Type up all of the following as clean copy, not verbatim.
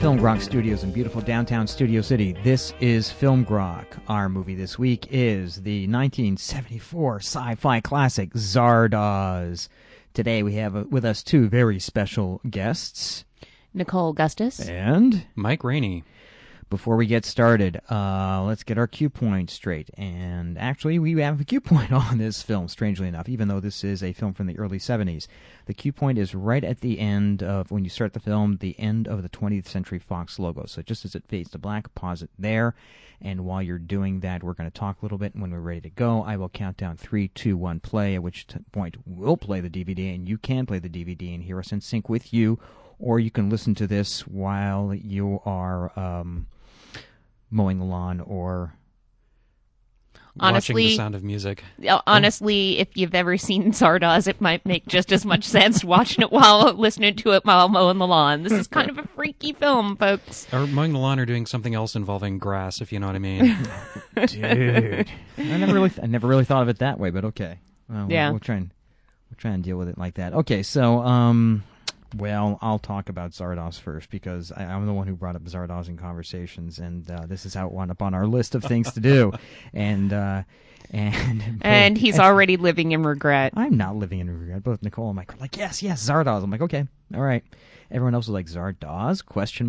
Film Grok Studios in beautiful downtown Studio City. This is Film Grok. Our movie this week is the 1974 sci-fi classic Zardoz. Today we have with us two very special guests. Nicole Gustus. And Mike Rainey. Before we get started, let's get our cue point straight. And actually, we have a cue point on this film, strangely enough, even though this is a film from the early 70s. The cue point is right at the end of, when you start the film, the end of the 20th Century Fox logo. So just as it fades to black, pause it there. And while you're doing that, we're going to talk a little bit. And when we're ready to go, I will count down 3, 2, 1, play, at which point we'll play the DVD. And you can play the DVD and hear us in sync with you. Or you can listen to this while you are mowing the lawn or watching The Sound of Music. Honestly, if you've ever seen Zardoz, it might make just as much sense watching it while listening to it while mowing the lawn. This is kind of a freaky film, folks. Or mowing the lawn or doing something else involving grass, if you know what I mean. Dude, I never really thought of it that way, but okay. Yeah. We'll try and deal with it like that. Okay, so well, I'll talk about Zardoz first because I'm the one who brought up Zardoz in conversations, and this is how it wound up on our list of things to do. And he's already living in regret. I'm not living in regret. Both Nicole and Mike were like, yes, Zardoz. I'm like, okay, all right. Everyone else was like, Zardoz? ?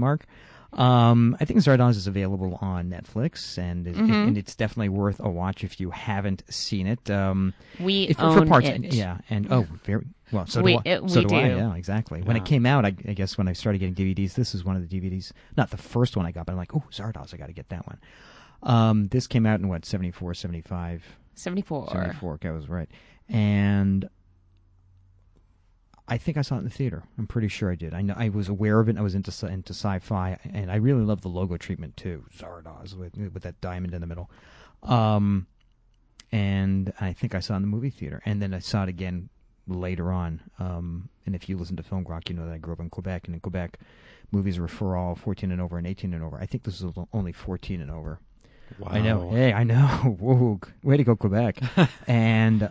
I think Zardoz is available on Netflix, and it's definitely worth a watch if you haven't seen it. We own parts, it. Very well. So we do I. Yeah, exactly. When it came out, I guess when I started getting DVDs, this is one of the DVDs. Not the first one I got, but I'm like, oh, Zardoz, I got to get that one. This came out in 74, 75? 74. 74, I was right. And I think I saw it in the theater. I'm pretty sure I did. I know I was aware of it. I was into sci-fi, and I really love the logo treatment too. Zardoz with that diamond in the middle. And I think I saw it in the movie theater, and then I saw it again later on. And if you listen to Film Grok, you know that I grew up in Quebec, and in Quebec, movies were for all 14 and over and 18 and over. I think this is only 14 and over. Wow. I know. Hey, I know. Whoa, way to go, Quebec. And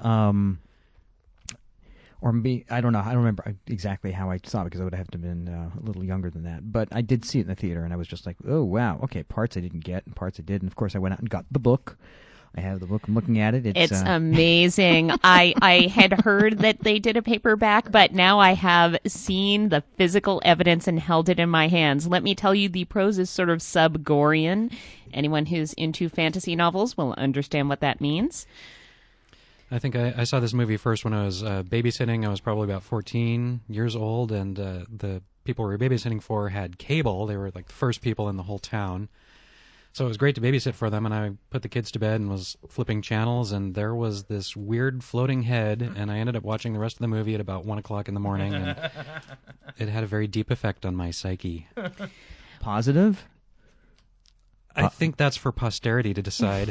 or maybe, I don't know. I don't remember exactly how I saw it because I would have to have been a little younger than that. But I did see it in the theater, and I was just like, oh, wow. Okay, parts I didn't get and parts I did. And, of course, I went out and got the book. I have the book. I'm looking at it. It's amazing. I had heard that they did a paperback, but now I have seen the physical evidence and held it in my hands. Let me tell you, the prose is sort of sub-Gorian. Anyone who's into fantasy novels will understand what that means. I think I saw this movie first when I was babysitting. I was probably about 14 years old, and the people we were babysitting for had cable. They were like the first people in the whole town. So it was great to babysit for them, and I put the kids to bed and was flipping channels, and there was this weird floating head, and I ended up watching the rest of the movie at about 1 o'clock in the morning, and it had a very deep effect on my psyche. Positive? I think that's for posterity to decide.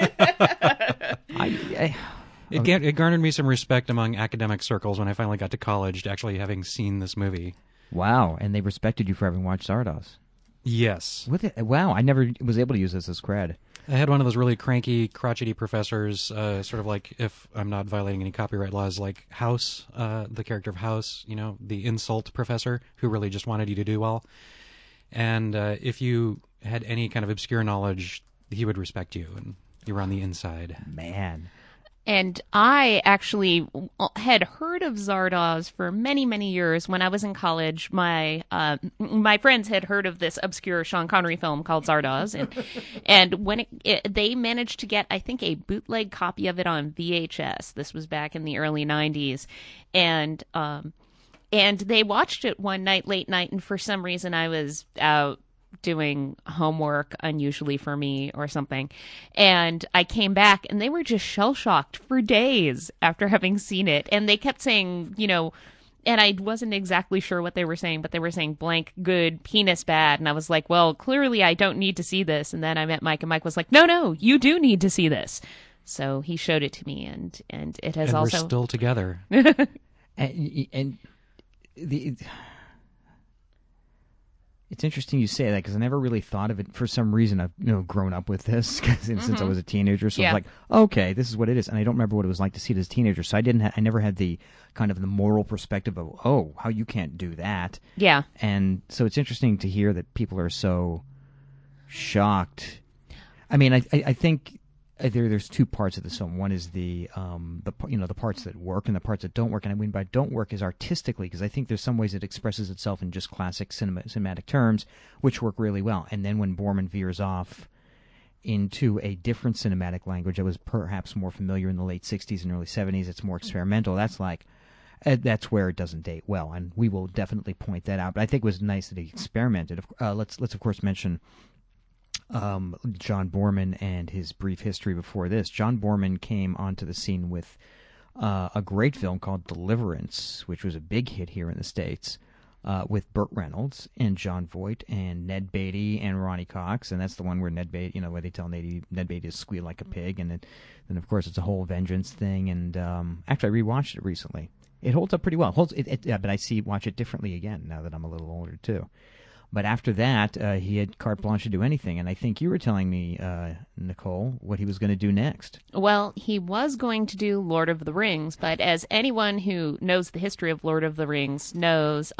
It garnered me some respect among academic circles when I finally got to college, actually having seen this movie. Wow, and they respected you for having watched Zardoz. Yes. Wow, I never was able to use this as cred. I had one of those really cranky, crotchety professors, sort of like, if I'm not violating any copyright laws, like House, the character of House, the insult professor who really just wanted you to do well. And if you had any kind of obscure knowledge, he would respect you, and you were on the inside. Man. And I actually had heard of Zardoz for many, many years. When I was in college, my friends had heard of this obscure Sean Connery film called Zardoz, and when they managed to get, I think, a bootleg copy of it on VHS. This was back in the early 90s, and they watched it one night, late night, and for some reason I was out doing homework, unusually for me or something, and I came back and they were just shell-shocked for days after having seen it, and they kept saying, and I wasn't exactly sure what they were saying, but they were saying blank good, penis bad, and I was like, well, clearly I don't need to see this. And then I met Mike, and Mike was like, no, you do need to see this. So he showed it to me, and it has and also... we're still together. and the... It's interesting you say that because I never really thought of it. For some reason, I've grown up with this since I was a teenager. So I was like, okay, this is what it is, and I don't remember what it was like to see it as a teenager. So I never had the kind of the moral perspective of how you can't do that. Yeah, and so it's interesting to hear that people are so shocked. I mean, I think there's two parts of this film. One is the parts that work and the parts that don't work. And I mean by don't work is artistically, because I think there's some ways it expresses itself in just classic cinematic terms, which work really well. And then when Boorman veers off into a different cinematic language that was perhaps more familiar in the late 60s and early 70s, it's more experimental. That's where it doesn't date well, and we will definitely point that out. But I think it was nice that he experimented. Let's of course mention John Boorman and his brief history before this. John Boorman came onto the scene with a great film called Deliverance, which was a big hit here in the States, with Burt Reynolds and Jon Voight and Ned Beatty and Ronny Cox, and that's the one where Ned Beatty, where they tell Ned Beatty to squeal like a pig, and then of course it's a whole vengeance thing. And actually, I rewatched it recently. It holds up pretty well. But I watch it differently again now that I'm a little older too. But after that, he had carte blanche to do anything. And I think you were telling me, Nicole, what he was going to do next. Well, he was going to do Lord of the Rings, but as anyone who knows the history of Lord of the Rings knows,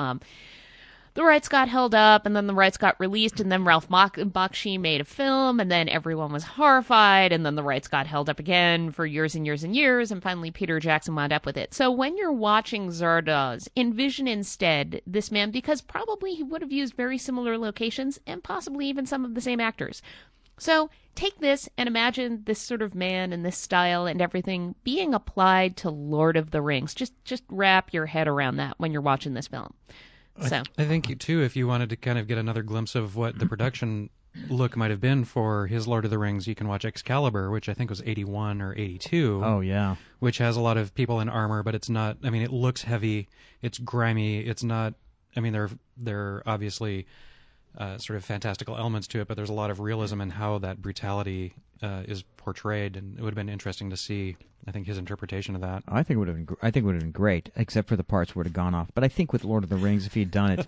the rights got held up, and then the rights got released, and then Ralph Bakshi made a film, and then everyone was horrified, and then the rights got held up again for years and years and years, and finally Peter Jackson wound up with it. So when you're watching Zardoz, envision instead this man, because probably he would have used very similar locations, and possibly even some of the same actors. So take this and imagine this sort of man and this style and everything being applied to Lord of the Rings. Just wrap your head around that when you're watching this film. So I think, too, if you wanted to kind of get another glimpse of what the production look might have been for his Lord of the Rings, you can watch Excalibur, which I think was 81 or 82. Oh, yeah. Which has a lot of people in armor, but it's not, I mean, it looks heavy, it's grimy, it's not, I mean, there are obviously sort of fantastical elements to it, but there's a lot of realism in how that brutality is portrayed, and it would have been interesting to see, I think, his interpretation of that. I think it would have been great, except for the parts where it had gone off. But I think with Lord of the Rings, if he'd done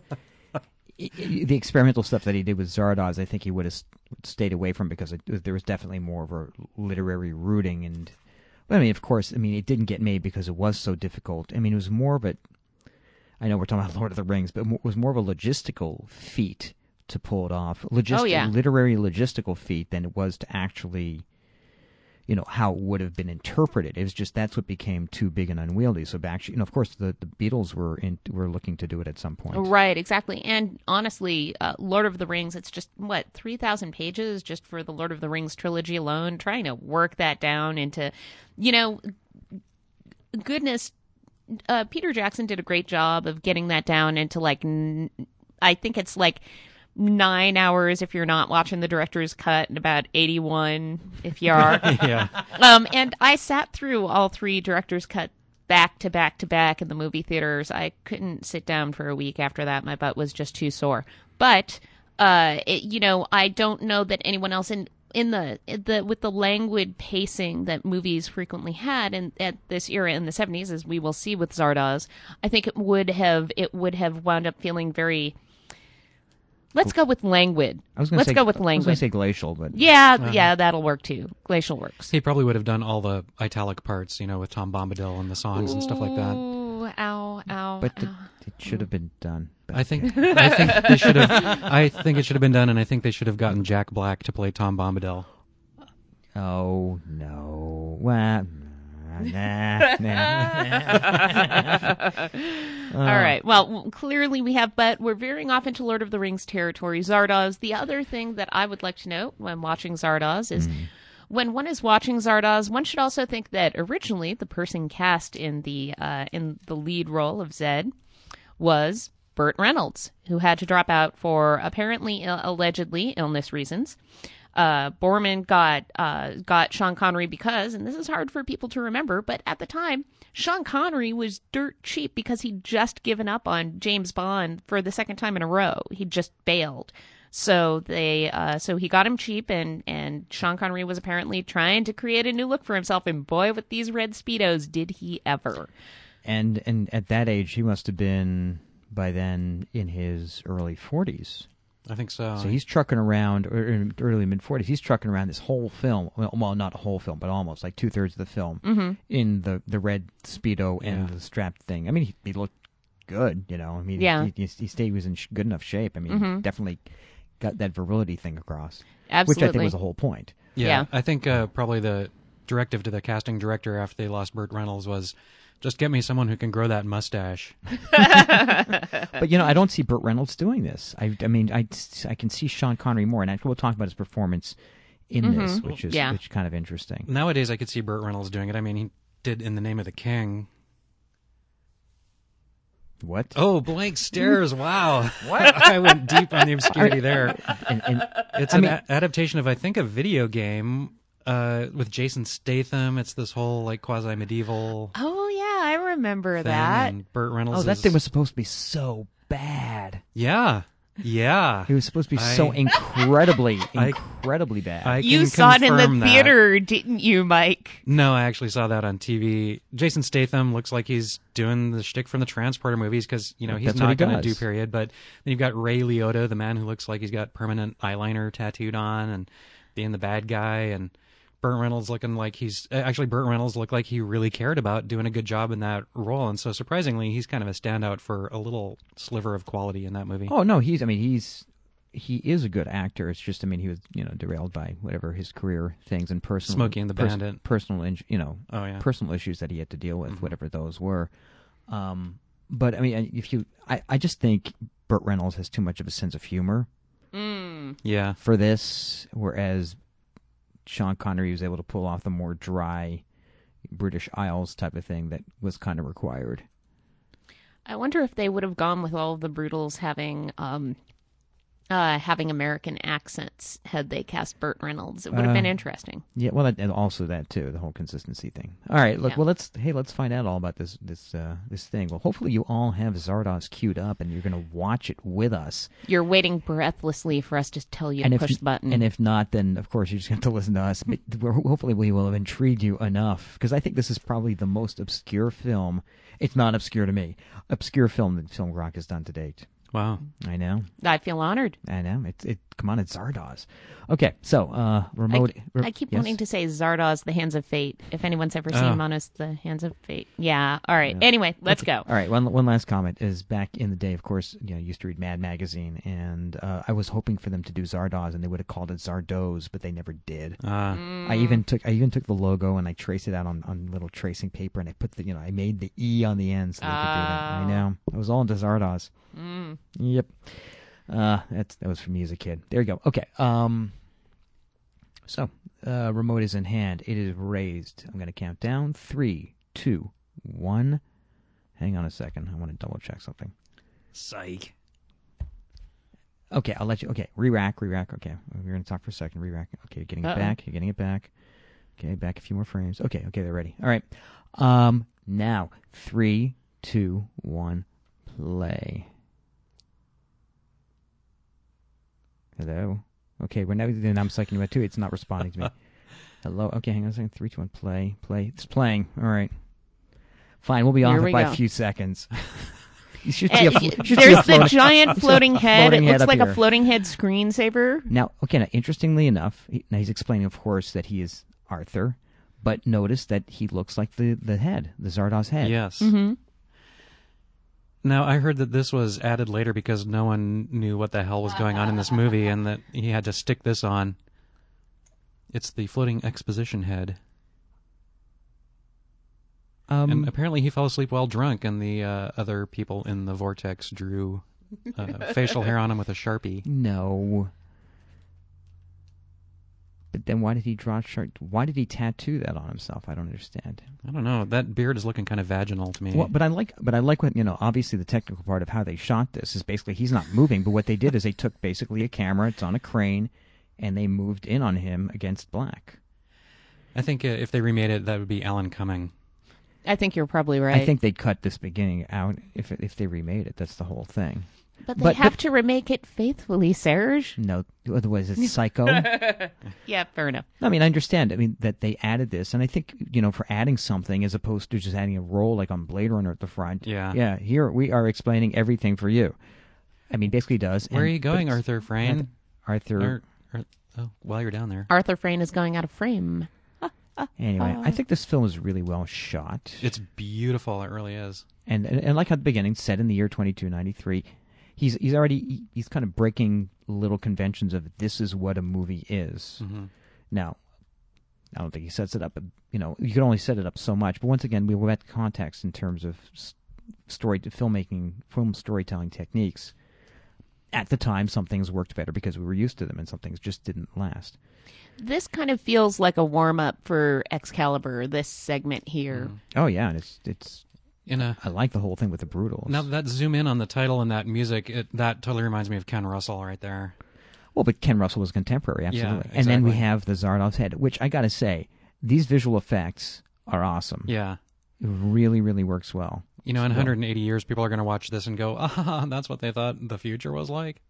it, the experimental stuff that he did with Zardoz, I think he would have stayed away from, because there was definitely more of a literary rooting. And but I mean, of course, it didn't get made because it was so difficult. I mean, it was more of a, I know we're talking about Lord of the Rings, but it was more of a logistical feat to pull it off. Literary logistical feat than it was to actually, how it would have been interpreted. It was just that's what became too big and unwieldy. So actually, of course, the Beatles were looking to do it at some point. Right, exactly. And honestly, Lord of the Rings, it's just 3,000 pages just for the Lord of the Rings trilogy alone. Trying to work that down into, goodness, Peter Jackson did a great job of getting that down into I think it's 9 hours if you're not watching the director's cut, and about 81 if you are. Yeah. And I sat through all 3 director's cut back to back to back in the movie theaters. I couldn't sit down for a week after that. My butt was just too sore. But I don't know that anyone else in with the languid pacing that movies frequently had at this era in the 70s, as we will see with Zardoz, I think it would have wound up feeling very. Let's go with languid. Let's go with languid. I was going to say glacial, but yeah, that'll work too. Glacial works. He probably would have done all the italic parts, with Tom Bombadil and the songs and stuff like that. Ooh, ow. But it should have been done. But. I think they should have. I think it should have been done, and I think they should have gotten Jack Black to play Tom Bombadil. Oh no! Well, nah. All right. Well, clearly we have, but we're veering off into Lord of the Rings territory. Zardoz. The other thing that I would like to note when watching Zardoz is when one is watching Zardoz, one should also think that originally the person cast in the lead role of Zed was Burt Reynolds, who had to drop out for apparently allegedly illness reasons. Boorman got Sean Connery because, and this is hard for people to remember, but at the time, Sean Connery was dirt cheap because he'd just given up on James Bond for the second time in a row. He'd just bailed. So so he got him cheap, and Sean Connery was apparently trying to create a new look for himself, and boy, with these red Speedos, did he ever. And at that age, he must have been, by then, in his early 40s. I think so. So he's trucking around, or in early mid-40s, he's trucking around this whole film. Well, not a whole film, but almost like 2/3 of the film in the red Speedo and the strapped thing. I mean, he looked good, you know. I mean, he stayed, he was in good enough shape. I mean, definitely got that virility thing across. Absolutely. Which I think was the whole point. Yeah. I think probably the directive to the casting director after they lost Burt Reynolds was, just get me someone who can grow that mustache. But, you know, I don't see Burt Reynolds doing this. I mean, I can see Sean Connery more, and we'll talk about his performance in this, which is kind of interesting. Nowadays, I could see Burt Reynolds doing it. I mean, he did In the Name of the King. What? Oh, Blank Stares! Wow, what? I went deep on the obscurity there. It's an adaptation of, I think, a video game with Jason Statham. It's this whole like quasi medieval. Oh yeah, I remember thing, that. And Burt Reynolds. Oh, that thing was supposed to be so bad. Yeah. It was supposed to be so incredibly bad. You saw it in the theater, didn't you, Mike? No, I actually saw that on TV. Jason Statham looks like he's doing the shtick from the Transporter movies because, you know, he's not going to do period. But then you've got Ray Liotta, the man who looks like he's got permanent eyeliner tattooed on and being the bad guy, and Burt Reynolds looking like Burt Reynolds looked like he really cared about doing a good job in that role, and so surprisingly, he's kind of a standout for a little sliver of quality in that movie. Oh no, he is a good actor. It's just, I mean, he was, you know, derailed by whatever his career things and personal Smokey and the Bandit, personal issues that he had to deal with, whatever those were. But I mean, I just think Burt Reynolds has too much of a sense of humor. Yeah. For this, whereas Sean Connery was able to pull off the more dry British Isles type of thing that was kind of required. I wonder if they would have gone with all of the Brutals having American accents had they cast Burt Reynolds. It would have been interesting. Yeah, well, and also that too, the whole consistency thing. All right, look, well, let's find out all about this thing. Well, hopefully you all have Zardoz queued up and you're going to watch it with us. You're waiting breathlessly for us to tell you to push the button. And if not, then of course you're just going to listen to us. But hopefully we will have intrigued you enough, because I think this is probably the most obscure film. It's not obscure to me. Obscure film that Film Rock has done to date. Wow. I know. I feel honored. I know. Come on, it's Zardoz. Okay, so remote. I keep wanting to say Zardoz, The Hands of Fate. If anyone's ever seen him on The Hands of Fate. Yeah. All right. Yeah. Anyway, let's go. All right. One last comment is, back in the day, of course, you know, I used to read Mad Magazine, and I was hoping for them to do Zardoz, and they would have called it Zardoz, but they never did. I even took the logo and I traced it out on little tracing paper, and I put I made the E on the end so they could do that. I know. I was all into Zardoz. Yep. That was for me as a kid. There you go. Okay. So, remote is in hand. It is raised. I'm going to count down. 3, 2, 1. Hang on a second. I want to double check something. Psych. Okay, I'll let you. Okay, re-rack. Okay, we're going to talk for a second. Re-rack. Okay, getting it back. You're getting it back. Okay, back a few more frames. Okay, they're ready. All right. Now, 3, 2, 1, play. Hello. Okay, now I'm psyching you out too. It's not responding to me. Hello. Okay, hang on a second. 3, 2, 1, play. It's playing. All right. Fine, we'll be off it by a few seconds. There's the giant floating head. It looks like a floating head screensaver. Now, interestingly enough, he's explaining, of course, that he is Arthur, but notice that he looks like the head, the Zardoz head. Yes. Mm-hmm. Now, I heard that this was added later because no one knew what the hell was going on in this movie, and that he had to stick this on. It's the floating exposition head. And apparently he fell asleep while drunk, and the other people in the vortex drew facial hair on him with a Sharpie. No. But then why did he why did he tattoo that on himself? I don't understand. I don't know. That beard is looking kind of vaginal to me. Well, but I like what, obviously the technical part of how they shot this is basically he's not moving, but what they did is they took basically a camera, it's on a crane, and they moved in on him against black. I think if they remade it, that would be Alan Cumming. I think you're probably right. I think they'd cut this beginning out if they remade it. That's the whole thing. But they have to remake it faithfully, Serge. No, otherwise it's Psycho. Yeah, fair enough. I mean, I understand. I mean, that they added this, and I think, for adding something as opposed to just adding a role like on Blade Runner at the front. Yeah. Yeah, here we are explaining everything for you. I mean, basically does. Where are you going, Arthur Frayne? Arthur. While you're down there. Arthur Frayne is going out of frame. Anyway, I think this film is really well shot. It's beautiful. It really is. And like at the beginning, set in the year 2293, he's kind of breaking little conventions of this is what a movie is. Mm-hmm. Now, I don't think he sets it up. You can only set it up so much. But once again, we went to context in terms of film storytelling techniques. At the time, some things worked better because we were used to them, and some things just didn't last. This kind of feels like a warm-up for Excalibur, this segment here. Mm. Oh, yeah, and it's I like the whole thing with the Brutals. Now, that zoom in on the title and that music, that totally reminds me of Ken Russell right there. Well, but Ken Russell was contemporary, absolutely. Yeah, exactly. And then we have the Zardov's head, which I got to say, these visual effects are awesome. Yeah. It really, really works well. In 180 years, people are going to watch this and go, that's what they thought the future was like?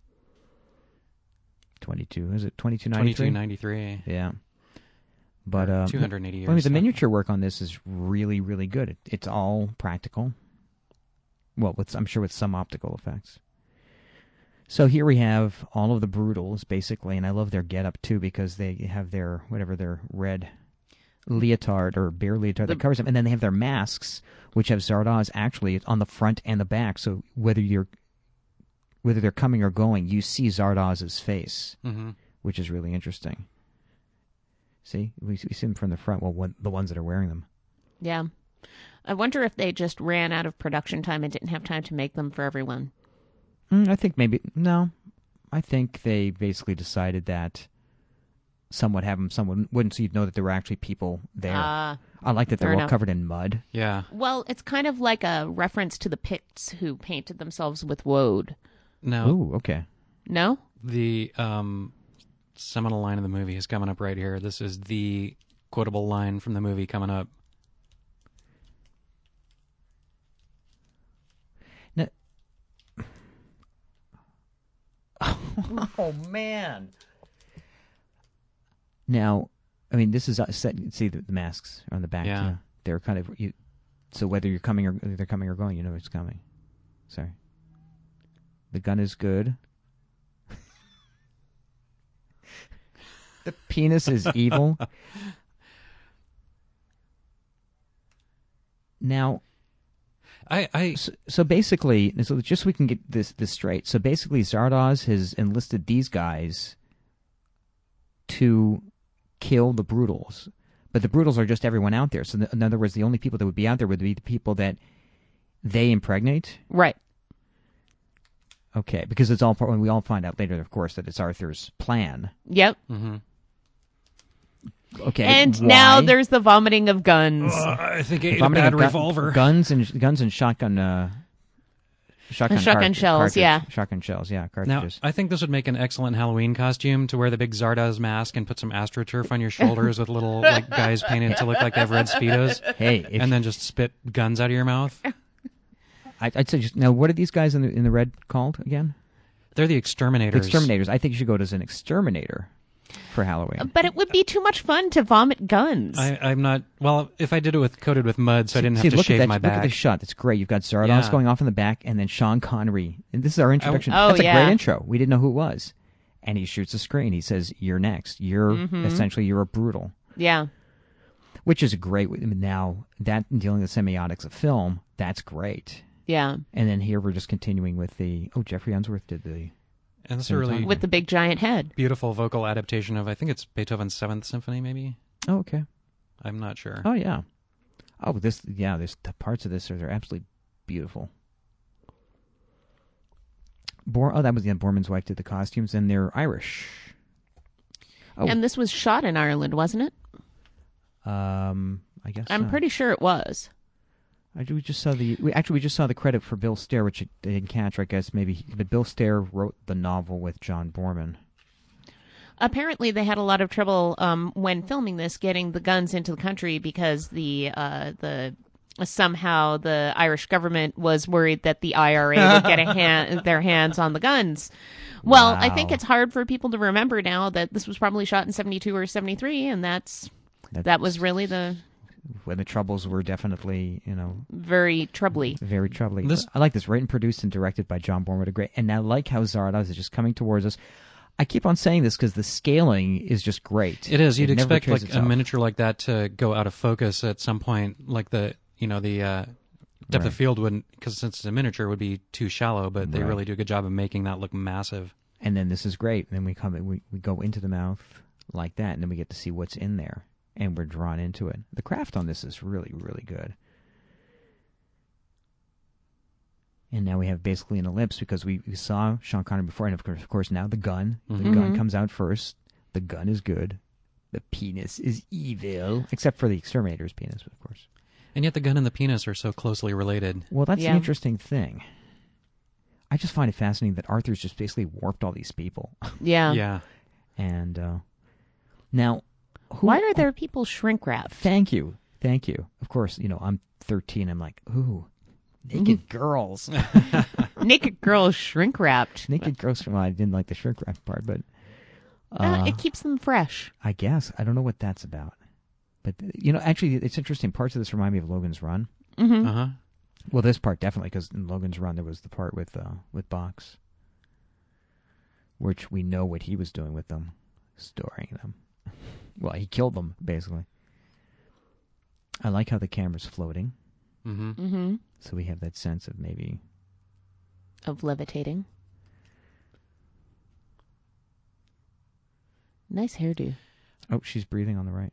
2293? Yeah. But 280 years. I mean, the miniature work on this is really, really good. It's all practical. Well, I'm sure with some optical effects. So here we have all of the Brutals, basically, and I love their getup too because they have their red leotard or bear leotard that covers them, and then they have their masks, which have Zardoz actually on the front and the back. So whether they're coming or going, you see Zardoz's face, which is really interesting. See, we see them from the front. Well, the ones that are wearing them. Yeah, I wonder if they just ran out of production time and didn't have time to make them for everyone. I think maybe no. I think they basically decided that some would have them, some wouldn't, so you'd know that there were actually people there. I like that they're all covered in mud. Yeah. Well, it's kind of like a reference to the Picts who painted themselves with woad. No. Ooh, okay. No? The seminal line of the movie is coming up right here. This is the quotable line from the movie coming up. Now, oh, man. Now, I mean, this is set. See the masks on the back. Yeah. They're kind of so whether you're coming or they're coming or going, you know it's coming. Sorry. The gun is good. The penis is evil. Now, so basically, so just so we can get this straight. So basically, Zardoz has enlisted these guys to kill the Brutals, but the Brutals are just everyone out there. So in other words, the only people that would be out there would be the people that they impregnate. Right. Okay, because it's all part when we all find out later, of course, that it's Arthur's plan. Yep. Mm-hmm. Okay, and why? now there's the vomiting of guns. I think it ate a bad revolver. Guns and shotgun shells, yeah. Shotgun shells, yeah, Now, cartridges. I think this would make an excellent Halloween costume to wear the big Zardoz mask and put some AstroTurf on your shoulders with little guys painted to look like they have red Speedos. Hey, and then just spit guns out of your mouth. I'd say now, what are these guys in the red called again? They're the Exterminators. The Exterminators. I think you should go as an exterminator for Halloween. But it would be too much fun to vomit guns. I'm not. Well, if I did it coated with mud, so I didn't have to shave my back. Look at the shot. That's great. You've got Zardoz going off in the back, and then Sean Connery. And this is our introduction. That's a great intro. We didn't know who it was. And he shoots the screen. He says, "You're next. You're essentially you're a brutal." Yeah. Which is a great. Now that dealing with semiotics of film, that's great. Yeah. And then here we're just continuing with the Jeffrey Unsworth did the. And it's a really with the big giant head. Beautiful vocal adaptation of, I think it's Beethoven's 7th Symphony, maybe? Oh, okay. I'm not sure. Oh, yeah. Oh, there's the parts of this are absolutely beautiful. That was Borman's wife did the costumes, and they're Irish. Oh. And this was shot in Ireland, wasn't it? I guess I'm pretty sure it was. We just saw the credit for Bill Stair, which they didn't catch, I guess, maybe. But Bill Stair wrote the novel with John Borman. Apparently, they had a lot of trouble when filming this, getting the guns into the country because somehow the Irish government was worried that the IRA would get their hands on the guns. Well, I think it's hard for people to remember now that this was probably shot in 72 or 73, and that was really the when the Troubles were definitely, Very troubly. very troubling. This- I like this. Written, produced, and directed by John Bourne. What a great... And I like how Zardoz is just coming towards us. I keep on saying this because the scaling is just great. It is. You'd never expect betrays like a itself. miniature like that to go out of focus at some point, like the depth Right. of field wouldn't, because since it's a miniature, would be too shallow. But they Right. really do a good job of making that look massive. And then this is great. And then we go into the mouth like that, and then we get to see what's in there, and we're drawn into it. The craft on this is really, really good. And now we have basically an ellipse because we saw Sean Connery before, and of course now the gun. The gun comes out first. The gun is good. The penis is evil, except for the exterminator's penis, of course. And yet the gun and the penis are so closely related. Well, that's Yeah. the interesting thing. I just find it fascinating that Arthur's just basically warped all these people. Yeah. Yeah. And now, Why are there people shrink wrapped? Thank you. Of course, I'm 13. I'm like, ooh, naked girls. Naked girls shrink wrapped. Naked girls. Well, I didn't like the shrink wrap part, but It keeps them fresh. I guess. I don't know what that's about. But, actually, it's interesting. Parts of this remind me of Logan's Run. Mm-hmm. Uh huh. Well, this part definitely, because in Logan's Run there was the part with Box, which we know what he was doing with them, storing them. Well, he killed them, basically. I like how the camera's floating, Mm-hmm. Mm-hmm. so we have that sense of maybe... Of levitating. Nice hairdo. Oh, she's breathing on the right.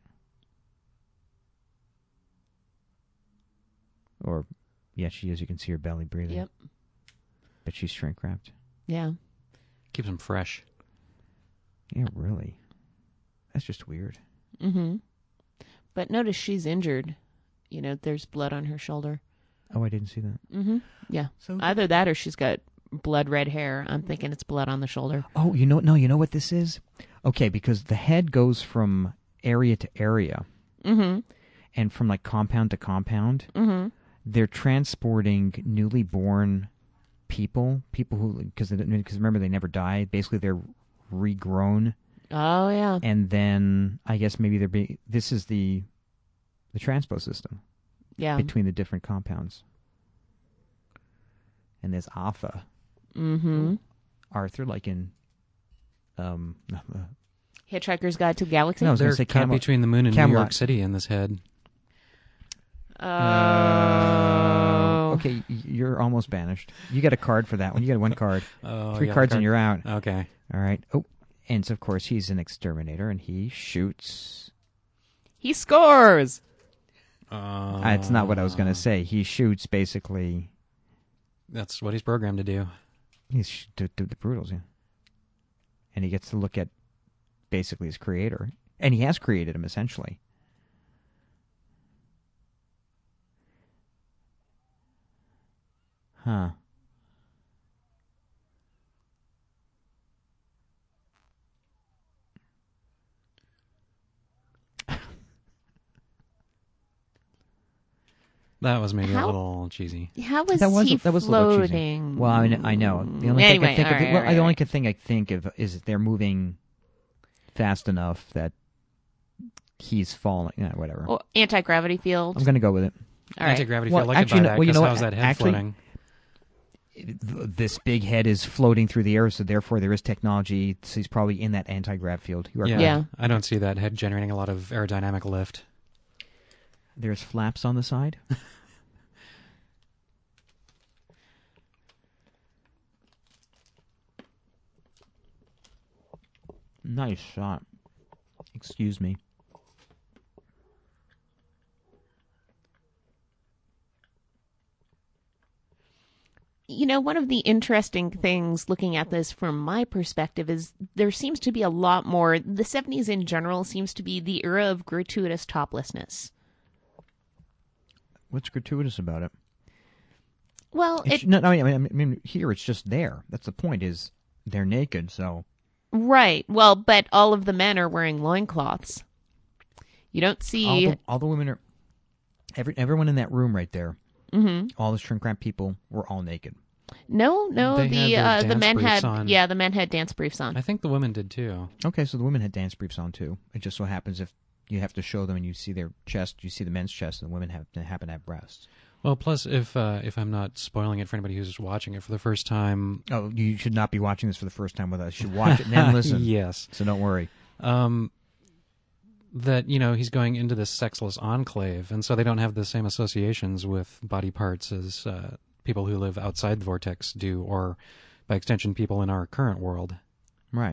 Or, yeah, she is. You can see her belly breathing. Yep. But she's shrink-wrapped. Yeah. Keeps them fresh. Yeah, really. That's just weird. Mm-hmm. But notice she's injured. There's blood on her shoulder. Oh, I didn't see that. Mm-hmm. Yeah. So Either that or she's got blood red hair. I'm thinking it's blood on the shoulder. Oh, you know what this is? Okay, because the head goes from area to area, Mm-hmm. and from like compound to compound. Mm-hmm. They're transporting newly born people who, because remember they never die. Basically, they're regrown, Oh, yeah. and then I guess maybe this is the transpo system Yeah. between the different compounds. And there's Arthur. Mm-hmm. Arthur, like in Hitchhiker's Guide to the Galaxy? No, I was They're gonna say caught between the moon and New Camelot. York City in this head. Oh. Okay, you're almost banished. You get a card for that one. You get one card. Oh, 3 yeah, cards the and you're out. Okay. All right. Oh, and so, of course, he's an exterminator, and he shoots. He scores! It's not what I was going to say. He shoots, basically. That's what he's programmed to do. He's the Brutals, yeah. And he gets to look at, basically, his creator. And he has created him, essentially. Huh. That was maybe a How- little cheesy. How was That was he a little cheesy. floating? Well, I know. The only Anyway, thing I think all right, of, all right, the only all right. thing I think of is that they're moving fast enough that he's falling. Whatever. Oh, anti-gravity field. I'm going to go with it. All right. Anti-gravity Well, field, I could actually, buy no, that, well, you because know how's what? that head Actually- floating? This big head is floating through the air, so therefore there is technology. So he's probably in that anti-grav field. You are correct. Yeah. I don't see that head generating a lot of aerodynamic lift. There's flaps on the side. Nice shot. Excuse me. One of the interesting things looking at this from my perspective is there seems to be a lot more. The 70s in general seems to be the era of gratuitous toplessness. What's gratuitous about it? Well, I mean, here it's just there. That's the point. Is they're naked, so right. Well, but all of the men are wearing loincloths. You don't see. all the women are. Everyone in that room right there. Mm-hmm. All the shrink wrap people were all naked. No. They had their The men dance had. briefs on. Yeah, the men had dance briefs on. I think the women did too. Okay, so the women had dance briefs on too. It just so happens if you have to show them, and you see their chest, you see the men's chest, and the women happen to have breasts. Well, plus, if I'm not spoiling it for anybody who's watching it for the first time... Oh, you should not be watching this for the first time with us. You should watch it and then listen. Yes. So don't worry. That, he's going into this sexless enclave, and so they don't have the same associations with body parts as people who live outside the vortex do, or, by extension, people in our current world. Right.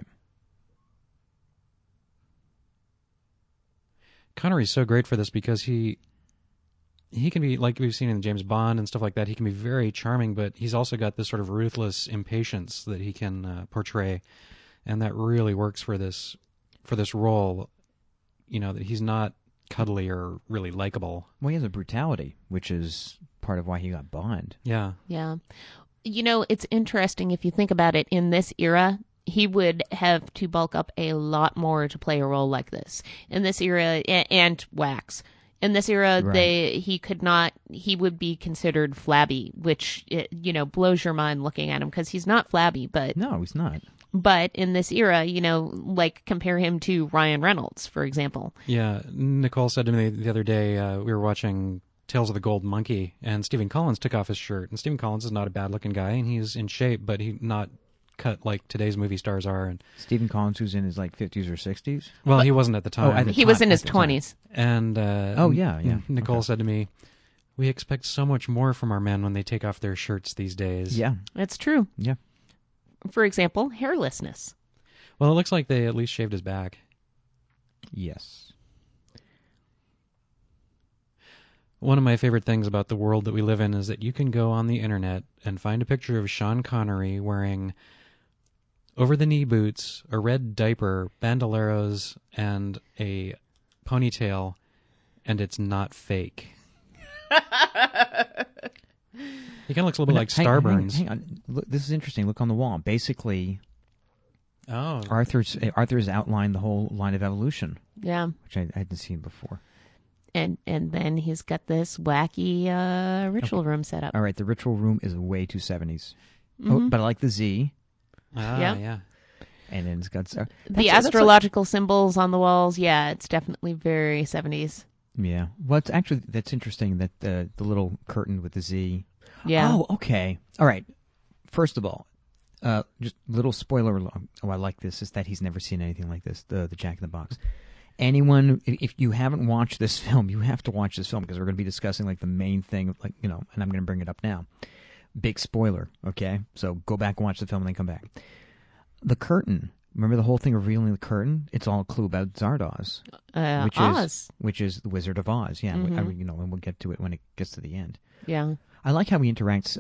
Connery's so great for this because he can be, like we've seen in James Bond and stuff like that, he can be very charming, but he's also got this sort of ruthless impatience that he can portray, and that really works for this role, that he's not cuddly or really likable. Well, he has a brutality, which is part of why he got Bond. Yeah. Yeah. It's interesting if you think about it. In this era, he would have to bulk up a lot more to play a role like this. In this era, and wax. In this era, Right. he would be considered flabby, which, blows your mind looking at him because he's not flabby, but... No, he's not. But in this era, compare him to Ryan Reynolds, for example. Yeah. Nicole said to me the other day, we were watching Tales of the Gold Monkey, and Stephen Collins took off his shirt. And Stephen Collins is not a bad-looking guy, and he's in shape, but he's not cut like today's movie stars are. And Stephen Collins, who's in his 50s or 60s. well, he wasn't at the time. at the He was in his at the time. 20s. And yeah. Nicole Okay. said to me, "We expect so much more from our men when they take off their shirts these days." Yeah. That's true. Yeah. For example, hairlessness. Well, it looks like they at least shaved his back. Yes. One of my favorite things about the world that we live in is that you can go on the internet and find a picture of Sean Connery wearing over-the-knee boots, a red diaper, bandoleros, and a ponytail, and it's not fake. He kind of looks a little bit like Starburns. Hang on. Look, this is interesting. Look on the wall. Basically, Oh. Arthur's outlined the whole line of evolution, Yeah. which I hadn't seen before. And then he's got this wacky ritual room set up. All right, the ritual room is way too 70s. Mm-hmm. Oh, but I like the Z, Yeah. and then it's got... The astrological symbols on the walls, yeah, it's definitely very 70s. Yeah. Well, that's interesting that the little curtain with the Z... Yeah. Oh, okay. All right. First of all, just little spoiler. Oh, I like this. Is that he's never seen anything like this. The Jack in the Box. Anyone, if you haven't watched this film, you have to watch this film because we're going to be discussing the main thing, and I'm going to bring it up now. Big spoiler. Okay, so go back and watch the film and then come back. The curtain. Remember the whole thing of revealing the curtain? It's all a clue about Zardoz, Oz. which is the Wizard of Oz. Yeah, Mm-hmm. and we'll get to it when it gets to the end. Yeah. I like how he interacts.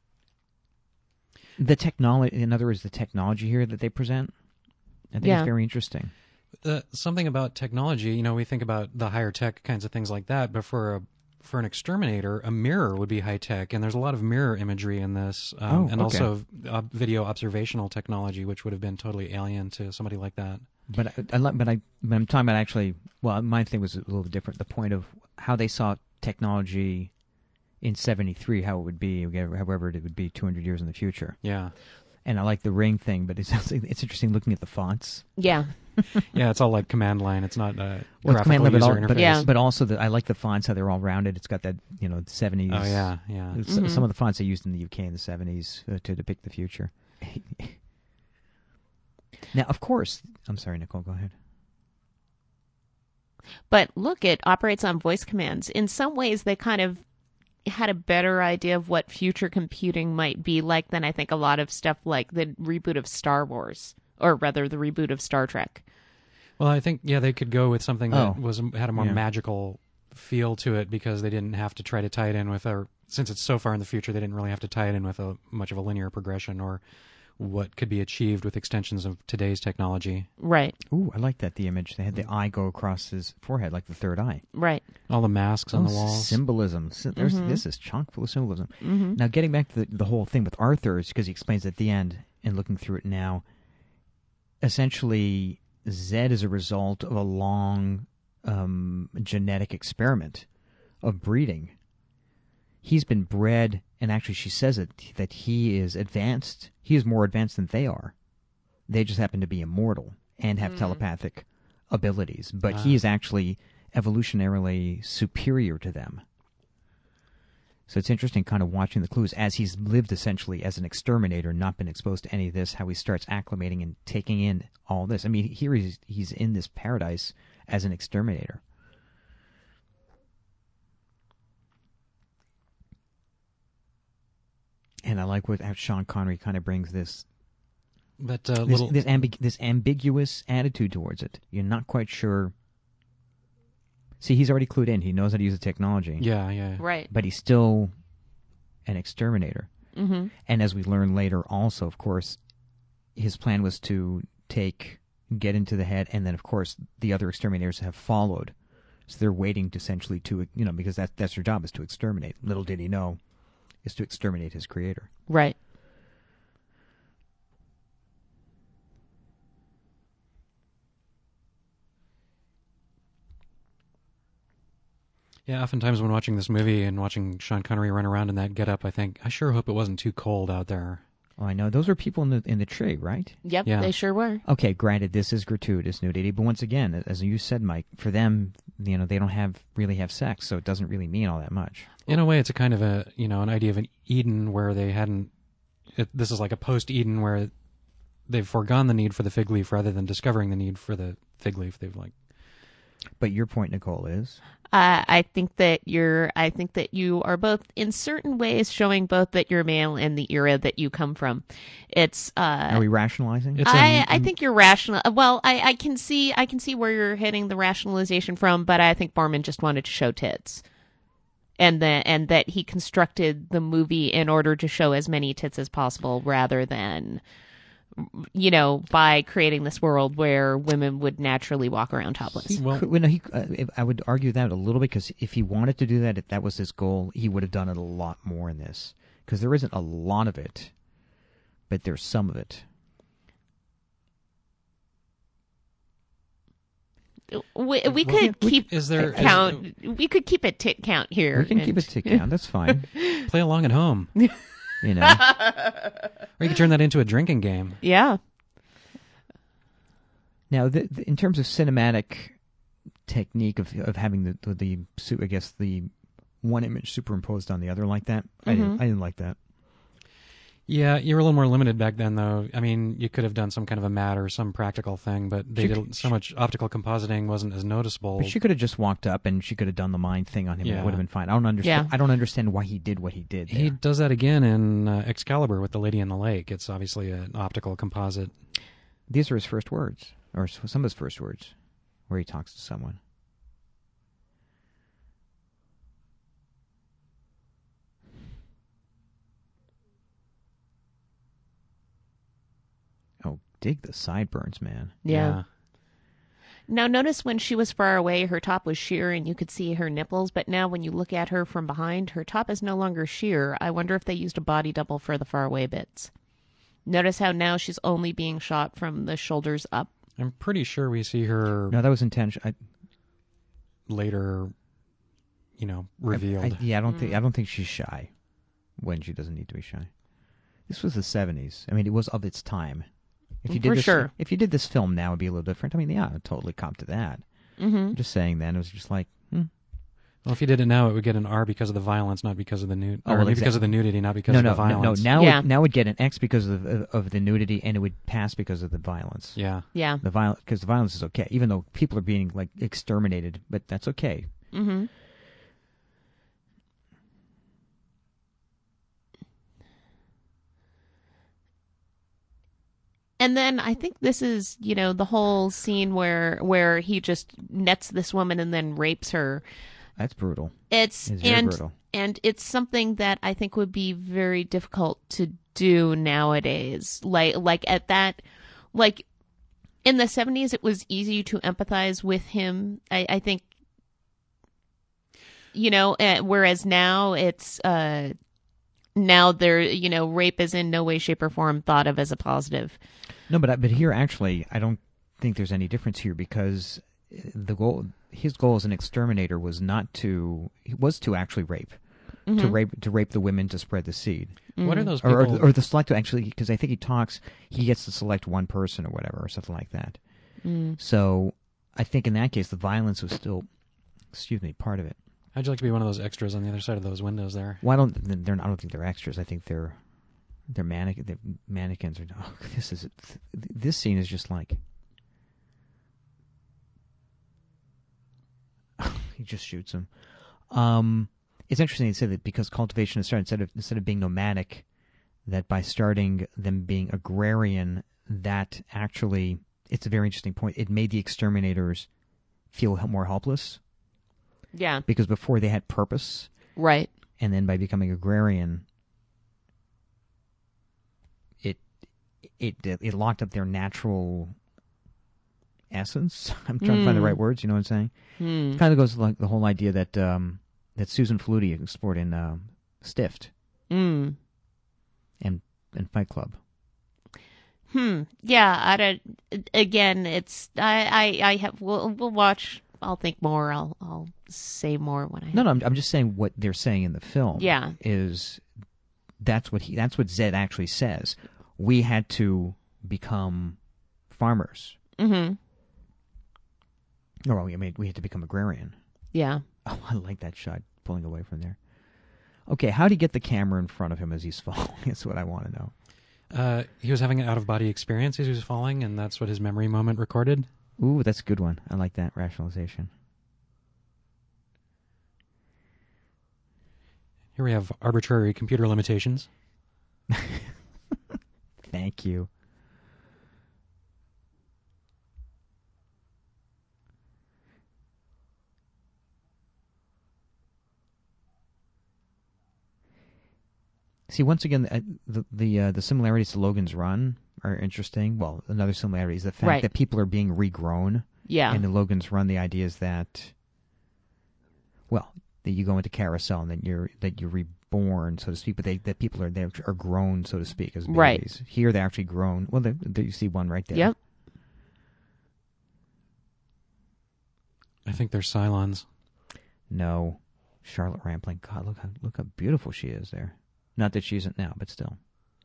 The technology, in other words, the technology here that they present, I think it's very interesting. Something about technology, we think about the higher tech kinds of things like that, but for an exterminator, a mirror would be high tech, and there's a lot of mirror imagery in this, and also video observational technology, which would have been totally alien to somebody like that. But I'm talking about actually. Well, my thing was a little different. The point of how they saw technology in '73, how it would be, however it would be 200 years in the future. Yeah. And I like the ring thing, but it's interesting looking at the fonts. Yeah. Yeah, it's all like command line. It's not Well, it's graphical command line, user but, interface. but, Yeah. but also I like the fonts, how they're all rounded. It's got that 70s. Oh, yeah. Some of the fonts they used in the UK in the 70s to depict the future. Now, of course, I'm sorry, Nicole, go ahead. But look, it operates on voice commands. In some ways, they kind of had a better idea of what future computing might be like than I think a lot of stuff like the reboot of Star Wars, or rather the reboot of Star Trek. Well, I think, they could go with something that had a more Yeah. magical feel to it because they didn't have to try to tie it in with since it's so far in the future, they didn't really have to tie it in with much of a linear progression or what could be achieved with extensions of today's technology. Right, Ooh, I like that, the image. They had the eye go across his forehead, like the third eye. right. All the masks on the walls. Symbolism. This is chock full of symbolism. Now, getting back to the whole thing with Arthur, is because he explains at the end, and looking through it now, essentially, Zed is a result of a long genetic experiment of breeding. He's been bred, and actually she says that he is advanced. He is more advanced than they are. They just happen to be immortal and have telepathic abilities, but he is actually evolutionarily superior to them. So it's interesting kind of watching the clues as he's lived essentially as an exterminator, not been exposed to any of this, how he starts acclimating and taking in all this. I mean, here he's in this paradise as an exterminator. And I like how Sean Connery kind of brings this this ambiguous attitude towards it. You're not quite sure. See, he's already clued in. He knows how to use the technology. Yeah. Right. But he's still an exterminator. Mm-hmm. And as we learn later also, of course, his plan was to get into the head, and then, of course, the other exterminators have followed. So they're waiting to essentially because that's their job, is to exterminate. Little did he know, is to exterminate his creator. Right. Yeah, oftentimes when watching this movie and watching Sean Connery run around in that getup, I think, I sure hope it wasn't too cold out there. Oh, I know. Those were people in the tree, right? Yep, Yeah. they sure were. Okay, granted, this is gratuitous nudity, but once again, as you said, Mike, for them, they don't really have sex, so it doesn't really mean all that much. In a way, it's a kind of an idea of an Eden where they hadn't. This is like a post-Eden where they've foregone the need for the fig leaf rather than discovering the need for the fig leaf. But your point, Nicole, is I think that you are both in certain ways showing both that you're male and the era that you come from. It's are we rationalizing? I think you're rational. Well, I can see where you're hitting the rationalization from, but I think Borman just wanted to show tits. And that he constructed the movie in order to show as many tits as possible rather than, by creating this world where women would naturally walk around topless. I would argue that a little bit, because if he wanted to do that, if that was his goal, he would have done it a lot more in this. Because there isn't a lot of it, but there's some of it. We could keep a tit count here. We can keep a tit count. That's fine. Play along at home. Or you could turn that into a drinking game. Yeah. Now, in terms of cinematic technique of having the one image superimposed on the other like that, I didn't like that. Yeah, you were a little more limited back then, though. I mean, you could have done some kind of a matte or some practical thing, but so much optical compositing wasn't as noticeable. But she could have just walked up and she could have done the mind thing on him. Yeah. It would have been fine. I don't understand. Yeah. I don't understand why he did what he did there. He does that again in Excalibur with the Lady in the Lake. It's obviously an optical composite. These are his first words, or some of his first words, where he talks to someone. Oh, dig the sideburns, man. Yeah. Now, notice when she was far away, her top was sheer and you could see her nipples. But now when you look at her from behind, her top is no longer sheer. I wonder if they used a body double for the far away bits. Notice how now she's only being shot from the shoulders up. I'm pretty sure we see her No, that was intentional. later, revealed. I don't think she's shy when she doesn't need to be shy. This was the 70s. I mean, it was of its time. If you did this film now, it'd be a little different. I mean, yeah, I'd totally cop to that. Mm-hmm. I'm just saying then, it was just like, Well, if you did it now, it would get an R because of the violence, not because of the nudity. Oh, well, because of the nudity, not because of the violence. Now it would get an X because of the nudity, and it would pass because of the violence. Yeah. Yeah. Because the violence is okay, even though people are being like exterminated, but that's okay. Mm-hmm. And then I think this is, the whole scene where he just nets this woman and then rapes her. That's brutal. It's very brutal. And it's something that I think would be very difficult to do nowadays. Like at that, like in the 70s, it was easy to empathize with him. I think, whereas now it's, now rape is in no way, shape, or form thought of as a positive. No, but here actually, I don't think there's any difference here, because his goal as an exterminator was to actually rape, to rape the women to spread the seed. Mm-hmm. What are those people? Or the select, actually, because I think he gets to select one person or whatever, or something like that. Mm. So I think in that case the violence was still, part of it. How'd you like to be one of those extras on the other side of those windows there? Well, I don't think they're extras. I think they're mannequins. Or this scene is just like he just shoots him. It's interesting to say that because cultivation is started instead of being nomadic, that by starting them being agrarian, that actually, it's a very interesting point. It made the exterminators feel more helpless. Yeah. Because before they had purpose. Right. And then by becoming agrarian, it locked up their natural essence. I'm trying to find the right words. You know what I'm saying? It kind of goes like the whole idea that that Susan Faludi explored in Stift and Fight Club. Yeah. I don't. Again, it's I have. We'll watch. I'll think more. I'll say more when I. No. I'm just saying what they're saying in the film. Yeah. Is that's what Zed actually says. We had to become farmers. Mm-hmm. Or we had to become agrarian. Yeah. Oh, I like that shot, pulling away from there. Okay, how do you get the camera in front of him as he's falling? That's what I want to know. He was having an out-of-body experience as he was falling, and that's what his memory moment recorded. Ooh, that's a good one. I like that rationalization. Here we have arbitrary computer limitations. Thank you. See, once again, the similarities to Logan's Run are interesting. Well, another similarity is the fact that people are being regrown. Yeah. And in Logan's Run, the idea is that, well, that you go into carousel and you're reborn, so to speak, but that people are grown, so to speak, as babies. Right. Here, they're actually grown. Well, you see one right there. Yep. I think they're Cylons. No, Charlotte Rampling. God, look how beautiful she is there. Not that she isn't now, but still.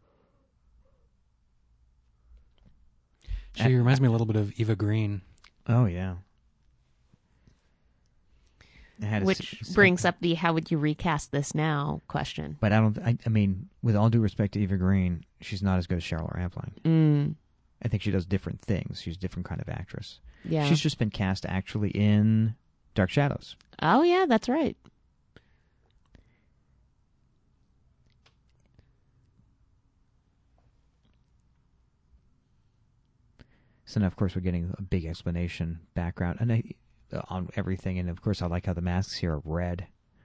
She reminds me a little bit of Eva Green. Oh, yeah. Which brings up the how would you recast this now question. But I mean, with all due respect to Eva Green, she's not as good as Charlotte Rampling. I think she does different things. She's a different kind of actress. Yeah. She's just been cast actually in Dark Shadows. Oh, yeah, that's right. So now, of course, we're getting a big explanation, background, and on everything. And, of course, I like how the masks here are red.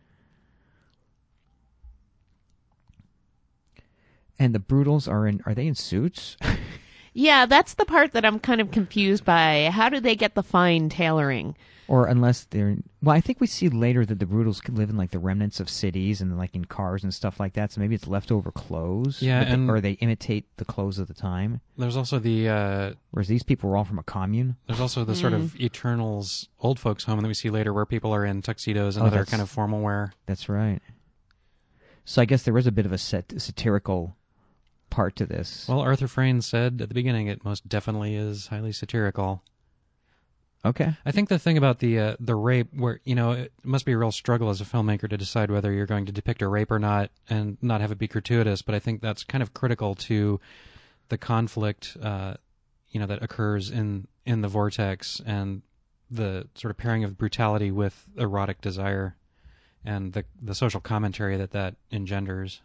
And the Brutals are they in suits? Yeah, that's the part that I'm kind of confused by. How do they get the fine tailoring? Or unless they're... Well, I think we see later that the Brutals could live in, like, the remnants of cities and, like, in cars and stuff like that. So maybe it's leftover clothes. Yeah, or they imitate the clothes of the time. There's also the... Whereas these people were all from a commune. There's also the sort of Eternals old folks home that we see later where people are in tuxedos and other kind of formal wear. That's right. So I guess there was a bit of a satirical part to this. Well, Arthur Frayne said at the beginning it most definitely is highly satirical. Okay. I think the thing about the rape, where, it must be a real struggle as a filmmaker to decide whether you're going to depict a rape or not and not have it be gratuitous, but I think that's kind of critical to the conflict, that occurs in the vortex and the sort of pairing of brutality with erotic desire and the social commentary that engenders.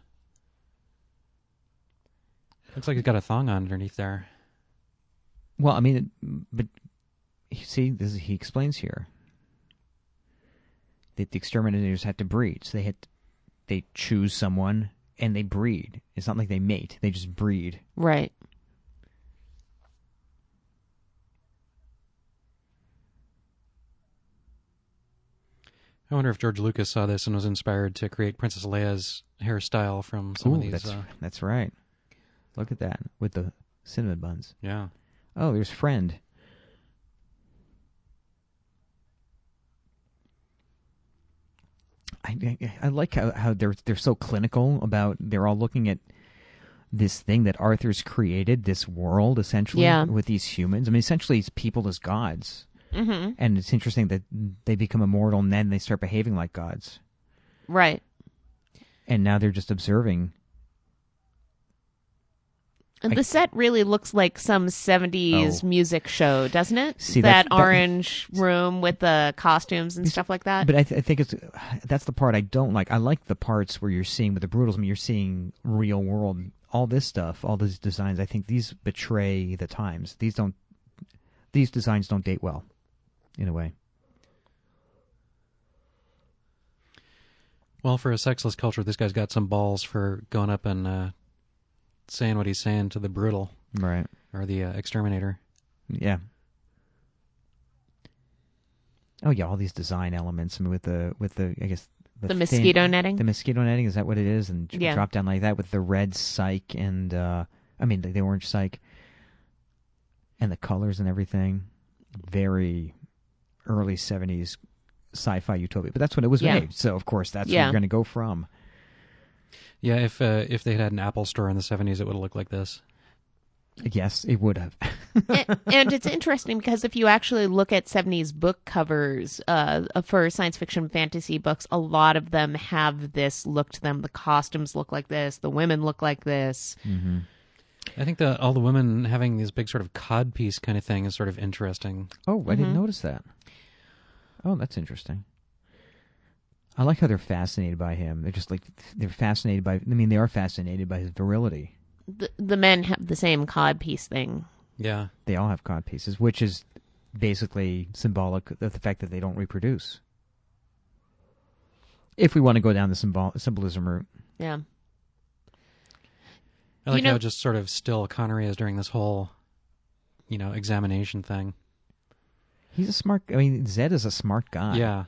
Looks like he's got a thong on underneath there. Well, I mean, but see, he explains here that the exterminators had to breed. So they choose someone and they breed. It's not like they mate; they just breed. Right. I wonder if George Lucas saw this and was inspired to create Princess Leia's hairstyle from some of these. That's right. Look at that, with the cinnamon buns. Yeah. Oh, there's Friend. I like how they're so clinical about, they're all looking at this thing that Arthur's created, this world, essentially, with these humans. I mean, essentially, it's people as gods. Mm-hmm. And it's interesting that they become immortal and then they start behaving like gods. Right. And now they're just observing. And the set really looks like some 70s Oh. music show, doesn't it? See, that that- orange room with the costumes and stuff like that. But I think that's the part I don't like. I like the parts where you're seeing with the Brutals. I mean, you're seeing real world, all this stuff, all these designs. I think these betray the times. These designs don't date well, in a way. Well, for a sexless culture, this guy's got some balls for going up and saying what he's saying to the brutal Right. or the exterminator. Yeah. Oh yeah, all these design elements. I mean, with the I guess The mosquito netting? The mosquito netting, is that what it is? And Yeah. drop down like that with the red psych and the orange psych and the colors and everything. Very early 70s sci-fi utopia, but that's when it was Yeah. made. So of course that's where Yeah. you're going to go from. Yeah, if they had an Apple store in the 70s, it would have looked like this. Yes, it would have. And it's interesting because if you actually look at 70s book covers for science fiction fantasy books, a lot of them have this look to them. The costumes look like this. The women look like this. Mm-hmm. I think all the women having this big sort of codpiece kind of thing is sort of interesting. Oh, I Mm-hmm. didn't notice that. Oh, that's interesting. I like how they're fascinated by him. They're just like, they're fascinated by, I mean, they are fascinated by his virility. The men have the same codpiece thing. Yeah. They all have cod pieces, which is basically symbolic of the fact that they don't reproduce. If we want to go down the symbolism route. Yeah. I like You know- how just sort of still Connery is during this whole, examination thing. He's a smart, I mean, Zed is a smart guy. Yeah.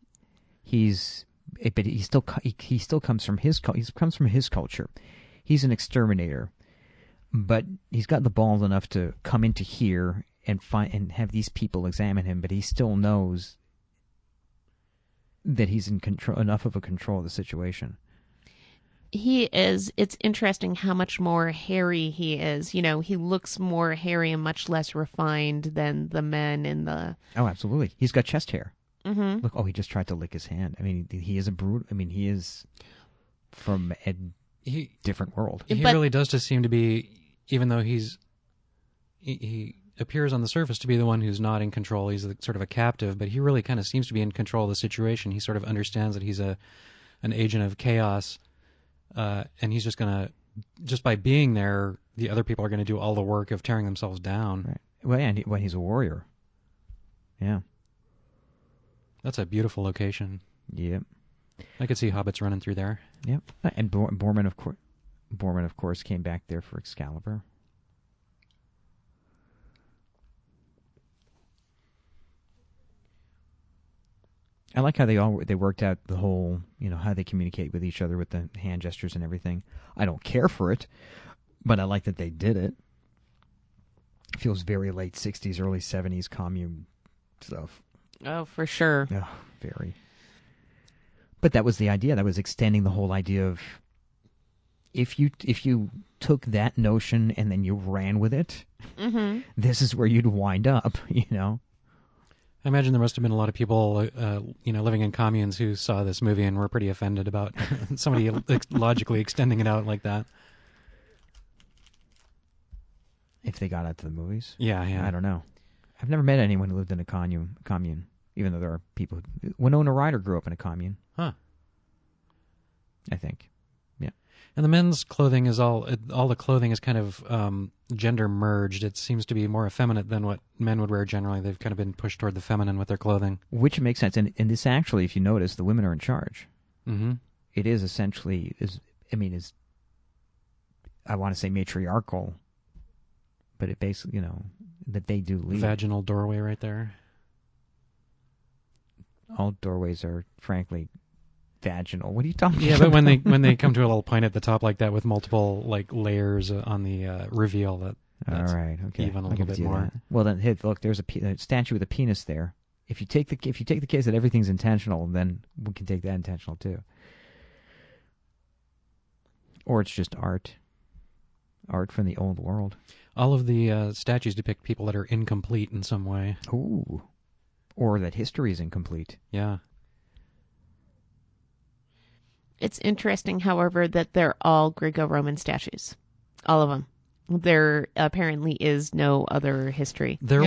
But he still comes from his culture. He's an exterminator, but he's got the balls enough to come into here and have these people examine him. But he still knows that he's in control, enough of a control of the situation. He is. It's interesting how much more hairy he is. He looks more hairy and much less refined than the men in the... Oh, absolutely. He's got chest hair. Mm-hmm. Look, he just tried to lick his hand. I mean, he is a brute. I mean, he is from a different world. He But- really does just seem to be, even though he appears on the surface to be the one who's not in control. He's sort of a captive, but he really kind of seems to be in control of the situation. He sort of understands that he's an agent of chaos, and he's just by being there, the other people are going to do all the work of tearing themselves down. Right. Well, and he's a warrior. Yeah. That's a beautiful location. Yep. I could see hobbits running through there. Yep. And Borman, of course, came back there for Excalibur. I like how they worked out the whole, how they communicate with each other with the hand gestures and everything. I don't care for it, but I like that they did it. It feels very late 60s, early 70s commune stuff. Oh, for sure. Oh, very. But that was the idea. That was extending the whole idea of if you took that notion and then you ran with it, Mm-hmm. this is where you'd wind up, I imagine there must have been a lot of people, living in communes who saw this movie and were pretty offended about somebody logically extending it out like that. If they got out to the movies. Yeah. I don't know. I've never met anyone who lived in a commune, even though there are people. Winona Ryder grew up in a commune. Huh. I think. Yeah. And the men's clothing is all the clothing is kind of gender merged. It seems to be more effeminate than what men would wear generally. They've kind of been pushed toward the feminine with their clothing. Which makes sense. And this actually, if you notice, the women are in charge. Mm-hmm. It is essentially, I want to say matriarchal, but it basically, that they do lead. Vaginal doorway right there. All doorways are, frankly, vaginal. What are you talking Yeah, about? but when they come to a little point at the top like that with multiple layers on the reveal, that's all right, okay, even a I'll little give it bit to you more. that. Well, then, hey, look, there's a statue with a penis there. If you take the case that everything's intentional, then we can take that intentional too. Or it's just art from the old world. All of the statues depict people that are incomplete in some way. Ooh, or that history is incomplete. Yeah. It's interesting, however, that they're all Greco-Roman statues. All of them. There apparently is no other history. There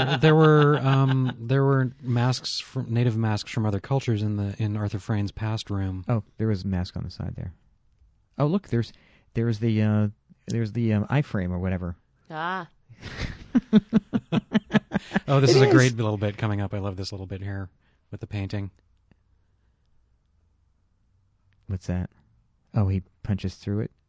were masks from native masks from other cultures in Arthur Frayn's past room. Oh, there was a mask on the side there. Oh, look, there's the iframe or whatever. Ah. Oh, this It is a is. great little bit coming up. I love this little bit here with the painting. What's that? Oh, he punches through it.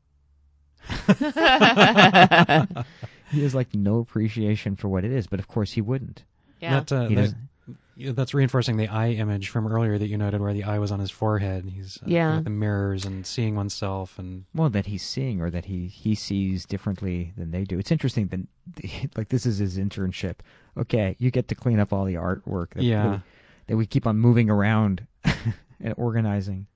He has like no appreciation for what it is, but of course he wouldn't. Yeah. That's reinforcing the eye image from earlier that you noted, where the eye was on his forehead. He's Yeah. with the mirrors and seeing oneself, and Well, that he's seeing, or that he sees differently than they do. It's interesting that like this is his internship. Okay, you get to clean up all the artwork that we keep on moving around and organizing.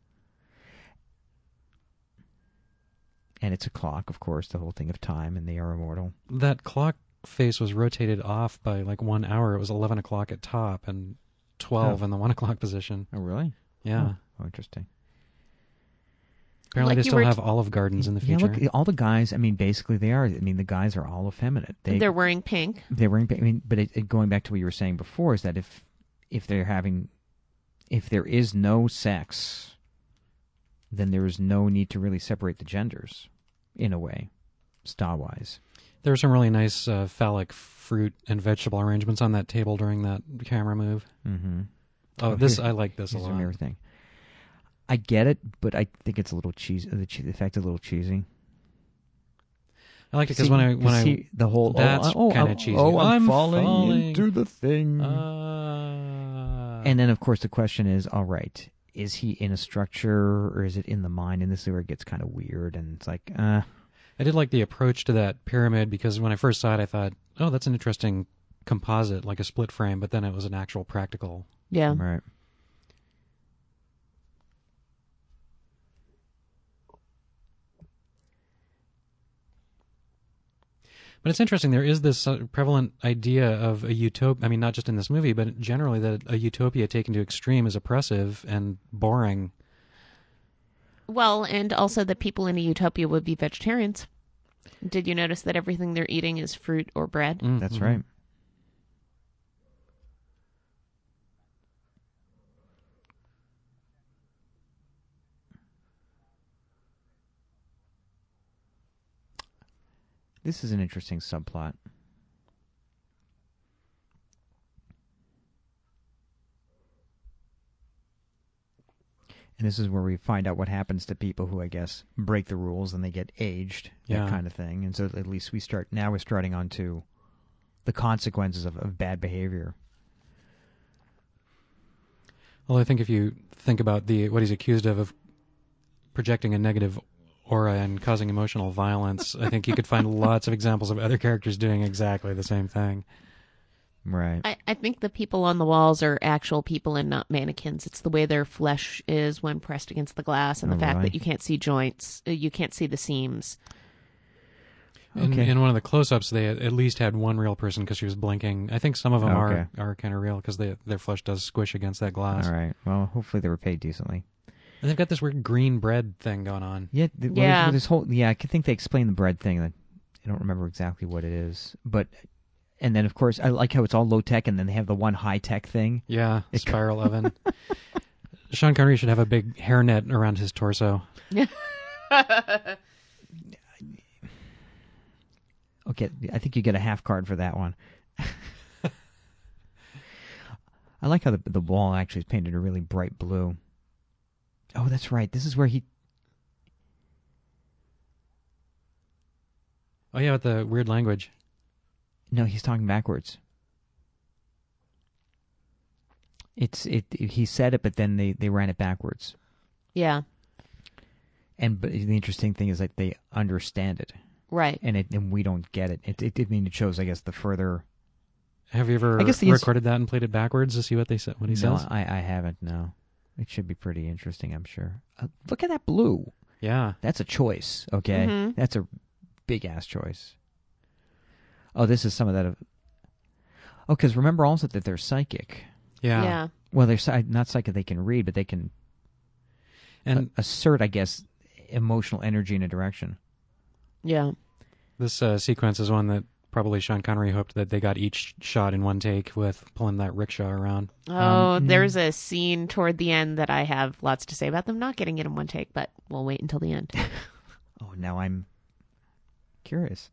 And it's a clock, of course, the whole thing of time, and they are immortal. that clock face was rotated off by like 1 hour. It was 11 o'clock at top and 12 in the 1 o'clock position. Oh, really? Yeah. Oh, interesting. Apparently Like they you still were have Olive Gardens in the Yeah, future. look, all the guys, I mean, basically they are. I mean, the guys are all effeminate. They're wearing pink. They're wearing, I mean, but going back to what you were saying before, is that if there is no sex, then there is no need to really separate the genders, in a way, style-wise. There were some really nice phallic fruit and vegetable arrangements on that table during that camera move. Mm-hmm. Oh, I like this a lot. Everything. I get it, but I think it's a little cheesy. The effect is a little cheesy. I like it because the whole that's kinda cheesy. Oh, I'm I'm falling falling. into the thing. And then, of course, the question is, all right, is he in a structure or is it in the mind? And this is where it gets kind of weird, and it's like, I did like the approach to that pyramid, because when I first saw it, I thought, oh, that's an interesting composite, like a split frame, but then it was an actual practical. Yeah. right. But it's interesting. There is this prevalent idea of a utopia. I mean, not just in this movie, but generally that a utopia taken to extreme is oppressive and boring. Well, and also that people in a utopia would be vegetarians. Did you notice that everything they're eating is fruit or bread? That's right. This is an interesting subplot. And this is where we find out what happens to people who, I guess, break the rules and they get aged, Yeah. that kind of thing. And so at least we're starting on to the consequences of bad behavior. Well, I think if you think about what he's accused of projecting a negative aura and causing emotional violence, I think you could find lots of examples of other characters doing exactly the same thing. Right. I think the people on the walls are actual people and not mannequins. It's the way their flesh is when pressed against the glass, and the fact really? that you can't see joints, you can't see the seams. Okay. In one of the close-ups, they at least had one real person because she was blinking. I think some of them Okay. are kind of real because their flesh does squish against that glass. All right. Well, hopefully they were paid decently. And they've got this weird green bread thing going on. Yeah. Yeah. This whole, I think they explained the bread thing. I don't remember exactly what it is, but. And then, of course, I like how it's all low-tech, and then they have the one high-tech thing. Yeah, spiral oven. Sean Connery should have a big hairnet around his torso. Okay, I think you get a half card for that one. I like how the wall actually is painted a really bright blue. Oh, that's right. This is where he... Oh, yeah, with the weird language. No, he's talking backwards. He said it, but then they ran it backwards. Yeah, But the interesting thing is that they understand it, right. and we don't get it. It shows, I guess, the further. Have you ever I guess recorded that and played it backwards to see what he says? No, I haven't. No, it should be pretty interesting, I'm sure. Look at that blue. Yeah. That's a choice. Okay, Mhm. That's a big ass choice. Oh, this is some of that. Oh, because remember also that they're psychic. Yeah. Well, they're not psychic. They can read, but they can And assert, I guess, emotional energy in a direction. Yeah. this sequence is one that probably Sean Connery hoped that they got each shot in one take with pulling that rickshaw around. Oh, there's a scene toward the end that I have lots to say about them not getting it in one take, but we'll wait until the end. Oh, now I'm curious.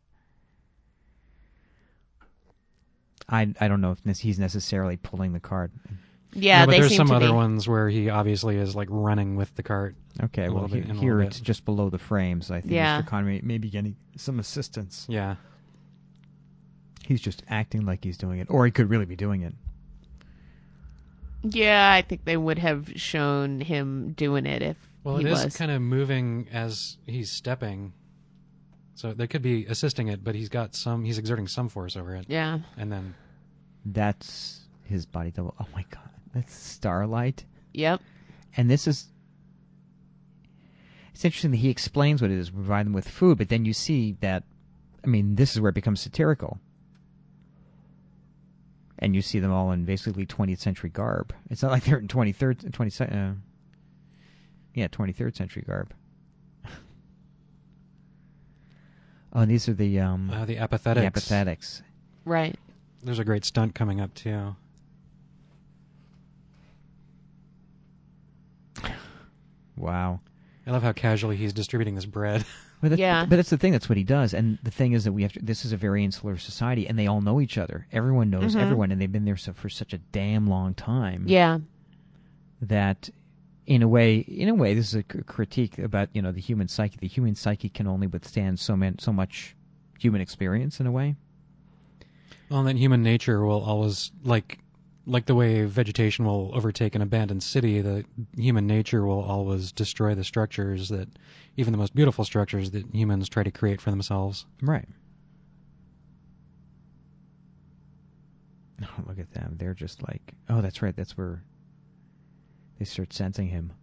I don't know if he's necessarily pulling the cart. Yeah, No, but they there's seem some to other be. ones where he obviously is like running with the cart. Okay, A well, little bit, in a here little it's bit. just below the frames. I think Yeah. Mr. Connery may be getting some assistance. Yeah. He's just acting like he's doing it, or he could really be doing it. Yeah, I think they would have shown him doing it if Well, he it is was. kind of moving as he's stepping. So they could be assisting it, but he's exerting some force over it. Yeah. And then, That's his body double. Oh my god, that's Starlight. Yep. And this is... It's interesting that he explains what it is, provide them with food, but then you see that, I mean, this is where it becomes satirical. And you see them all in basically 20th century garb. It's not like they're in 23rd century garb. Oh, and these are the the apathetics. the apathetics. Right. There's a great stunt coming up, too. Wow. I love how casually he's distributing this bread. But Yeah. But that's the thing. That's what he does. And the thing is that we have to. This is a very insular society, and they all know each other. Everyone knows everyone, and they've been there for such a damn long time. Yeah. That, in a way, this is a critique about the human psyche. The human psyche can only withstand so much human experience in a way. Well, and then human nature will always, like the way vegetation will overtake an abandoned city, the human nature will always destroy the structures that, even the most beautiful structures that humans try to create for themselves. Right. Oh, look at them. They're just like, oh, that's right. That's where they start sensing him.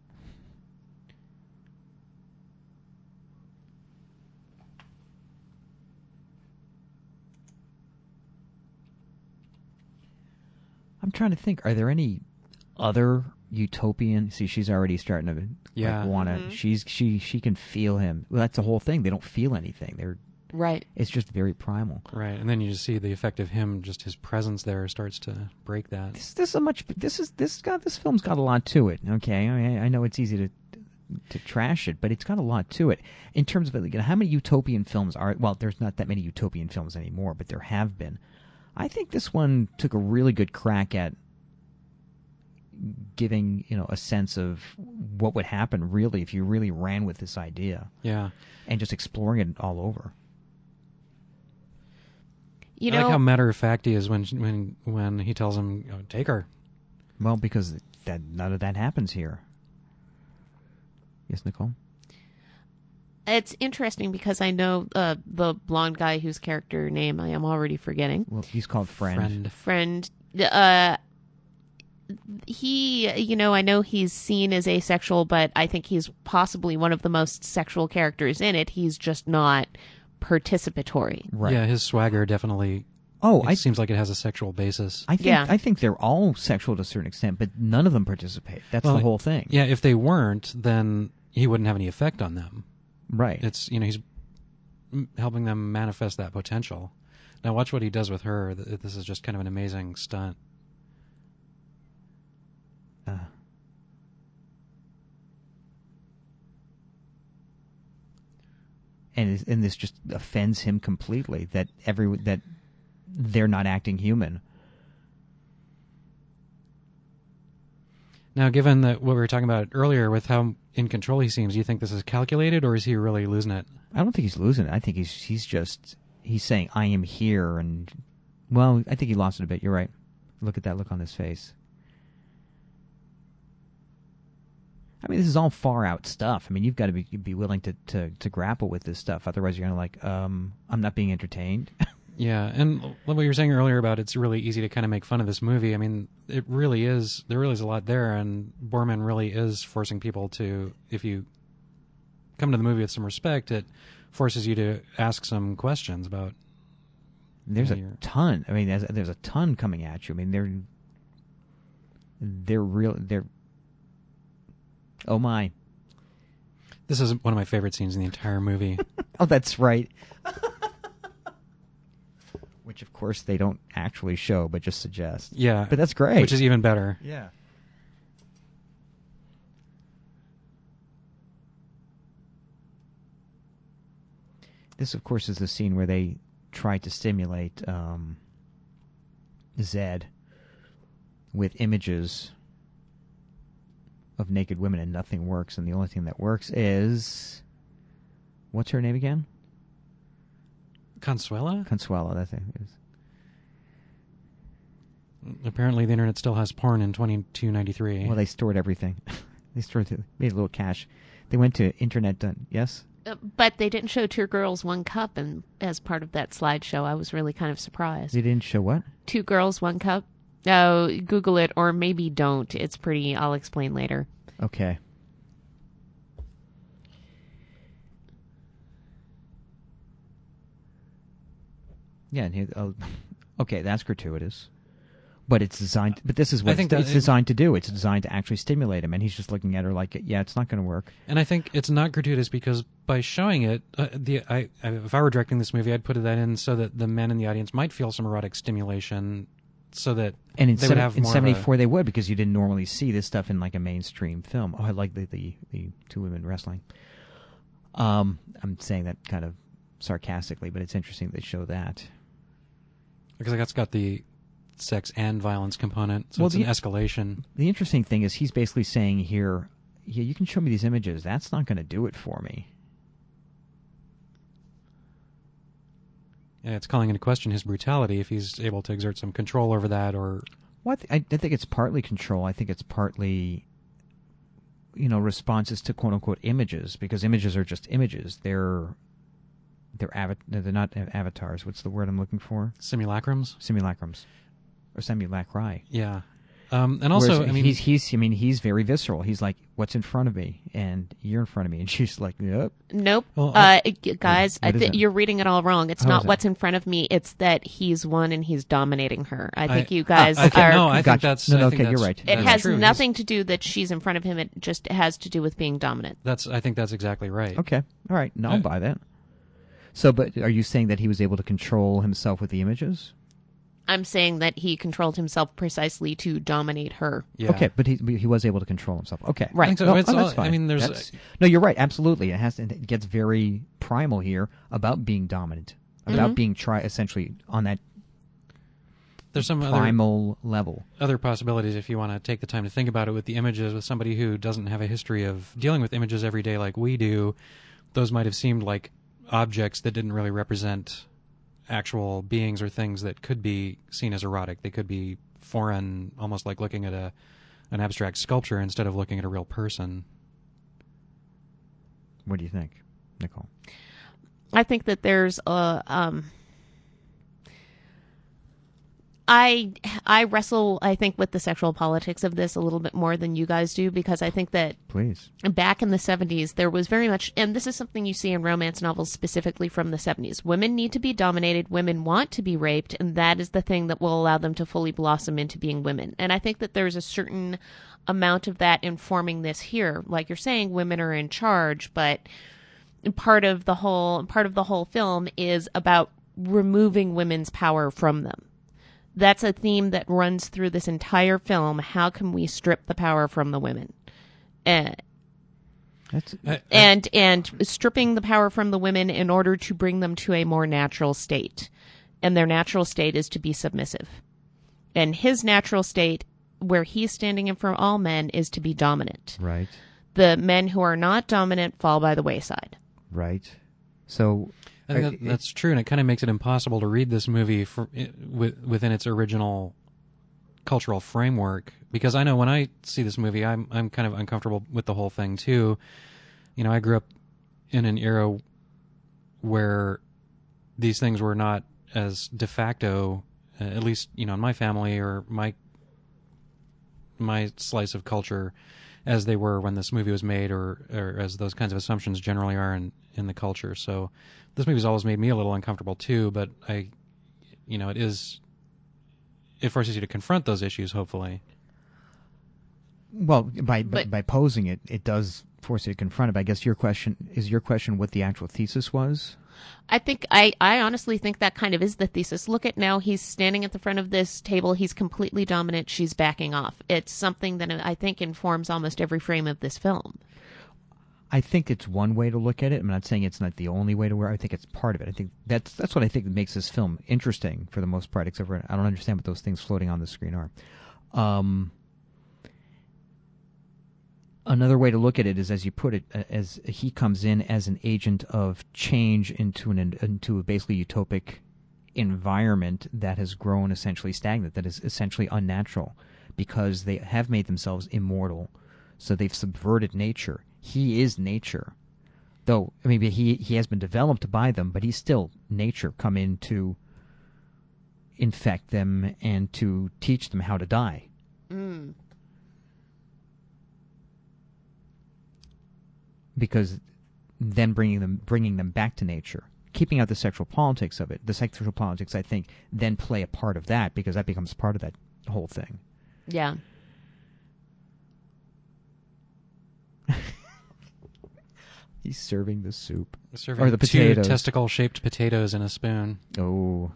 I'm trying to think. Are there any other utopian? See, she's already starting to Yeah. want to. She can feel him. Well, that's the whole thing. They don't feel anything. Right. It's just very primal. Right, and then you just see the effect of him, just his presence there starts to break that. This film's got a lot to it. Okay, I know it's easy to trash it, but it's got a lot to it. In terms of how many utopian films are? Well, there's not that many utopian films anymore, but there have been. I think this one took a really good crack at giving a sense of what would happen really if you really ran with this idea. Yeah. And just exploring it all over. You I know, like how matter of fact he is when he tells him, take her. Well, because none of that happens here. Yes, Nicole? it's interesting because I know the blonde guy whose character name I am already forgetting. Well, he's called Friend. Friend. He, I know he's seen as asexual, but I think he's possibly one of the most sexual characters in it. He's just not participatory. Right. Yeah, his swagger definitely seems like it has a sexual basis. I think they're all sexual to a certain extent, but none of them participate. That's the whole thing. Yeah, if they weren't, then he wouldn't have any effect on them. Right. It's he's helping them manifest that potential. Now watch what he does with her. This is just kind of an amazing stunt. And this just offends him completely that they're not acting human. Now, given that what we were talking about earlier with how in control he seems, do you think this is calculated or is he really losing it? I don't think he's losing it. I think he's saying I am here, and well, I think he lost it a bit. You're right. Look at that look on his face. I mean, this is all far out stuff. I mean, you've got to be willing to grapple with this stuff. Otherwise, you're going to I'm not being entertained. Yeah, and what you were saying earlier about it's really easy to kind of make fun of this movie. I mean, it really is. There really is a lot there, and Borman really is forcing people to, if you come to the movie with some respect, it forces you to ask some questions about There's Yeah, a ton. I mean, there's a ton coming at you. I mean, they're real. They're. Oh my! This is one of my favorite scenes in the entire movie. Oh, that's right. Which, of course, they don't actually show, but just suggest. Yeah, But that's great. which is even better. Yeah. This, of course, is the scene where they try to stimulate Zed with images of naked women, and nothing works. And the only thing that works is... What's her name again? Consuela? Consuelo, that's it. Apparently the internet still has porn in 2293. Well, they stored everything. They made a little cache. They went to internet. Yes? But they didn't show Two Girls, One Cup and as part of that slideshow. I was really kind of surprised. They didn't show what? Two Girls, One Cup. Oh, Google it, or maybe don't. It's pretty... I'll explain later. Okay. Yeah, and okay, that's gratuitous. But it's designed. But this is what it's designed to do. It's designed to actually stimulate him, and he's just looking at her like, "Yeah, it's not going to work." And I think it's not gratuitous because by showing it, if I were directing this movie, I'd put that in so that the men in the audience might feel some erotic stimulation, so that and they would have in more. '74, they would, because you didn't normally see this stuff in like a mainstream film. Oh, I like the two women wrestling. I'm saying that kind of sarcastically, but it's interesting they show that because that's got the sex and violence component, so it's an escalation. The interesting thing is he's basically saying here, yeah, you can show me these images. That's not going to do it for me. Yeah, it's calling into question his brutality if he's able to exert some control over that, or... Well, I think it's partly control. I think it's partly, responses to quote-unquote images, because images are just images. They're not avatars. What's the word I'm looking for? Simulacrums? Simulacrums. Or simulacri. Yeah. And also, whereas he's very visceral. He's like, "What's in front of me?" And you're in front of me, and she's like, "Yep." Nope. Well, guys, I think you're reading it all wrong. It's not what's in front of me. It's that he's won and he's dominating her. I think you guys are. No, I think that's. No, okay, you're right. It has true. nothing to do that she's in front of him. It just has to do with being dominant. I think that's exactly right. Okay. All right. No, I'll buy that. So, but are you saying that he was able to control himself with the images? I'm saying that he controlled himself precisely to dominate her. Yeah. Okay, but he was able to control himself. Okay, right. So that's fine. I mean, No, you're right. Absolutely, it gets very primal here about being dominant, about being essentially on that. There's some primal level. Other possibilities, if you want to take the time to think about it, with the images, with somebody who doesn't have a history of dealing with images every day like we do, those might have seemed like objects that didn't really represent actual beings or things that could be seen as erotic. They could be foreign, almost like looking at an abstract sculpture instead of looking at a real person. What do you think, Nicole? I think that there's I wrestle, I think, with the sexual politics of this a little bit more than you guys do, because I think that back in the 70s, there was very much, and this is something you see in romance novels specifically from the 70s, women need to be dominated, women want to be raped, and that is the thing that will allow them to fully blossom into being women. And I think that there's a certain amount of that informing this here. Like you're saying, women are in charge, but part of the whole film is about removing women's power from them. That's a theme that runs through this entire film. How can we strip the power from the women? And stripping the power from the women in order to bring them to a more natural state. And their natural state is to be submissive. And his natural state, where he's standing in for all men, is to be dominant. Right. The men who are not dominant fall by the wayside. Right. So... I think that's true, and it kind of makes it impossible to read this movie within its original cultural framework. Because I know when I see this movie, I'm kind of uncomfortable with the whole thing too. I grew up in an era where these things were not as de facto, at least in my family or my slice of culture, as they were when this movie was made, or as those kinds of assumptions generally are in the culture. So this movie's always made me a little uncomfortable too, but it forces you to confront those issues, hopefully. Well, by posing it, it does force you to confront it. But I guess your question what the actual thesis was? I honestly think that kind of is the thesis. Look at now, he's standing at the front of this table. He's completely dominant. She's backing off. It's something that I think informs almost every frame of this film. I think it's one way to look at it. I'm not saying it's not the only way to work. I think it's part of it. I think that's what I think makes this film interesting for the most part, except for I don't understand what those things floating on the screen are. Another way to look at it is, as you put it, as he comes in as an agent of change into a basically utopic environment that has grown essentially stagnant, that is essentially unnatural, because they have made themselves immortal, so they've subverted nature. He is nature, though maybe he has been developed by them, but he's still nature come in to infect them and to teach them how to die. Mm. Because then bringing them back to nature, keeping out the sexual politics of it. The sexual politics, I think, then play a part of that, because that becomes part of that whole thing. Yeah. He's serving the soup. Serving or the potatoes. 2 testicle-shaped potatoes in a spoon. Oh.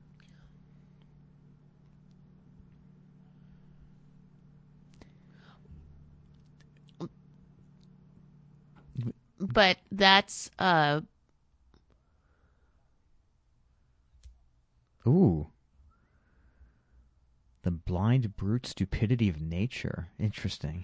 But that's Ooh. The blind brute stupidity of nature. Interesting.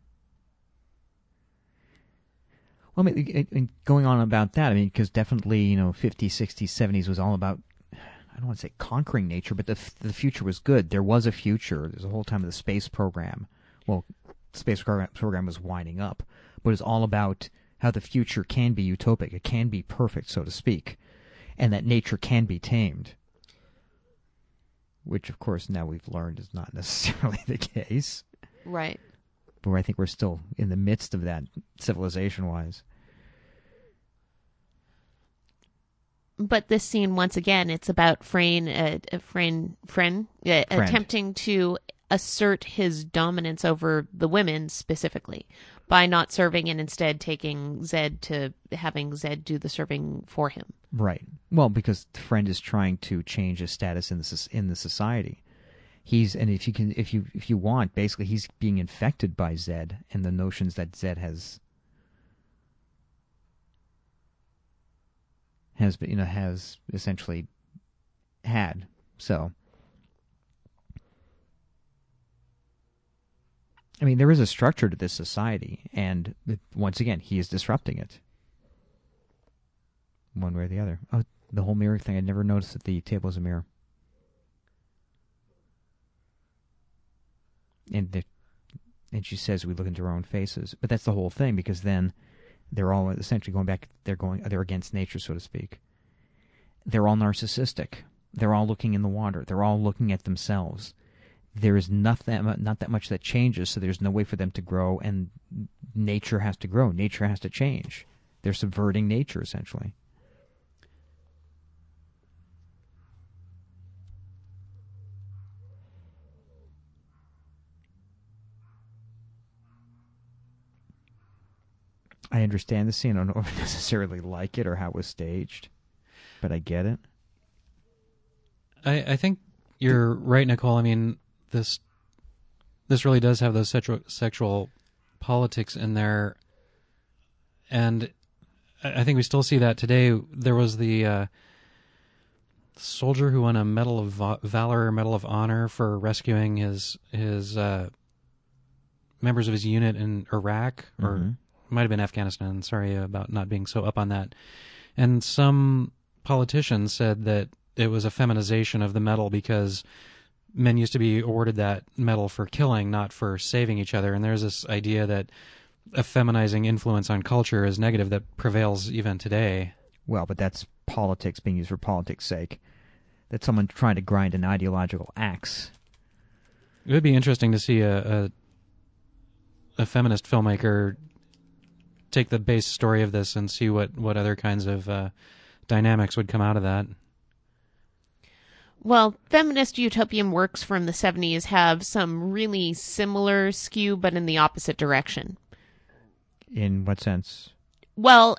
Well, I mean, going on about that, I mean, because definitely, 50s, 60s, 70s was all about, I don't want to say conquering nature, but the future was good. There was a future. There's a whole time of the space program. Well, the space program was winding up, but it's all about how the future can be utopic. It can be perfect, so to speak, and that nature can be tamed. Which, of course, now we've learned is not necessarily the case. right. But I think we're still in the midst of that, civilization-wise. But this scene, once again, it's about Friend attempting to assert his dominance over the women specifically by not serving and instead taking Zed to having Zed do the serving for him. Right. Well, because the Friend is trying to change his status in the society. If you want, basically, he's being infected by Zed and the notions that Zed has essentially had. So, I mean, there is a structure to this society, and once again, he is disrupting it, one way or the other. Oh, the whole mirror thing! I never noticed that the table is a mirror. And she says we look into our own faces, but that's the whole thing, because then they're all essentially going back. They're against nature, so to speak. They're all narcissistic. They're all looking in the water. They're all looking at themselves. There is not that much that changes, so there's no way for them to grow, and nature has to grow. Nature has to change. They're subverting nature, essentially. I understand the scene. I don't know if I necessarily like it or how it was staged, but I get it. I think you're right, Nicole. I mean, this really does have those sexual politics in there, and I think we still see that today. There was the soldier who won a Medal of Valor or Medal of Honor for rescuing his members of his unit in Iraq, or might have been Afghanistan. Sorry about not being so up on that. And some politicians said that it was a feminization of the medal because men used to be awarded that medal for killing, not for saving each other. And there's this idea that a feminizing influence on culture is negative that prevails even today. Well, but that's politics being used for politics' sake. That's someone trying to grind an ideological axe. It would be interesting to see a feminist filmmaker take the base story of this and see what other kinds of dynamics would come out of that. Well, feminist utopian works from the 70s have some really similar skew, but in the opposite direction. In what sense? Well,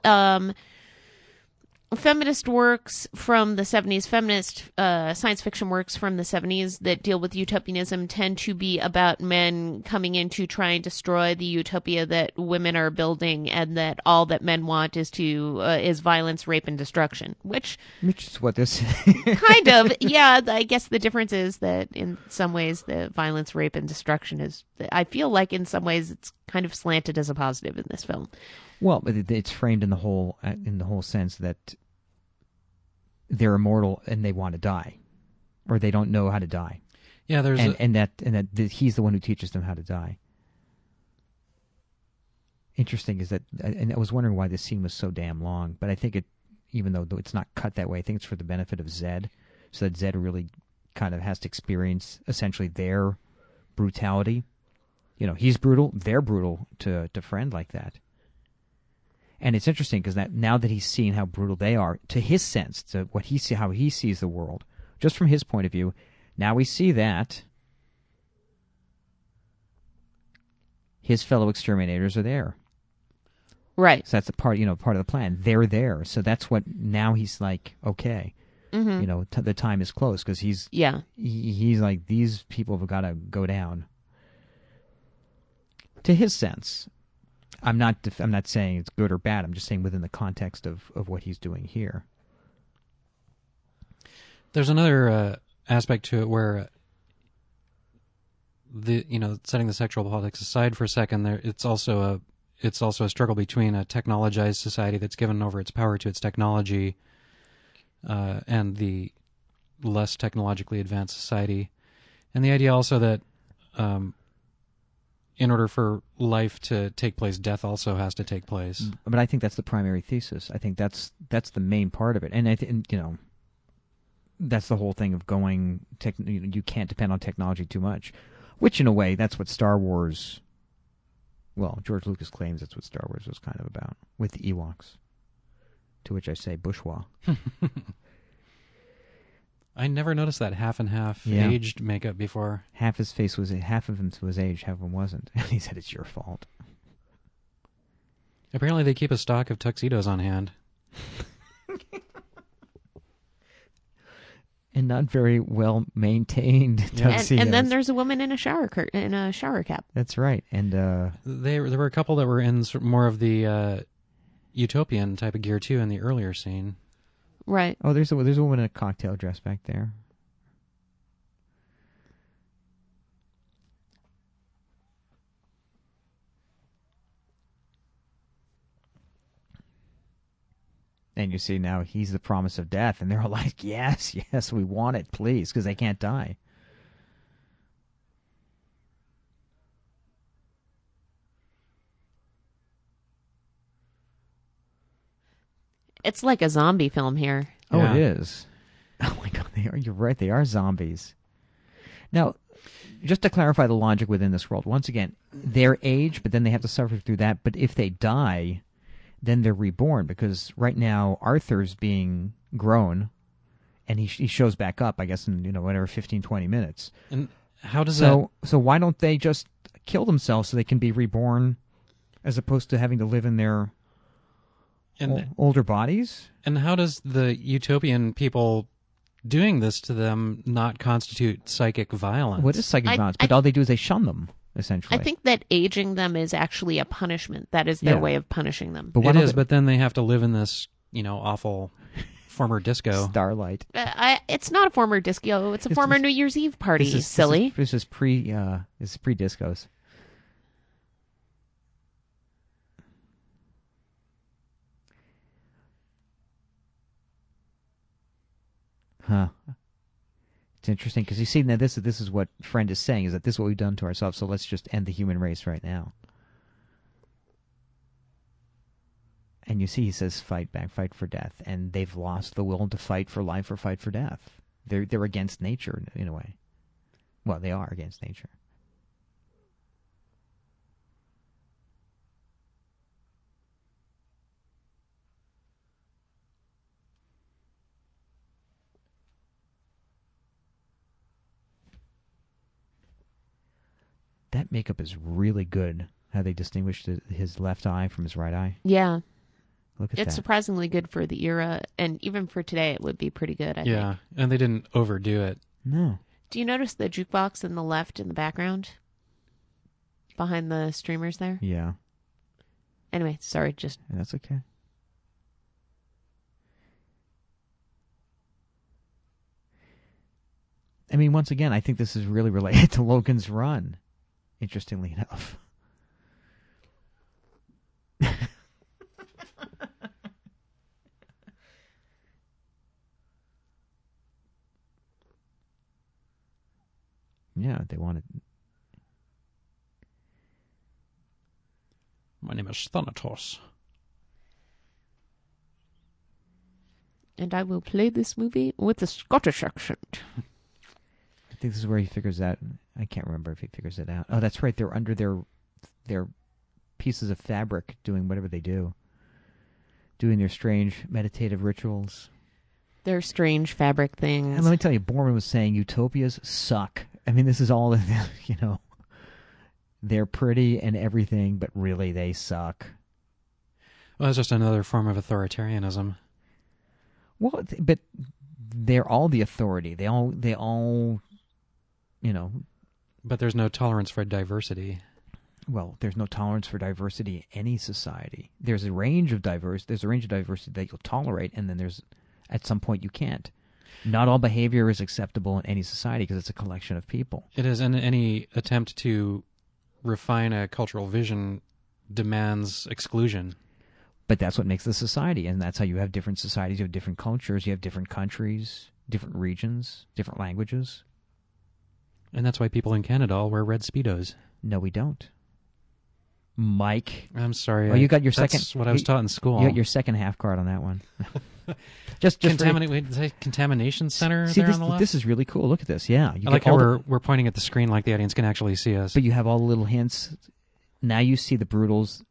feminist works from the 70s, feminist science fiction works from the 70s that deal with utopianism tend to be about men coming in to try and destroy the utopia that women are building, and that all that men want is violence, rape, and destruction, which is what this kind of, yeah, I guess the difference is that in some ways the violence, rape, and destruction is, I feel like in some ways it's kind of slanted as a positive in this film. Well, but it's framed in the whole sense that they're immortal and they want to die, or they don't know how to die. Yeah, there's and that he's the one who teaches them how to die. Interesting is that, and I was wondering why this scene was so damn long, but I think it, even though it's not cut that way, I think it's for the benefit of Zed, so that Zed really kind of has to experience essentially their brutality. You know, he's brutal, they're brutal to friend like that. And it's interesting because now that he's seen how brutal they are, to his sense, to how he sees the world, just from his point of view, now we see that his fellow exterminators are there. Right. So that's part of the plan. They're there. So that's what, now he's like, okay, the time is close, because he's like, these people have got to go down. To his sense. I'm not saying it's good or bad. I'm just saying within the context of what he's doing here. There's another aspect to it where setting the sexual politics aside for a second, it's also a struggle between a technologized society that's given over its power to its technology and the less technologically advanced society, and the idea also that in order for life to take place, death also has to take place. But I think that's the primary thesis. I think that's the main part of it, and that's the whole thing of going. You can't depend on technology too much, which in a way that's what Star Wars. Well, George Lucas claims that's what Star Wars was kind of about with the Ewoks. To which I say, bourgeois. I never noticed that half and half aged makeup before. Half his face was half of him was aged, half of him wasn't. And he said, "It's your fault." Apparently, they keep a stock of tuxedos on hand. And not very well maintained tuxedos. And then there's a woman in a shower curtain, in a shower cap. That's right. And there were a couple that were in more of the utopian type of gear too in the earlier scene. Right. Oh, there's a woman in a cocktail dress back there. And you see now he's the promise of death, and they're all like, yes, we want it, please, because they can't die. It's like a zombie film here. Oh, Yeah. It is. Oh my God, they are. You're right. They are zombies. Now, just to clarify the logic within this world, once again, they're aged, but then they have to suffer through that. But if they die, then they're reborn, because right now Arthur's being grown, and he shows back up, I guess, in whatever 15, 20 minutes. And how does So why don't they just kill themselves so they can be reborn, as opposed to having to live in their older bodies? And how does the utopian people doing this to them not constitute psychic violence? What is psychic violence? But all they do is they shun them, essentially. I think that aging them is actually a punishment. That is their way of punishing them. But It is, but then they have to live in this, awful former disco. Starlight. It's not a former disco. It's a former New Year's Eve party, silly. This is pre-discos. Huh. It's interesting because you see now this is what Friend is saying, is that this is what we've done to ourselves, so let's just end the human race right now. And you see he says fight back, fight for death, and they've lost the will to fight for life or fight for death. They're against nature in a way. Well, they are against nature. makeup is really good. How they distinguished his left eye from his right eye. Yeah. Look at It's that. surprisingly good for the era, and even for today, it would be pretty good, I think. And they didn't overdo it. No. Do you notice the jukebox in the left in the background? Behind the streamers there? Yeah. Anyway, sorry, just... That's okay. I mean, once again, I think this is really related to Logan's Run, interestingly enough. Yeah, they wanted... My name is Thanatos. And I will play this movie with a Scottish accent. I think this is where he figures out... I can't remember if he figures it out. Oh, that's right. They're under their pieces of fabric doing whatever they do. Doing their strange meditative rituals. Their strange fabric things. And let me tell you, Borman was saying utopias suck. I mean, this is all, you know, they're pretty and everything, but really they suck. Well, that's just another form of authoritarianism. Well, but they're all the authority. They all, you know. But there's no tolerance for diversity. Well, there's no tolerance for diversity in any society. There's a range of diversity that you'll tolerate, and then at some point you can't. Not all behavior is acceptable in any society because it's a collection of people. It is, and any attempt to refine a cultural vision demands exclusion. But that's what makes the society, and that's how you have different societies, you have different cultures, you have different countries, different regions, different languages. And that's why people in Canada all wear red Speedos. No, we don't. Mike. I'm sorry. Oh, you got your that's second... what I was taught in school. You got your second half card on that one. just Contamination Center See, there on the left? This is really cool. Look at this. Yeah. I like how we're pointing at the screen like the audience can actually see us. But you have all the little hints. Now you see the Brutals,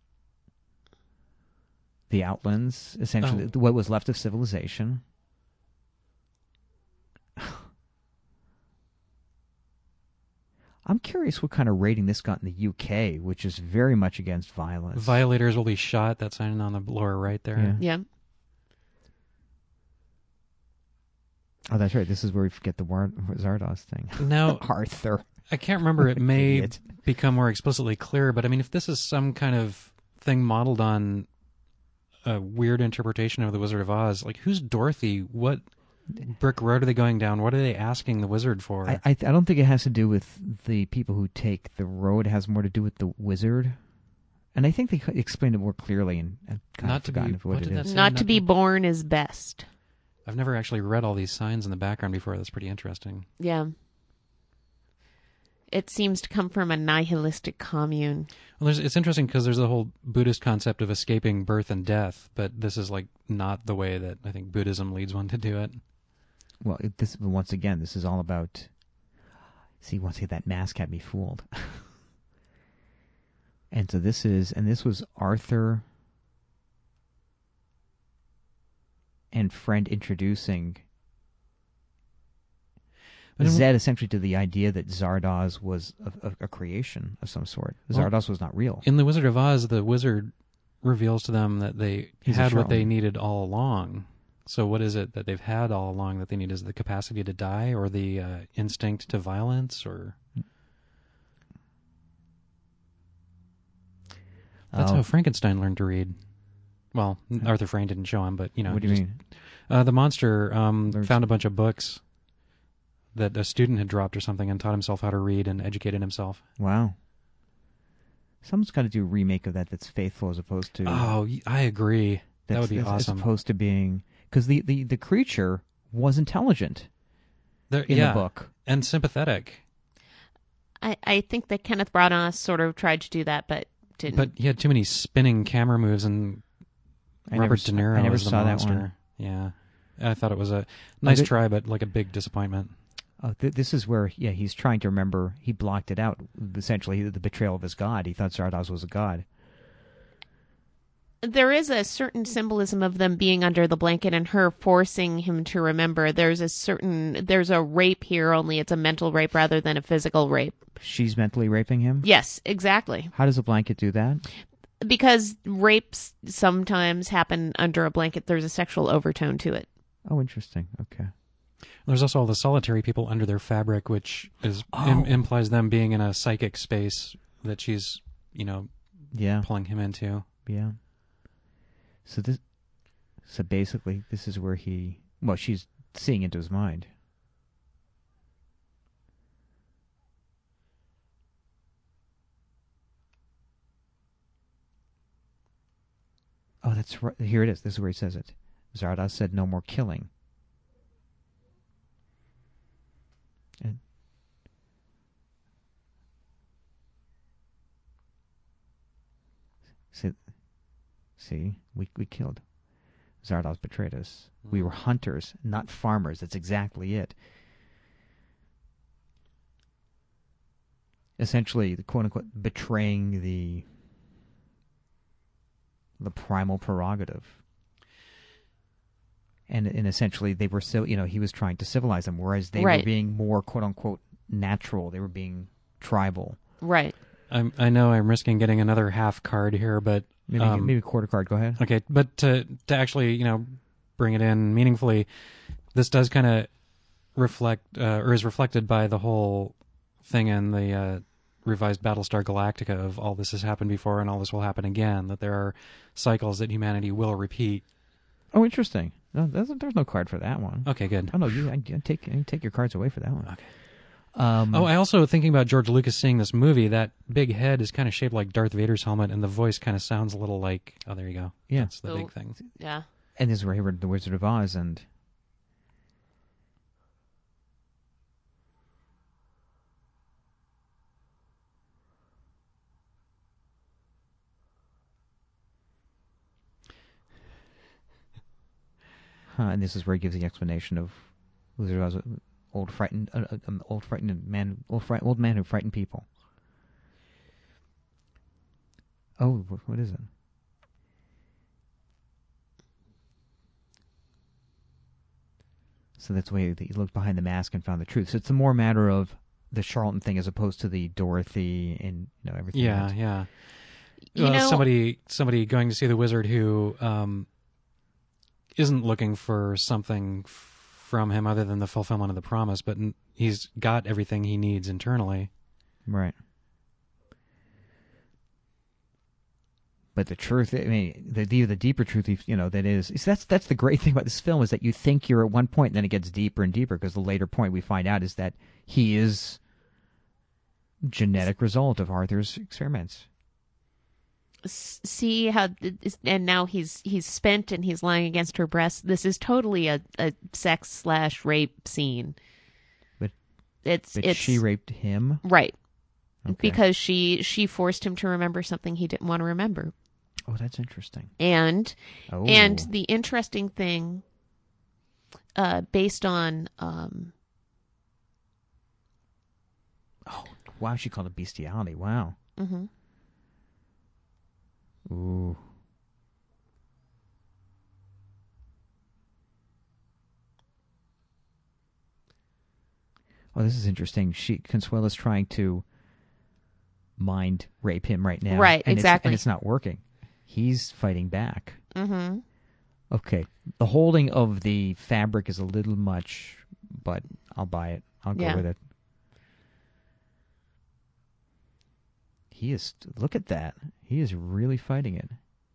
the Outlands, essentially what was left of civilization. I'm curious what kind of rating this got in the UK, which is very much against violence. Violators will be shot. That sign on the lower right there. Yeah. Oh, that's right. This is where we get the Zardoz thing. Now, Arthur. I can't remember. It may Idiot. become more explicitly clear, but I mean, if this is some kind of thing modeled on a weird interpretation of the Wizard of Oz, like who's Dorothy? What brick road are they going down? What are they asking the wizard for? I don't think it has to do with the people who take the road. It has more to do with the wizard. And I think they explained it more clearly, and I've kind of forgotten what it is. Not to be born is best. I've never actually read all these signs in the background before. That's pretty interesting. Yeah. It seems to come from a nihilistic commune. Well, it's interesting because there's the whole Buddhist concept of escaping birth and death, but this is like not the way that I think Buddhism leads one to do it. Well, once again, this is all about... See, once again, that mask had me fooled. And so this was Arthur and Friend introducing Zed essentially to the idea that Zardoz was a creation of some sort. Zardoz was not real. In The Wizard of Oz, the wizard reveals to them that they had what they needed all along. So what is it that they've had all along that they need? Is it the capacity to die or the instinct to violence? Or that's how Frankenstein learned to read. Well, Arthur Frayne didn't show him, but, you know. What do you mean? The monster found a bunch of books that a student had dropped or something and taught himself how to read and educated himself. Wow. Someone's got to do a remake of that that's faithful as opposed to... Oh, I agree. That would be awesome. As opposed to being... Because the creature was intelligent in the book. And sympathetic. I think that Kenneth Branagh sort of tried to do that, but didn't. But he had too many spinning camera moves, and Robert De Niro was the monster. That one. Yeah. I thought it was a nice try, but like a big disappointment. This is where, he's trying to remember. He blocked it out, essentially, the betrayal of his god. He thought Zardoz was a god. there is a certain symbolism of them being under the blanket and her forcing him to remember. There's a rape here, only it's a mental rape rather than a physical rape. She's mentally raping him? Yes, exactly. How does a blanket do that? Because rapes sometimes happen under a blanket. There's a sexual overtone to it. Oh, interesting. Okay. There's also all the solitary people under their fabric, which is implies them being in a psychic space that she's, Yeah. pulling him into. Yeah. So basically, this is where she's seeing into his mind. Oh, that's right. Here it is. This is where he says it. Zardoz said no more killing. And see, we killed. Zardoz betrayed us. We were hunters, not farmers. That's exactly it. Essentially, the quote-unquote betraying the primal prerogative. And essentially, they were he was trying to civilize them, whereas they were being more quote-unquote natural. They were being tribal. Right. I know I'm risking getting another half card here, but... Maybe a quarter card. Go ahead. Okay, but to actually, bring it in meaningfully, this does kind of reflect, or is reflected by the whole thing in the revised Battlestar Galactica of all this has happened before and all this will happen again, that there are cycles that humanity will repeat. Oh, interesting. No, there's no card for that one. Okay, good. Oh, no, you take your cards away for that one. Okay. I also, thinking about George Lucas seeing this movie, that big head is kind of shaped like Darth Vader's helmet, and the voice kind of sounds a little like... Oh, there you go. Yeah. That's the big thing. Yeah. And this is where he read The Wizard of Oz, and... and this is where he gives the explanation of Wizard of Oz, old man who frightened people. Oh, what is it? So that's why he looked behind the mask and found the truth. So it's a more matter of the charlatan thing as opposed to the Dorothy and everything. Yeah, yeah. Somebody going to see the wizard who isn't looking for something from him other than the fulfillment of the promise, but he's got everything he needs internally. Right. But the truth, I mean, the deeper truth, that is that's the great thing about this film, is that you think you're at one point, and then it gets deeper and deeper, because the later point we find out is that he is genetic result of Arthur's experiments. See how, and now he's spent and he's lying against her breast. This is totally a sex/rape scene. But it's she raped him, right? Okay. Because she forced him to remember something he didn't want to remember. Oh, that's interesting. And the interesting thing, based on oh wow, she called it bestiality. Wow. Mm-hmm. Ooh. Oh, this is interesting. Consuela's trying to mind rape him right now. Right, exactly. And it's not working. He's fighting back. Mm-hmm. Okay. The holding of the fabric is a little much, but I'll buy it. I'll go with it. Look at that. He is really fighting it.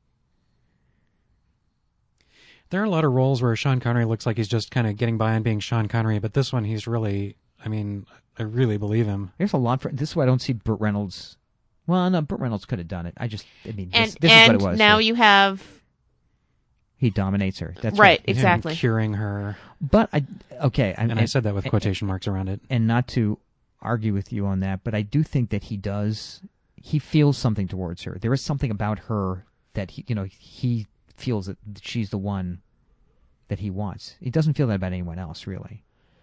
There are a lot of roles where Sean Connery looks like he's just kind of getting by and being Sean Connery, but this one he's really, I really believe him. There's a lot this is why I don't see Burt Reynolds. Well, no, Burt Reynolds could have done it. This is what it was. Now you have... He dominates her. That's right. Exactly. Him curing her. But, I said that with quotation marks around it. And not to argue with you on that, but I do think that he feels something towards her. There is something about her that he feels that she's the one that he wants. He doesn't feel that about anyone else, really.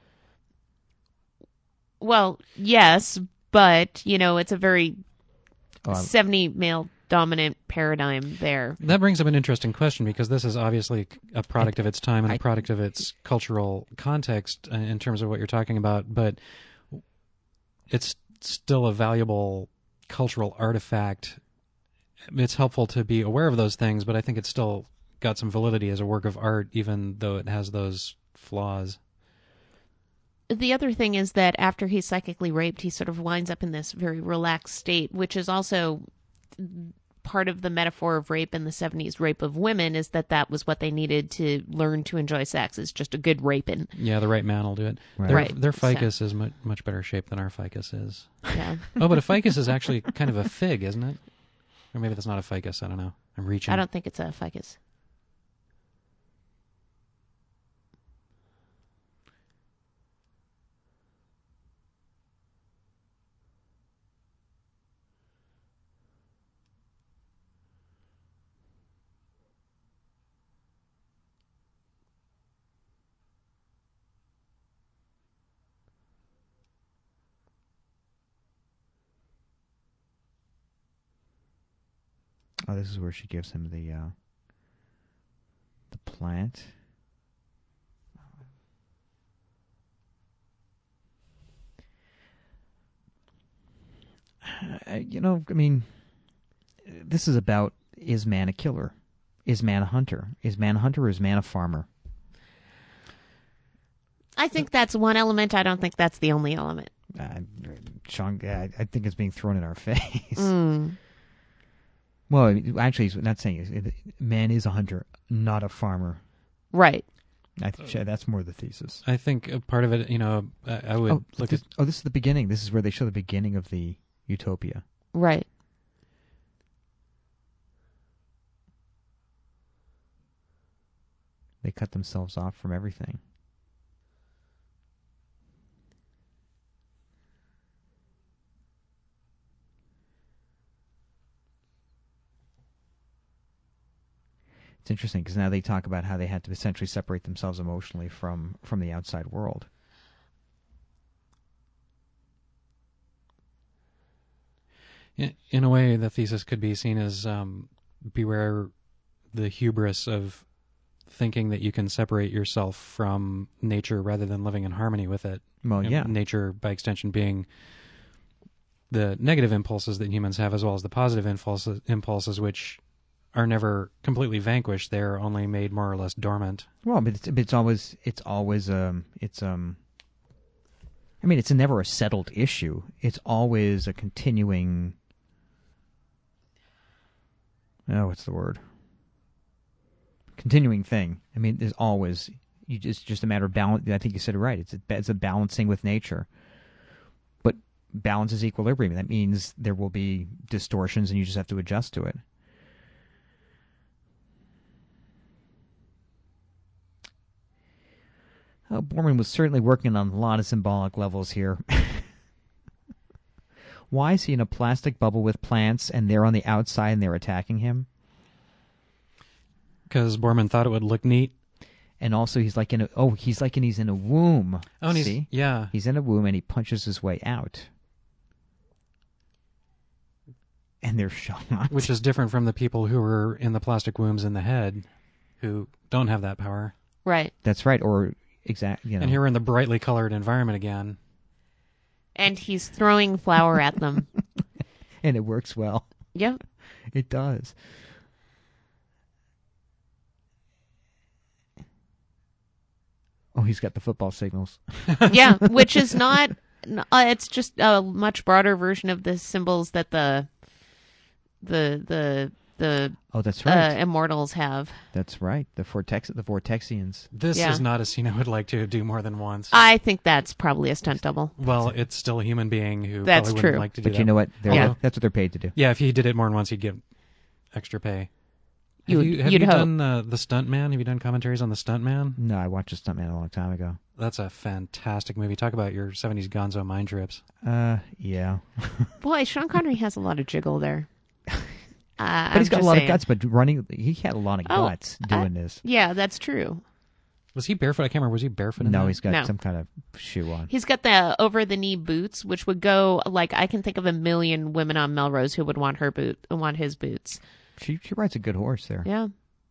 Well, yes, but, it's a very 70 male dominant paradigm there. That brings up an interesting question, because this is obviously a product of its time and a product of its cultural context in terms of what you're talking about, but it's still a valuable cultural artifact. It's helpful to be aware of those things, but I think it's still got some validity as a work of art, even though it has those flaws. The other thing is that after he's psychically raped, he sort of winds up in this very relaxed state, which is also part of the metaphor of rape in the 70s, rape of women, is that was what they needed to learn to enjoy sex, is just a good raping. Yeah, the right man will do it. Right. Their ficus is much better shape than our ficus is. Yeah. Oh, but a ficus is actually kind of a fig, isn't it? Or maybe that's not a ficus. I don't know. I'm reaching. I don't think it's a ficus. Oh, this is where she gives him the plant. This is about, is man a killer? Is man a hunter? Is man a hunter or is man a farmer? I think that's one element. I don't think that's the only element. Sean, I think it's being thrown in our face. Well, actually, he's not saying it. Man is a hunter, not a farmer. Right. I think that's more the thesis. I think a part of it, I would look at... Oh, this is the beginning. This is where they show the beginning of the utopia. Right. They cut themselves off from everything. It's interesting because now they talk about how they had to essentially separate themselves emotionally from the outside world. In a way, the thesis could be seen as beware the hubris of thinking that you can separate yourself from nature rather than living in harmony with it. Well, yeah. Nature, by extension, being the negative impulses that humans have, as well as the positive impulses, which are never completely vanquished. They're only made more or less dormant. Well, but it's always it's never a settled issue. It's always a continuing. Oh, what's the word? Continuing thing. I mean, there's always it's just a matter of balance. I think you said it right. It's a balancing with nature. But balance is equilibrium. That means there will be distortions, and you just have to adjust to it. Borman was certainly working on a lot of symbolic levels here. Why is he in a plastic bubble with plants and they're on the outside and they're attacking him? Because Borman thought it would look neat. And also he's like he's in a womb. Oh, and see? Yeah. He's in a womb and he punches his way out. And they're shocked. Which is different from the people who were in the plastic wombs in the head, who don't have that power. Right. That's right. Or exactly. And here we're in the brightly colored environment again. And he's throwing flour at them. And it works well. Yep. It does. Oh, he's got the football signals. Yeah, which is not... it's just a much broader version of the symbols that the oh, that's right. Immortals have. That's right. The Vortexians. This is not a scene I would like to do more than once. I think that's probably a stunt double. Well, it's still a human being who that's probably true. wouldn't like to do that. But you know what? That's what they're paid to do. Yeah, if he did it more than once, he'd get extra pay. Have you hope. done the Stuntman? Have you done commentaries on the Stuntman? No, I watched the Stuntman a long time ago. That's a fantastic movie. Talk about your 70s gonzo mind trips. Yeah. Boy, Sean Connery has a lot of jiggle there. But he's got a lot of guts, but he had a lot of guts doing this. Yeah, that's true. Was he barefoot? I can't remember. Was he barefoot? No, he's got some kind of shoe on. He's got the over-the-knee boots, which would go, like, I can think of a million women on Melrose who would want his boots. She rides a good horse there. Yeah.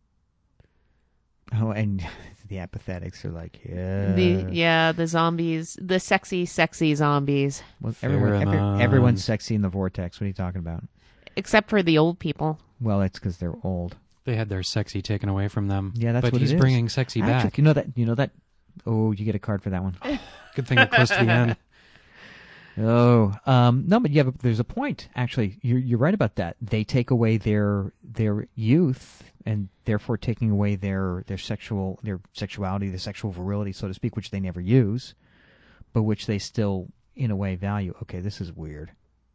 Oh, and the apathetics are like, yeah. The zombies, the sexy zombies. Well, Pheromones. everyone's sexy in the vortex. What are you talking about? Except for the old people. Well, it's because they're old. They had their sexy taken away from them. Yeah, that's but what he's it is. bringing sexy Actually, back. You know that. Oh, you get a card for that one. Good thing we're close to the end. Oh, no, but there's a point. Actually, you're right about that. They take away their youth, and therefore taking away their sexuality, their sexual virility, so to speak, which they never use, but which they still, in a way, value. Okay, this is weird.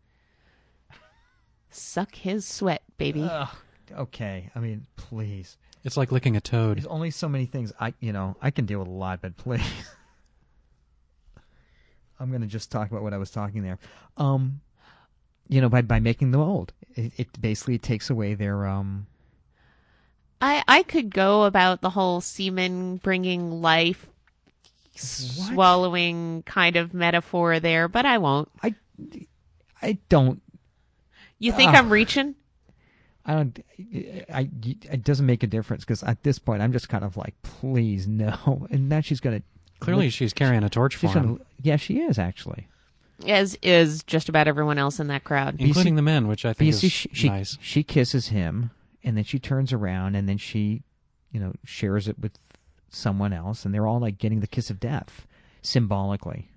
Suck his sweat, baby. Ugh, okay, I mean, please. It's like licking a toad. There's only so many things I can deal with a lot, but please. I'm going to just talk about what I was talking there. By making them old, it basically takes away their I could go about the whole semen bringing life, swallowing kind of metaphor there, but I won't. I don't. You think I'm reaching? I don't. It doesn't make a difference because at this point I'm just kind of like, please no. And now she's going to. Clearly, she's carrying a torch for him. Yeah, she is actually. As is just about everyone else in that crowd. Including the men, which I think is nice. She kisses him, and then she turns around, and then she, shares it with someone else, and they're all like getting the kiss of death, symbolically.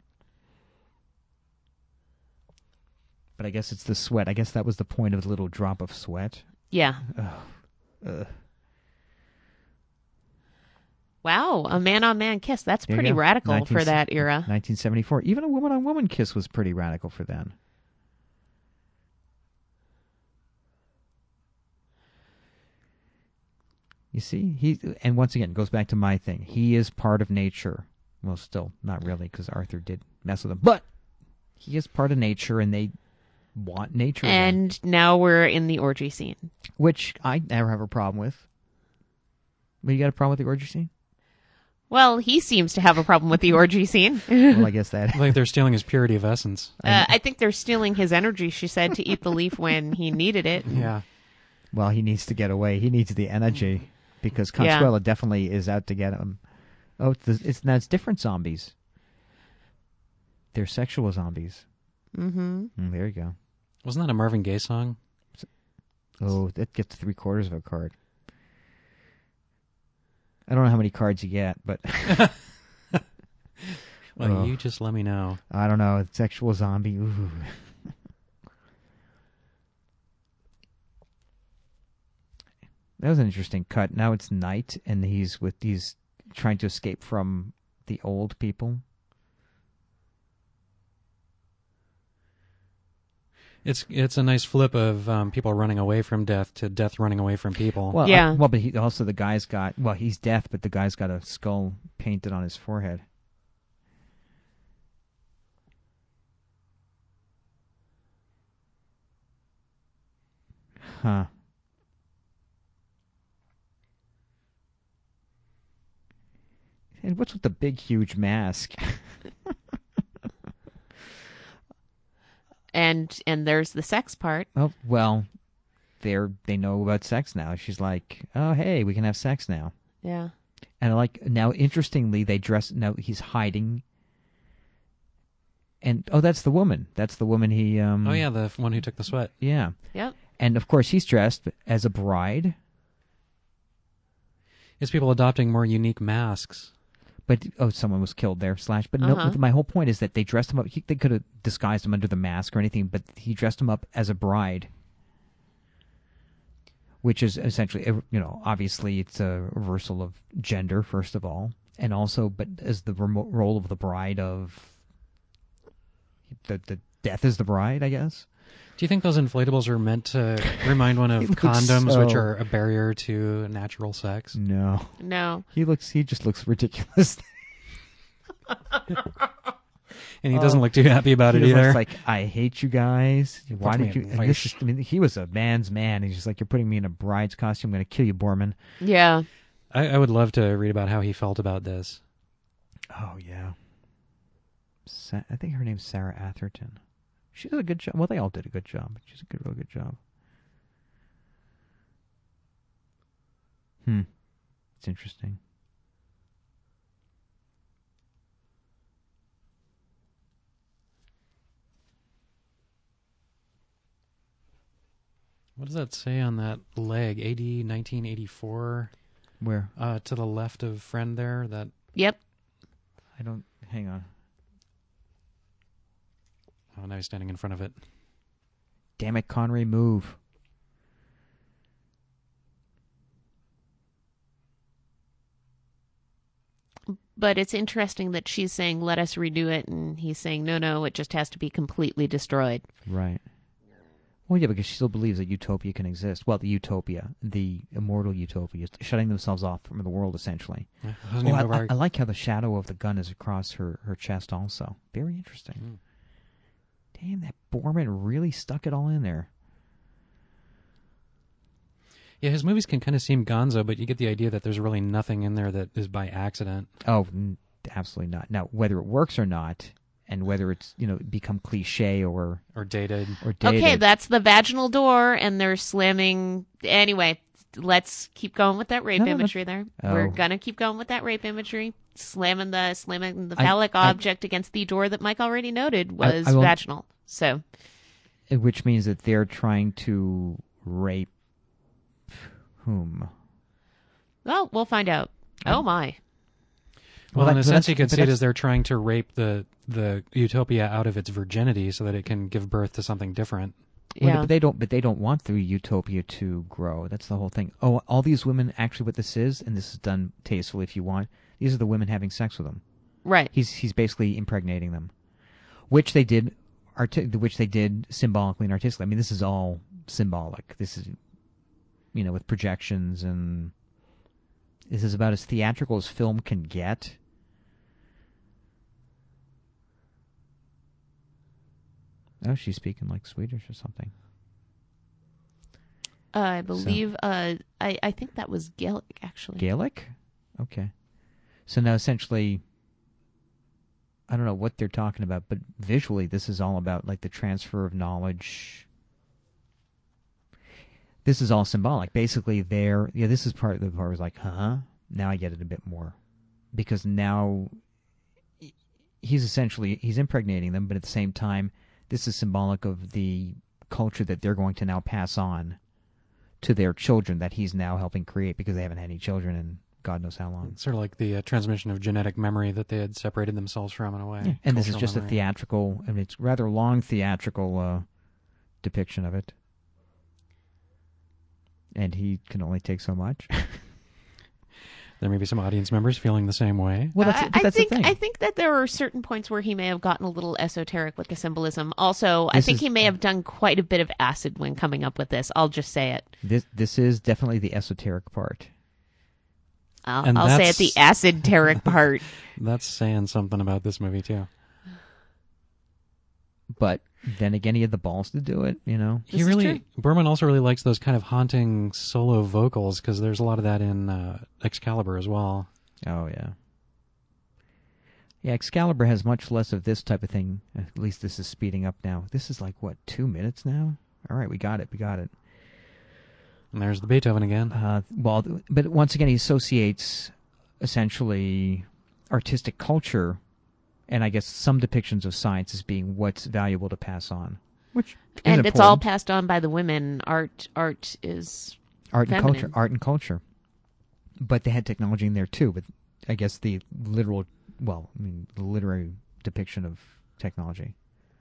But I guess it's the sweat. I guess that was the point of the little drop of sweat. Yeah. Ugh. Wow, a man-on-man kiss. That's pretty radical for that era. 1974. Even a woman-on-woman kiss was pretty radical for then. You see? And once again, it goes back to my thing. He is part of nature. Well, still, not really, because Arthur did mess with him. But he is part of nature, and they want nature. And now we're in the orgy scene. Which I never have a problem with. But you got a problem with the orgy scene? Well, he seems to have a problem with the orgy scene. Well, I guess that. Like they're stealing his purity of essence. I think they're stealing his energy, she said, to eat the leaf when he needed it. Yeah. Well, he needs to get away. He needs the energy because Consuela definitely is out to get him. Oh, it's different zombies. They're sexual zombies. Mm-hmm. There you go. Wasn't that a Marvin Gaye song? Oh, that gets 3/4 of a card. I don't know how many cards you get, but... Well, you just let me know. I don't know. Sexual zombie. Ooh. That was an interesting cut. Now it's night, and he's trying to escape from the old people. It's a nice flip of people running away from death to death running away from people. Well, yeah. But the guy's got... Well, he's death, but the guy's got a skull painted on his forehead. Huh. And what's with the big, huge mask? And there's the sex part. Oh, well, they know about sex now. She's like, oh, hey, we can have sex now. Yeah. And now, interestingly, they dress... Now, he's hiding. And, that's the woman. That's the woman he... Oh, yeah, the one who took the sweat. Yeah. Yep. And, of course, he's dressed as a bride. It's people adopting more unique masks. But, someone was killed there, But no, my whole point is that they dressed him up. They could have disguised him under the mask or anything, but he dressed him up as a bride. Which is essentially, obviously it's a reversal of gender, first of all. And also, but as the role of the bride of... The death is the bride, I guess. Do you think those inflatables are meant to remind one of condoms, which are a barrier to natural sex? No. He just looks ridiculous. And he doesn't look too happy about it He either. looks like, I hate you guys. Why did you... And this is, he was a man's man. He's just like, you're putting me in a bride's costume. I'm going to kill you, Borman. Yeah. I would love to read about how he felt about this. Oh, yeah. I think her name's Sarah Atherton. She did a good job. Well, they all did a good job. She's a real good job. It's interesting. What does that say on that leg? AD 1984. Where? To the left of friend there. That. Yep. I don't... Hang on. Oh, now he's standing in front of it. Damn it, Connery, move. But it's interesting that she's saying, let us redo it, and he's saying, no, it just has to be completely destroyed. Right. Well, yeah, because she still believes that utopia can exist. Well, the utopia, the immortal utopia, shutting themselves off from the world, essentially. I like how the shadow of the gun is across her chest also. Very interesting. Damn, that Borman really stuck it all in there. Yeah, his movies can kind of seem gonzo, but you get the idea that there's really nothing in there that is by accident. Oh, absolutely not. Now, whether it works or not, and whether it's, become cliche or dated. Okay, that's the vaginal door, and they're slamming... Anyway, let's keep going with that rape imagery there. Oh. We're going to keep going with that rape imagery. Slamming the phallic object against the door that Mike already noted was vaginal. So, which means that they're trying to rape whom? Well, we'll find out. Oh my. Well, in a sense, you could see it as they're trying to rape the utopia out of its virginity so that it can give birth to something different. Yeah. But they don't want the utopia to grow. That's the whole thing. Oh, all these women, actually what this is, and this is done tastefully if you want, these are the women having sex with him. Right. He's basically impregnating them. Which they did symbolically and artistically. I mean, this is all symbolic. This is, with projections, and this is about as theatrical as film can get. Oh, she's speaking like Swedish or something. I believe, I think that was Gaelic, actually. Gaelic? Okay. So now essentially, I don't know what they're talking about, but visually this is all about like the transfer of knowledge. This is all symbolic. Basically this is part of the part was like, now I get it a bit more. Because now he's impregnating them, but at the same time, this is symbolic of the culture that they're going to now pass on to their children that he's now helping create because they haven't had any children in God knows how long. It's sort of like the transmission of genetic memory that they had separated themselves from in a way. Yeah. And this is just a theatrical, it's rather long theatrical depiction of it. And he can only take so much. There may be some audience members feeling the same way. Well, that's the thing. I think that there are certain points where he may have gotten a little esoteric with the symbolism. Also, I think he may have done quite a bit of acid when coming up with this. I'll just say it. This is definitely the esoteric part. I'll say it, the acid-teric part. That's saying something about this movie, too. But then again, he had the balls to do it, Berman also really likes those kind of haunting solo vocals, because there's a lot of that in Excalibur as well. Oh, yeah. Yeah, Excalibur has much less of this type of thing. At least this is speeding up now. This is like, 2 minutes now? All right, we got it. And there's the Beethoven again. But once again, he associates essentially artistic culture and I guess some depictions of science as being what's valuable to pass on. And it's all passed on by the women. Art is feminine. and culture. But they had technology in there too, but I guess the literary depiction of technology.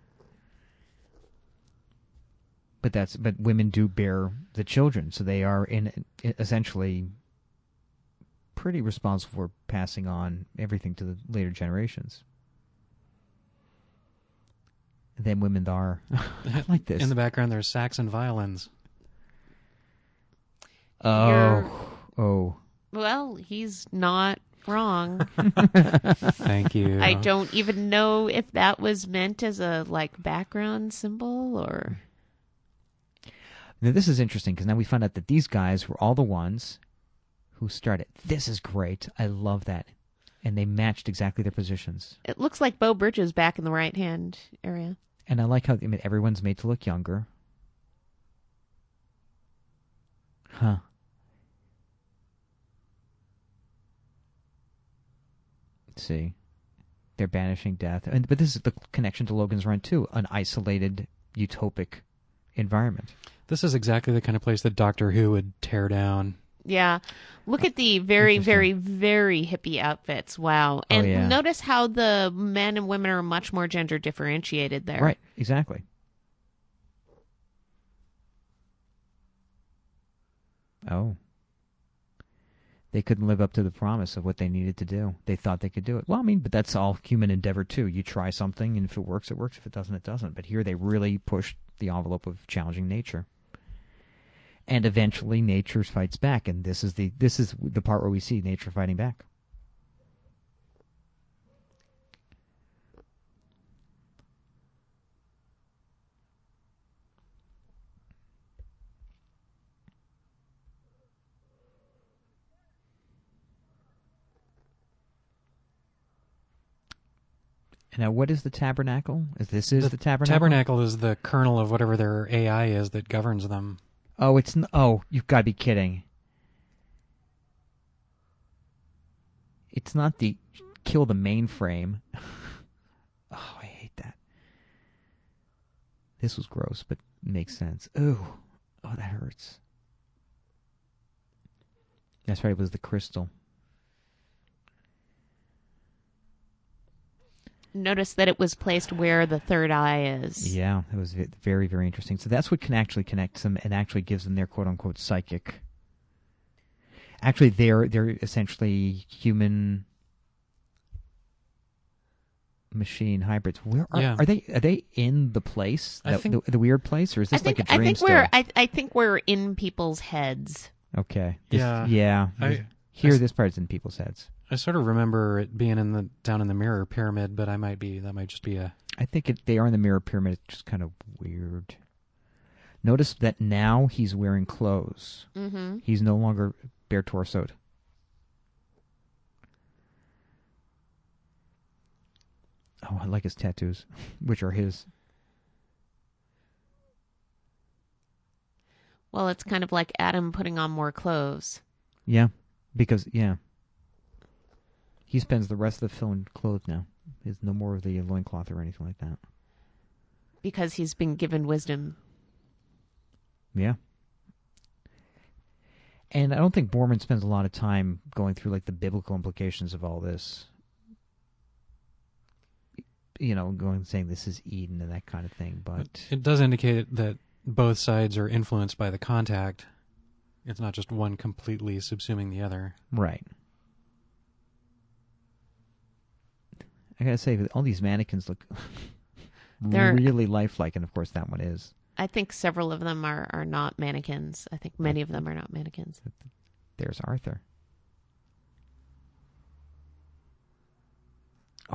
But women do bear the children, so they are essentially pretty responsible for passing on everything to the later generations. Then women are like this. In the background, there's sax and violins. Oh. Well, he's not wrong. Thank you. I don't even know if that was meant as a background symbol or. Now, this is interesting because now we find out that these guys were all the ones who started. This is great. I love that. And they matched exactly their positions. It looks like Beau Bridges back in the right-hand area. And I like how everyone's made to look younger. Huh. let's see. They're banishing death. But this is the connection to Logan's Run, too. An isolated, utopic environment. This is exactly the kind of place that Doctor Who would tear down. Yeah. Look at the very, very, very hippie outfits. Wow. And notice how the men and women are much more gender differentiated there. Right, exactly. Oh. They couldn't live up to the promise of what they needed to do. They thought they could do it. Well, I mean, but that's all human endeavor, too. You try something, and if it works, it works. If it doesn't, it doesn't. But here they really pushed the envelope of challenging nature. And eventually nature fights back, and this is the part where we see nature fighting back. Now, what is the tabernacle? This is the tabernacle? Tabernacle is the kernel of whatever their AI is that governs them. Oh, you've got to be kidding. It's not the kill the mainframe. Oh, I hate that. This was gross, but makes sense. Ooh. Oh, that hurts. That's right, it was the crystal. Notice that it was placed where the third eye is. Yeah, it was very, very interesting. So that's what can actually connect them and actually gives them their quote-unquote psychic. Actually, they're essentially human machine hybrids. Where are they? Are they in the place, the weird place, or is this like a dream? I think we're in people's heads. Okay. Here, this part's in people's heads. I sort of remember it being down in the Mirror Pyramid, but that might just be a... I think they are in the Mirror Pyramid. It's just kind of weird. Notice that now he's wearing clothes. Mm-hmm. He's no longer bare torsoed. Oh, I like his tattoos, which are his. Well, it's kind of like Adam putting on more clothes. Yeah, because, he spends the rest of the film clothed now. There's no more of the loincloth or anything like that. Because he's been given wisdom. Yeah. And I don't think Borman spends a lot of time going through like the biblical implications of all this. Saying this is Eden and that kind of thing. But it does indicate that both sides are influenced by the contact. It's not just one completely subsuming the other. Right. I gotta say, all these mannequins look really lifelike, and of course that one is. I think several of them are not mannequins. I think many of them are not mannequins. There's Arthur. Oh.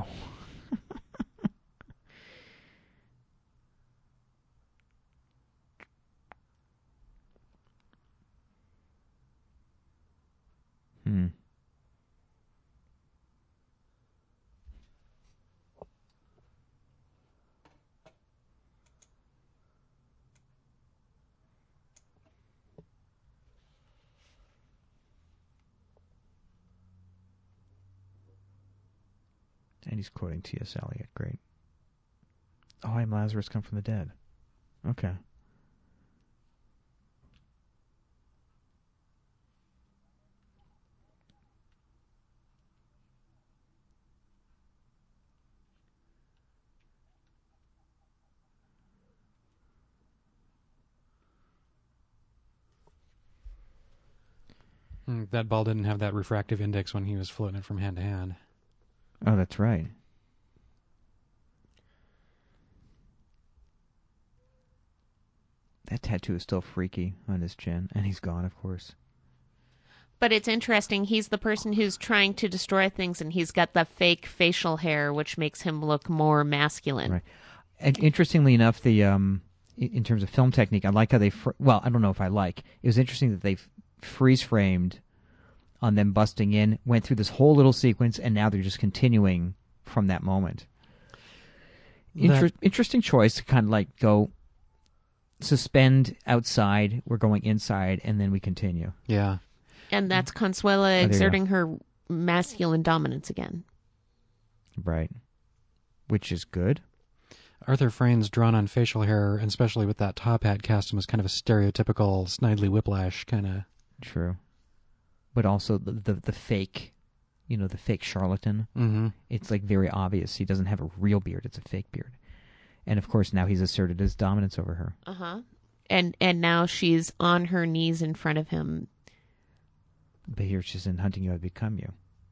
And he's quoting T.S. Eliot. Great. Oh, I am Lazarus come from the dead. Okay. That ball didn't have that refractive index when he was floating it from hand to hand. Oh, that's right. That tattoo is still freaky on his chin, and he's gone, of course. But it's interesting. He's the person who's trying to destroy things, and he's got the fake facial hair, which makes him look more masculine. Right. And interestingly enough, in terms of film technique, I like how they... I don't know if I like. It was interesting that they freeze-framed on them busting in, went through this whole little sequence, and now they're just continuing from that moment. Interesting choice to kind of like go suspend outside, we're going inside, and then we continue. Yeah. And that's Consuela exerting her masculine dominance again. Right. Which is good. Arthur Frayn's drawn on facial hair, and especially with that top hat cast him as kind of a stereotypical Snidely Whiplash kind of. True. But also the fake, the fake charlatan. Mm-hmm. It's like very obvious. He doesn't have a real beard. It's a fake beard. And of course now he's asserted his dominance over her. Uh-huh. And now she's on her knees in front of him. But here she's in Hunting You, I Become You.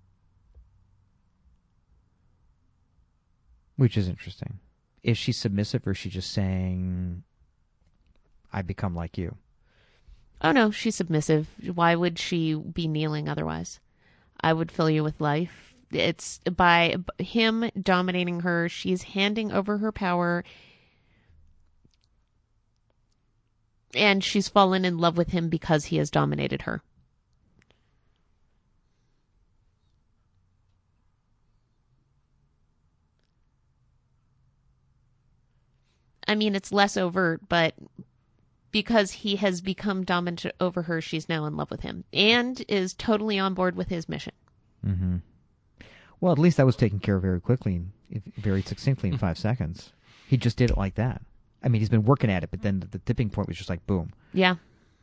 Which is interesting. Is she submissive or is she just saying, I become like you? Oh, no, she's submissive. Why would she be kneeling otherwise? I would fill you with life. It's by him dominating her. She's handing over her power. And she's fallen in love with him because he has dominated her. I mean, it's less overt, but because he has become dominant over her, she's now in love with him and is totally on board with his mission. Mm-hmm. Well, at least that was taken care of very quickly, very succinctly in 5 seconds. He just did it like that. I mean, he's been working at it, but then the tipping point was just like, boom. Yeah.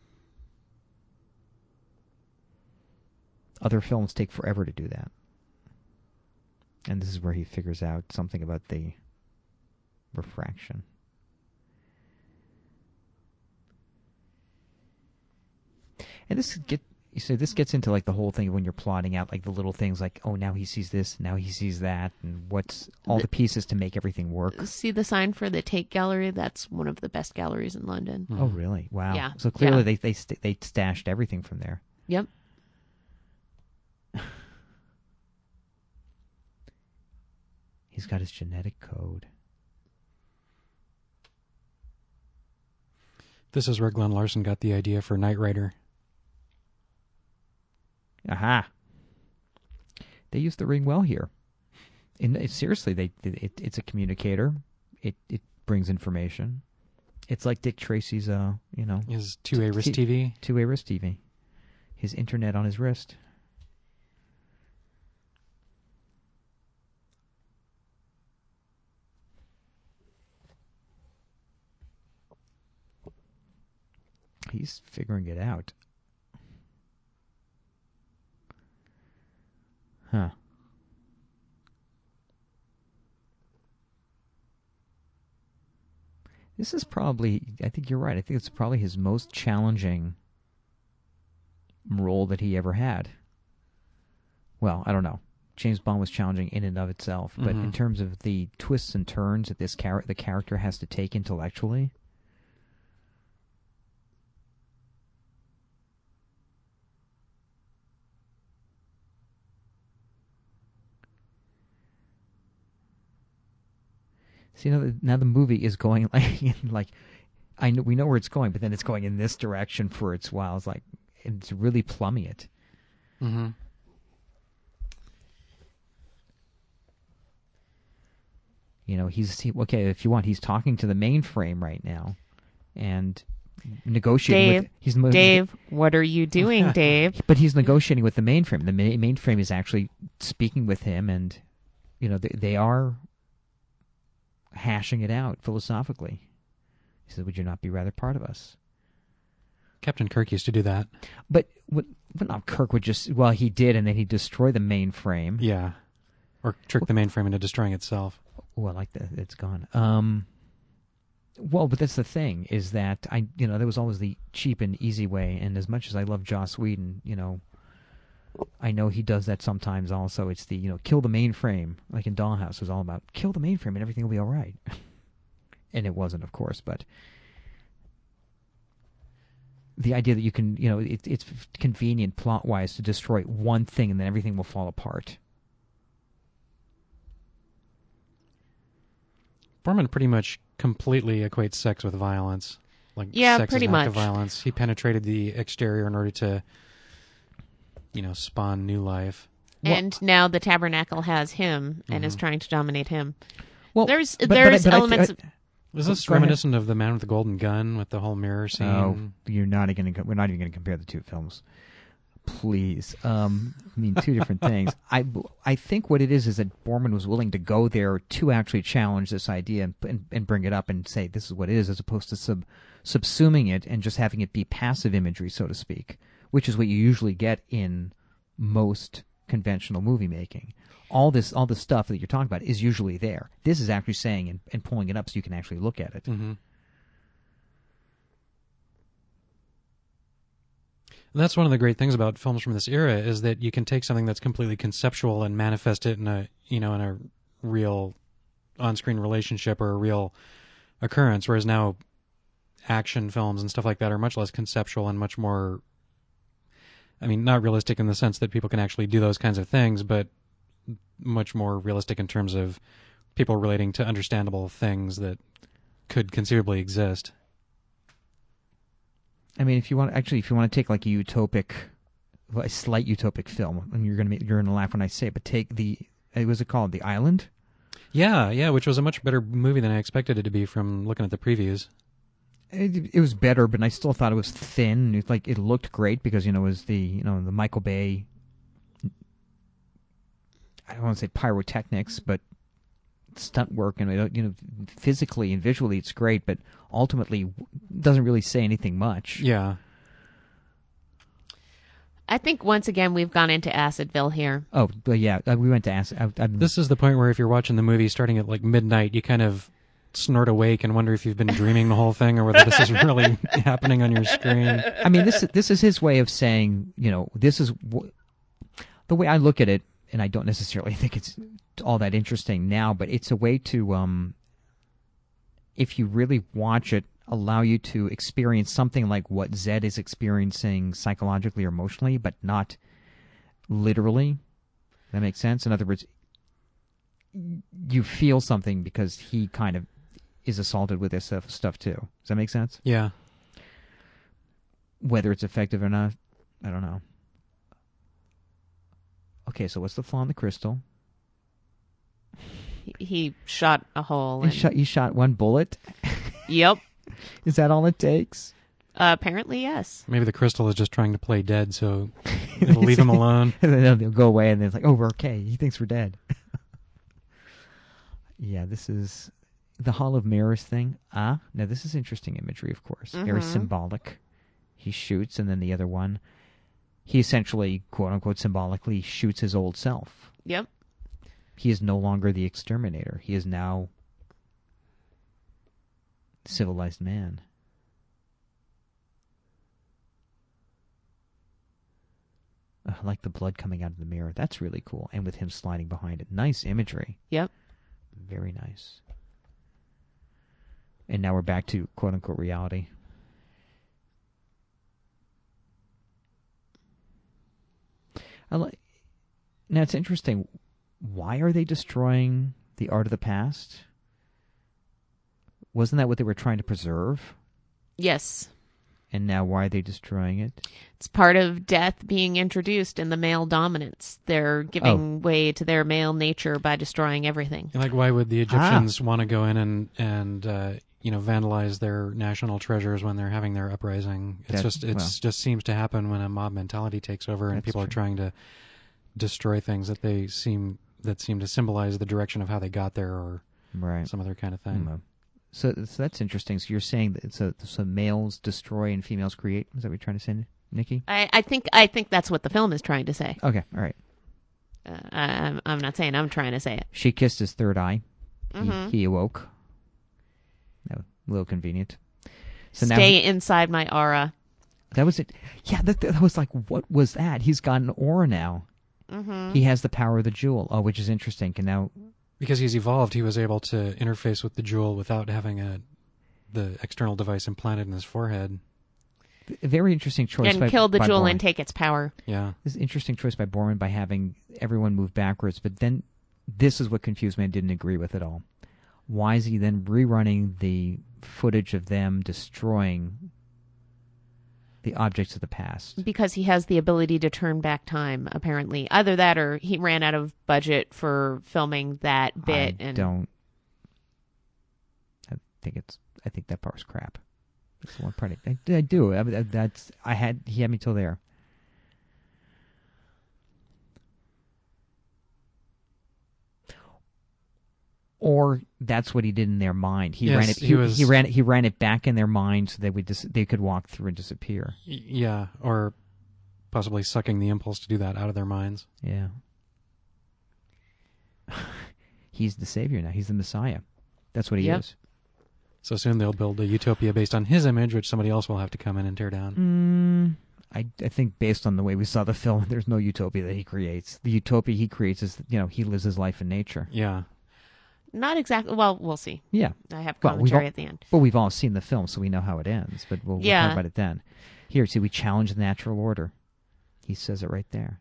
Other films take forever to do that. And this is where he figures out something about the refraction. And this gets into like the whole thing when you're plotting out like the little things like, oh, now he sees this, now he sees that, and what's all the pieces to make everything work. See the sign for the Tate Gallery? That's one of the best galleries in London. Oh, really? Wow. Yeah. So clearly they stashed everything from there. Yep. He's got his genetic code. This is where Glenn Larson got the idea for Knight Rider. Aha. They use the ring well here. Seriously, it's a communicator. It brings information. It's like Dick Tracy's, His two-way wrist TV. Two-way wrist TV. His internet on his wrist. He's figuring it out. Huh. This is probably, I think you're right, I think it's probably his most challenging role that he ever had. Well, I don't know. James Bond was challenging in and of itself, but in terms of the twists and turns that the character has to take intellectually. See, now the movie is going like we know where it's going, but then it's going in this direction for its while. It's like it's really plumbing it. Mm-hmm. Okay. If you want, he's talking to the mainframe right now, and negotiating. Dave, what are you doing, Dave? But he's negotiating with the mainframe. The mainframe is actually speaking with him, and they are hashing it out philosophically. He says, "Would you not be rather part of us?" Captain Kirk used to do that. But not Kirk would just... Well, he did, and then he'd destroy the mainframe. Yeah. Or trick the mainframe into destroying itself. Oh, I like that. It's gone. Well, but that's the thing, is that there was always the cheap and easy way, and as much as I love Joss Whedon, I know he does that sometimes also. It's the, kill the mainframe, like in Dollhouse. It was all about kill the mainframe and everything will be all right. And it wasn't, of course, but the idea that you can, it's convenient plot-wise to destroy one thing and then everything will fall apart. Borman pretty much completely equates sex with violence. Yeah, sex pretty is an act much. of violence. He penetrated the exterior in order to spawn new life. And now the Tabernacle has him and is trying to dominate him. Well, there's but elements of... Was this Go ahead. reminiscent of The Man with the Golden Gun with the whole mirror scene? Oh, we're not even going to compare the two films. please. Mean two different things. I think what it is that Borman was willing to go there to actually challenge this idea and bring it up and say this is what it is, as opposed to subsuming it and just having it be passive imagery, so to speak, which is what you usually get in most conventional movie making. All this stuff that you're talking about is usually there. This is actually saying and pulling it up so you can actually look at it. Mm-hmm. And that's one of the great things about films from this era is that you can take something that's completely conceptual and manifest it in a real on-screen relationship or a real occurrence, whereas now action films and stuff like that are much less conceptual and much more, not realistic in the sense that people can actually do those kinds of things, but much more realistic in terms of people relating to understandable things that could conceivably exist. If you want to take like a slight utopic film, and you're gonna laugh when I say it, but take what was it called? The Island? Yeah, which was a much better movie than I expected it to be from looking at the previews. It was better, but I still thought it was thin. It looked great because it was the Michael Bay. I don't want to say pyrotechnics, but stunt work, and physically and visually it's great, but ultimately doesn't really say anything much. Yeah. I think once again we've gone into Acidville here. Oh, but yeah, we went to Acid. This is the point where if you're watching the movie starting at like midnight, you kind of snort awake and wonder if you've been dreaming the whole thing or whether this is really happening on your screen. This is his way of saying, this is the way I look at it, and I don't necessarily think it's all that interesting now, but it's a way to, if you really watch it, allow you to experience something like what Zed is experiencing psychologically or emotionally, but not literally. That makes sense? In other words, you feel something because he kind of is assaulted with this stuff too. Does that make sense? Yeah. Whether it's effective or not, I don't know. Okay, so what's the flaw in the crystal? He shot a hole. He shot one bullet? Yep. Is that all it takes? Apparently, yes. Maybe the crystal is just trying to play dead, so it'll leave him alone. And then they'll go away, and then it's like, oh, we're okay. He thinks we're dead. Yeah, this is the Hall of Mirrors thing. Now this is interesting imagery, of course. Mm-hmm. Very symbolic. He shoots, and then the other one, he essentially, quote-unquote, symbolically shoots his old self. Yep. He is no longer the exterminator. He is now civilized man. I like the blood coming out of the mirror. That's really cool. And with him sliding behind it. Nice imagery. Yep. Very nice. And now we're back to quote-unquote reality. Now it's interesting. Why are they destroying the art of the past? Wasn't that what they were trying to preserve? Yes. And now why are they destroying it? It's part of death being introduced in the male dominance. They're giving way to their male nature by destroying everything. Like, why would the Egyptians want to go in and vandalize their national treasures when they're having their uprising? Just seems to happen when a mob mentality takes over and people are trying to destroy things that seem to symbolize the direction of how they got there or some other kind of thing. Mm-hmm. So that's interesting. So you're saying that so males destroy and females create? Is that what you're trying to say, Nikki? I think that's what the film is trying to say. Okay, all right. I'm not saying I'm trying to say it. She kissed his third eye. Mm-hmm. He awoke. That was a little convenient. So Stay inside my aura. That was it. Yeah, that was like, what was that? He's got an aura now. Mm-hmm. He has the power of the jewel. Oh, which is interesting. Can now. Because he's evolved, he was able to interface with the jewel without having the external device implanted in his forehead. A very interesting choice. And kill the jewel and take its power. Yeah. This is an interesting choice by Borman by having everyone move backwards. But then this is what confused me and didn't agree with at all. Why is he then rerunning the footage of them destroying the objects of the past? Because he has the ability to turn back time, apparently. Either that or he ran out of budget for filming that bit. I think that part was crap. That's the one part I do. He had me till there. or that's what he did in their mind. He Yes, ran it. He ran it back in their mind so they could walk through and disappear. Yeah, or possibly sucking the impulse to do that out of their minds. Yeah. He's the savior now. He's the Messiah. That's what he is. So soon they'll build a utopia based on his image, which somebody else will have to come in and tear down. I think based on the way we saw the film, there's no utopia that he creates. The utopia he creates is, he lives his life in nature. Yeah. Not exactly. Well, we'll see. Yeah. I have commentary at the end. But we've all seen the film, so we know how it ends. But we'll talk about it then. Here, see, we challenge the natural order. He says it right there.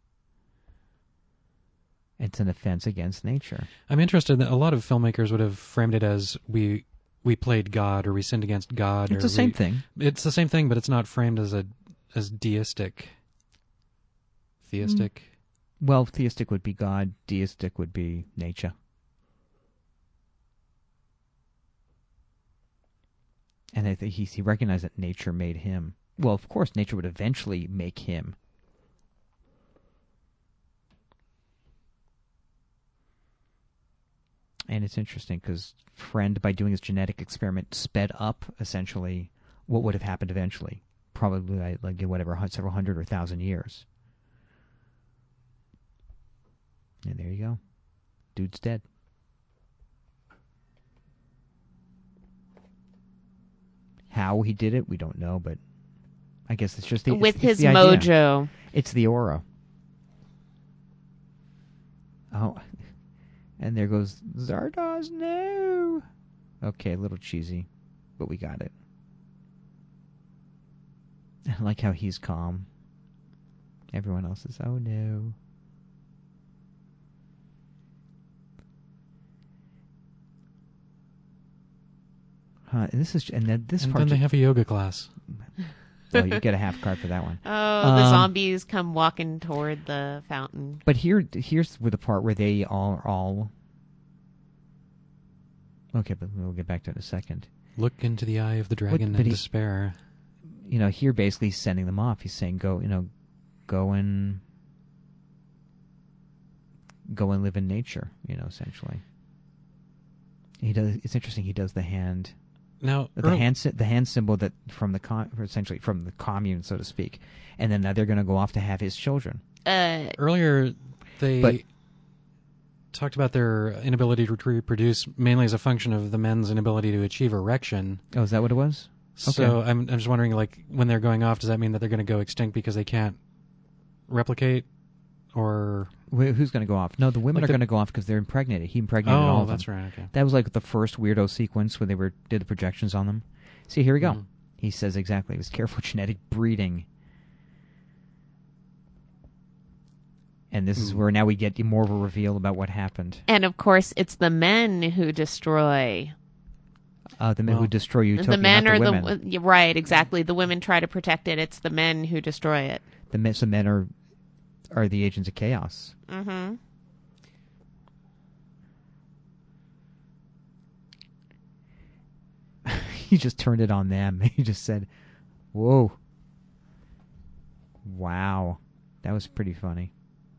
It's an offense against nature. I'm interested that a lot of filmmakers would have framed it as we played God or we sinned against God. It's the same thing. It's the same thing, but it's not framed as deistic. Theistic. Well, theistic would be God. Deistic would be nature. And I think he recognized that nature made him. Well, of course, nature would eventually make him. And it's interesting because Friend, by doing his genetic experiment, sped up essentially what would have happened eventually. Probably several hundred or 1,000 years. And there you go. Dude's dead. How he did it, we don't know, but I guess it's just with his the mojo. Idea. It's the aura. Oh, and there goes Zardoz. No. Okay, a little cheesy, but we got it. I like how he's calm. Everyone else is, oh no. Then they have a yoga class. Well, you get a half card for that one. Oh, the zombies come walking toward the fountain. But here's where the part where they are all. Okay, but we'll get back to it in a second. Look into the eye of the dragon and despair. Here basically he's sending them off. He's saying, go and live in nature. Essentially. He does. It's interesting. He does the hand. Now the hand symbol that essentially from the commune, so to speak, and then now they're going to go off to have his children. Earlier, they talked about their inability to reproduce mainly as a function of the men's inability to achieve erection. Oh, is that what it was? So okay. I'm just wondering, when they're going off, does that mean that they're going to go extinct because they can't replicate, or who's going to go off? No, the women are going to go off because they're impregnated. He impregnated all of them. Oh, that's right. Okay. That was like the first weirdo sequence when they did the projections on them. See, here we go. He says exactly. It was careful genetic breeding. And this is where now we get more of a reveal about what happened. And of course, it's the men who destroy. The men who destroy Utopia, the men not the are women. right, exactly. The women try to protect it. It's the men who destroy it. The men are the agents of chaos. Mm-hmm. He just turned it on them. He just said, "Whoa, wow, that was pretty funny."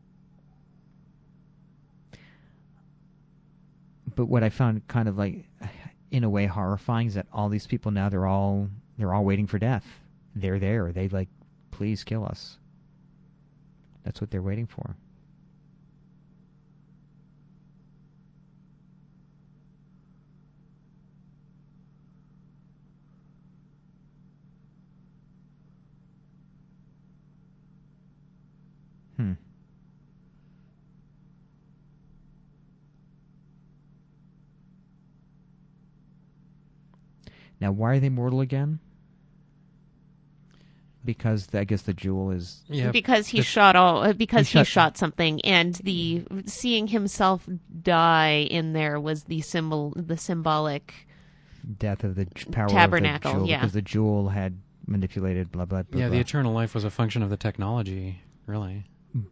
But what I found kind of in a way horrifying is that all these people now they're all waiting for death. They're there. They please kill us. That's what they're waiting for. Now, why are they mortal again? Because I guess the jewel is because he shot something, and the seeing himself die in there was the symbolic death of the power tabernacle. Of the jewel, because the jewel had manipulated blah blah blah. Yeah, blah. The eternal life was a function of the technology, really.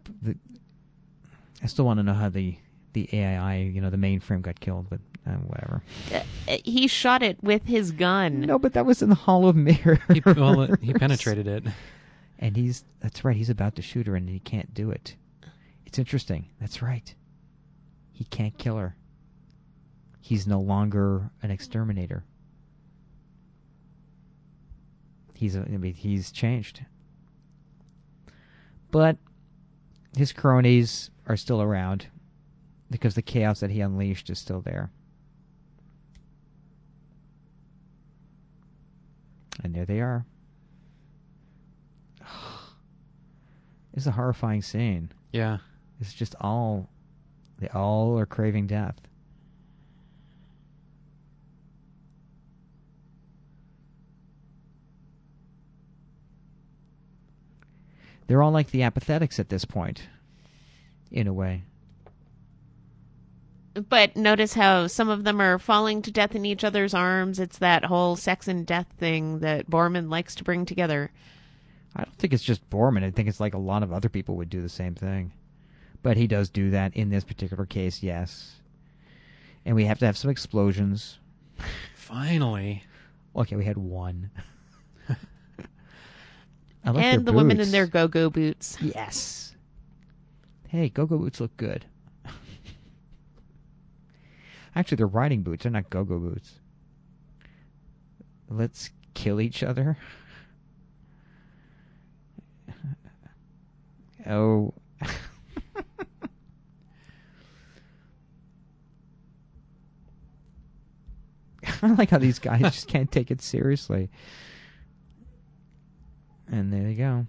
I still want to know how the AI, the mainframe got killed, but whatever. He shot it with his gun. No, but that was in the Hall of Mirrors. He penetrated it. And that's right, he's about to shoot her and he can't do it. It's interesting. That's right. He can't kill her. He's no longer an exterminator. He's changed. But his cronies are still around because the chaos that he unleashed is still there. And there they are. It's a horrifying scene. Yeah. It's just they all are craving death. They're all like the apathetics at this point, in a way. But notice how some of them are falling to death in each other's arms. It's that whole sex and death thing that Borman likes to bring together. I don't think it's just Borman. I think it's like a lot of other people would do the same thing. But he does do that in this particular case, yes. And we have to have some explosions. Finally. Okay, we had one. I like And their the women boots. in their go-go boots. Yes. Hey, go-go boots look good. Actually, they're riding boots. They're not go-go boots. Let's kill each other. Oh. I like how these guys just can't take it seriously. And there you go.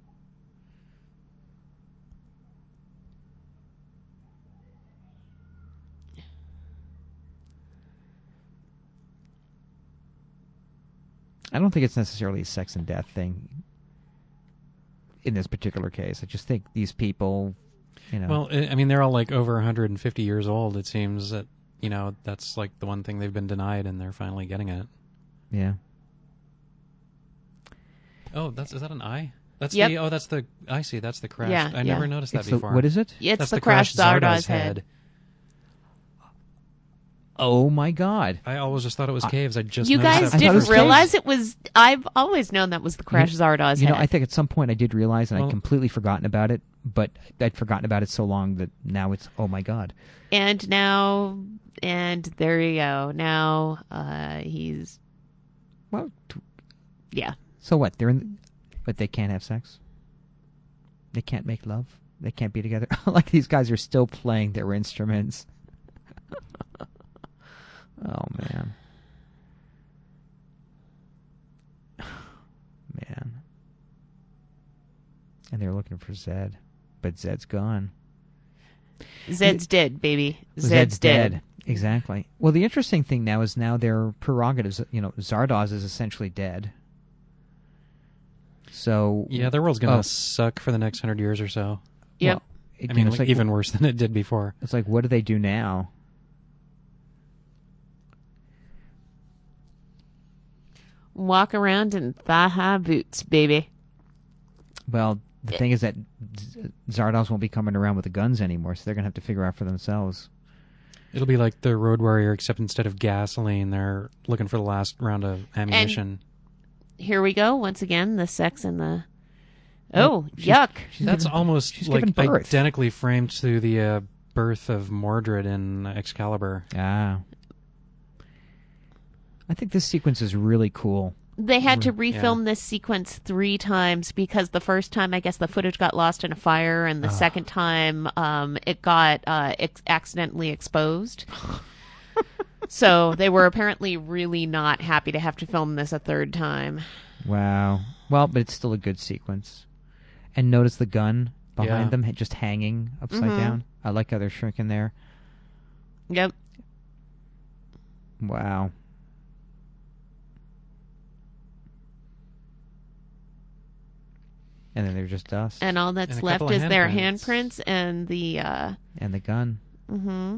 I don't think it's necessarily a sex and death thing in this particular case. I just think these people, Well, I mean, they're all like over 150 years old. It seems that, that's like the one thing they've been denied, and they're finally getting it. Yeah. Oh, is that an eye? That's Yep. I see, that's the crash. Yeah, I never noticed that It's before. what is it? It's That's the crashed Zardoz head. Oh my God! I always just thought it was caves. I just You noticed guys that didn't didn't first realize time. it was... I've always known that was the crashed Zardoz head. I think at some point I did realize, and Well- I'd completely forgotten about it. But I'd forgotten about it so long that now it's oh my God! And now... And there you go. Now, he's... Well, Yeah. so what? But they can't have sex. They can't make love. They can't be together. Like these guys are still playing their instruments. Oh man. Man. And they're looking for Zed, but Zed's gone. Zed's dead, baby. Zed's dead. Exactly. Well, the interesting thing now is their prerogatives. Zardoz is essentially dead. So Yeah, their world's going to suck for the next 100 years or so. Yep. well, I mean, it's like, even worse than it did before. It's like, what do they do now? Walk around in thigh-high boots, baby. Well, the thing is that Zardoz won't be coming around with the guns anymore, so they're going to have to figure out for themselves. It'll be like the Road Warrior, except instead of gasoline, they're looking for the last round of ammunition. Here we go. Once again, the sex and the... Oh, yuck. That's almost she's like given birth. identically framed to the birth of Mordred in Excalibur. Ah. I think this sequence is really cool. They had to refilm this sequence 3 times because the first time, I guess, the footage got lost in a fire, and the second time it got accidentally exposed. So they were apparently really not happy to have to film this a 3rd time. Wow. Well, but it's still a good sequence. And notice the gun behind Yeah. them just hanging upside down. I like how they're shrinking there. Yep. Wow. And then they're just dust. And all that's And a left couple of is their handprints. handprints and the... And the gun. Mm-hmm.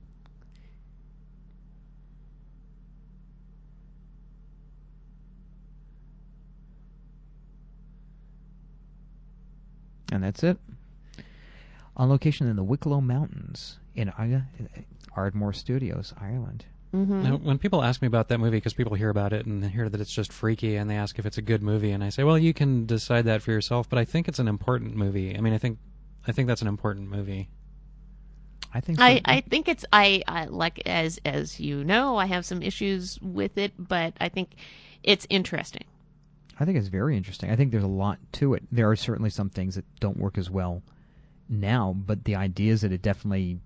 And that's it. On location in the Wicklow Mountains in Ardmore Studios, Ireland. Mm-hmm. Now, when people ask me about that movie, because people hear about it and they hear that it's just freaky, and they ask if it's a good movie, and I say, well, you can decide that for yourself, but I think it's an important movie. I mean, I think that's an important movie. I think so. I think it's I like as you know, I have some issues with it, but I think it's interesting. I think it's very interesting. I think there's a lot to it. There are certainly some things that don't work as well now, but the idea is that it definitely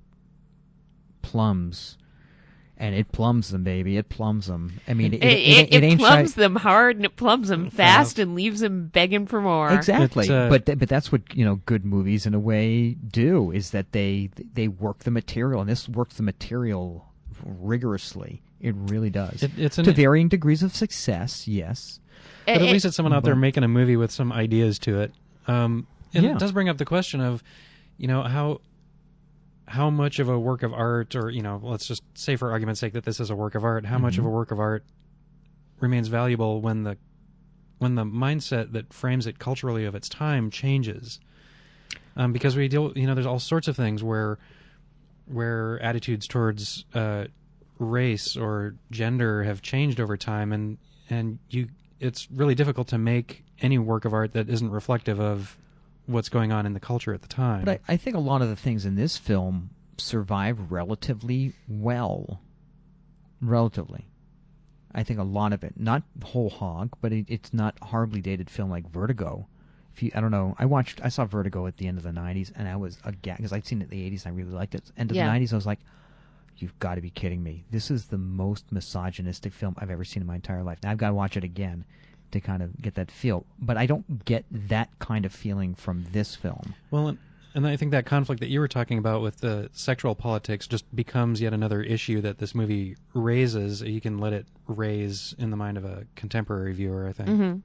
plums. And it plums them, baby. It plums them. I mean, it ain't plums them hard, and it plums them fast, and leaves them begging for more. Exactly. But that's what good movies in a way do, is that they work the material, and this works the material rigorously. It really does. It's to varying degrees of success, yes. But at least it's someone out there making a movie with some ideas to it. It does bring up the question of, how much of a work of art, or, let's just say for argument's sake that this is a work of art, how much of a work of art remains valuable when the mindset that frames it culturally of its time changes? Because we deal, there's all sorts of things where attitudes towards race or gender have changed over time, and it's really difficult to make any work of art that isn't reflective of what's going on in the culture at the time. But I think a lot of the things in this film survive relatively well. Relatively. I think a lot of it, not whole hog, but it's not a horribly dated film like Vertigo. I don't know. I saw Vertigo at the end of the 90s, and I was again, because I'd seen it in the 80s and I really liked it. End of the 90s, I was like, you've got to be kidding me. This is the most misogynistic film I've ever seen in my entire life. Now I've got to watch it again to kind of get that feel. But I don't get that kind of feeling from this film. Well, and I think that conflict that you were talking about with the sexual politics just becomes yet another issue that this movie raises. You can let it raise in the mind of a contemporary viewer, I think. Mm-hmm.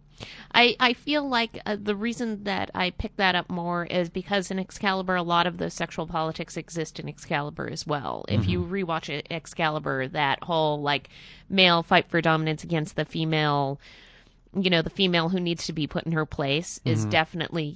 I feel like the reason that I picked that up more is because in Excalibur, a lot of the sexual politics exist in Excalibur as well. If you rewatch Excalibur, that whole male fight for dominance against the female, the female who needs to be put in her place is definitely,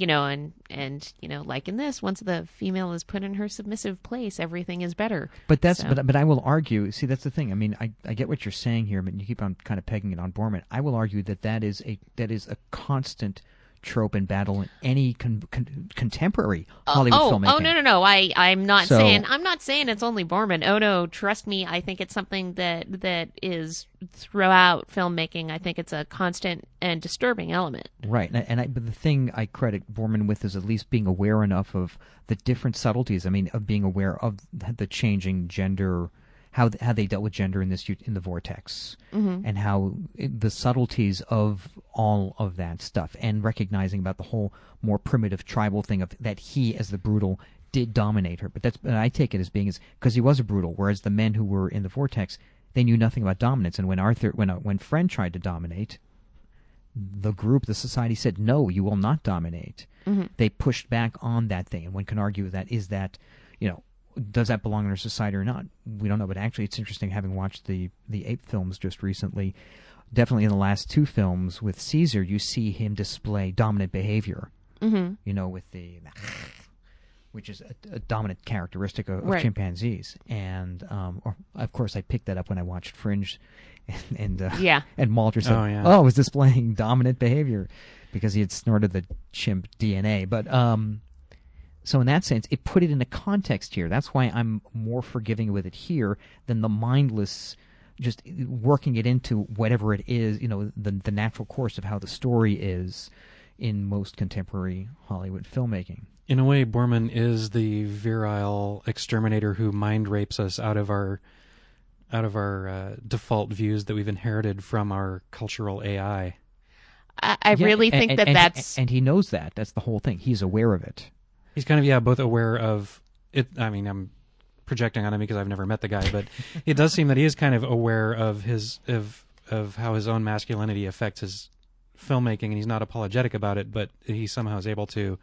and like in this, once the female is put in her submissive place, everything is better. But but I will argue, see, that's the thing. I mean, I get what you're saying here, but you keep on kind of pegging it on Borman. I will argue that is a constant trope and battle in any contemporary Hollywood filmmaking. Oh no! I'm not saying it's only Borman. Oh no, trust me. I think it's something that is throughout filmmaking. I think it's a constant and disturbing element. Right, but the thing I credit Borman with is at least being aware enough of the different subtleties. I mean, of being aware of the changing gender. How they dealt with gender in the Vortex, and how the subtleties of all of that stuff, and recognizing about the whole more primitive tribal thing of that he, as the brutal, did dominate her. But I take it as being because he was a brutal, whereas the men who were in the Vortex, they knew nothing about dominance. And when Friend tried to dominate, the society said, no, you will not dominate. They pushed back on that thing, and one can argue is that does that belong in our society or not? We don't know, but actually it's interesting having watched the Ape films just recently. Definitely in the last two films with Caesar, you see him display dominant behavior, with which is a dominant characteristic of chimpanzees. And of course I picked that up when I watched Fringe, and Malter said, it was displaying dominant behavior because he had snorted the chimp DNA. But so in that sense, it put it in a context here. That's why I'm more forgiving with it here than the mindless, just working it into whatever it is, the natural course of how the story is in most contemporary Hollywood filmmaking. In a way, Borman is the virile exterminator who mind rapes us out of our default views that we've inherited from our cultural AI. I really think that's... And he knows that. That's the whole thing. He's aware of it. He's kind of, both aware of it. I mean, I'm projecting on him because I've never met the guy, but it does seem that he is kind of aware of of how his own masculinity affects his filmmaking, and he's not apologetic about it, but he somehow is able to,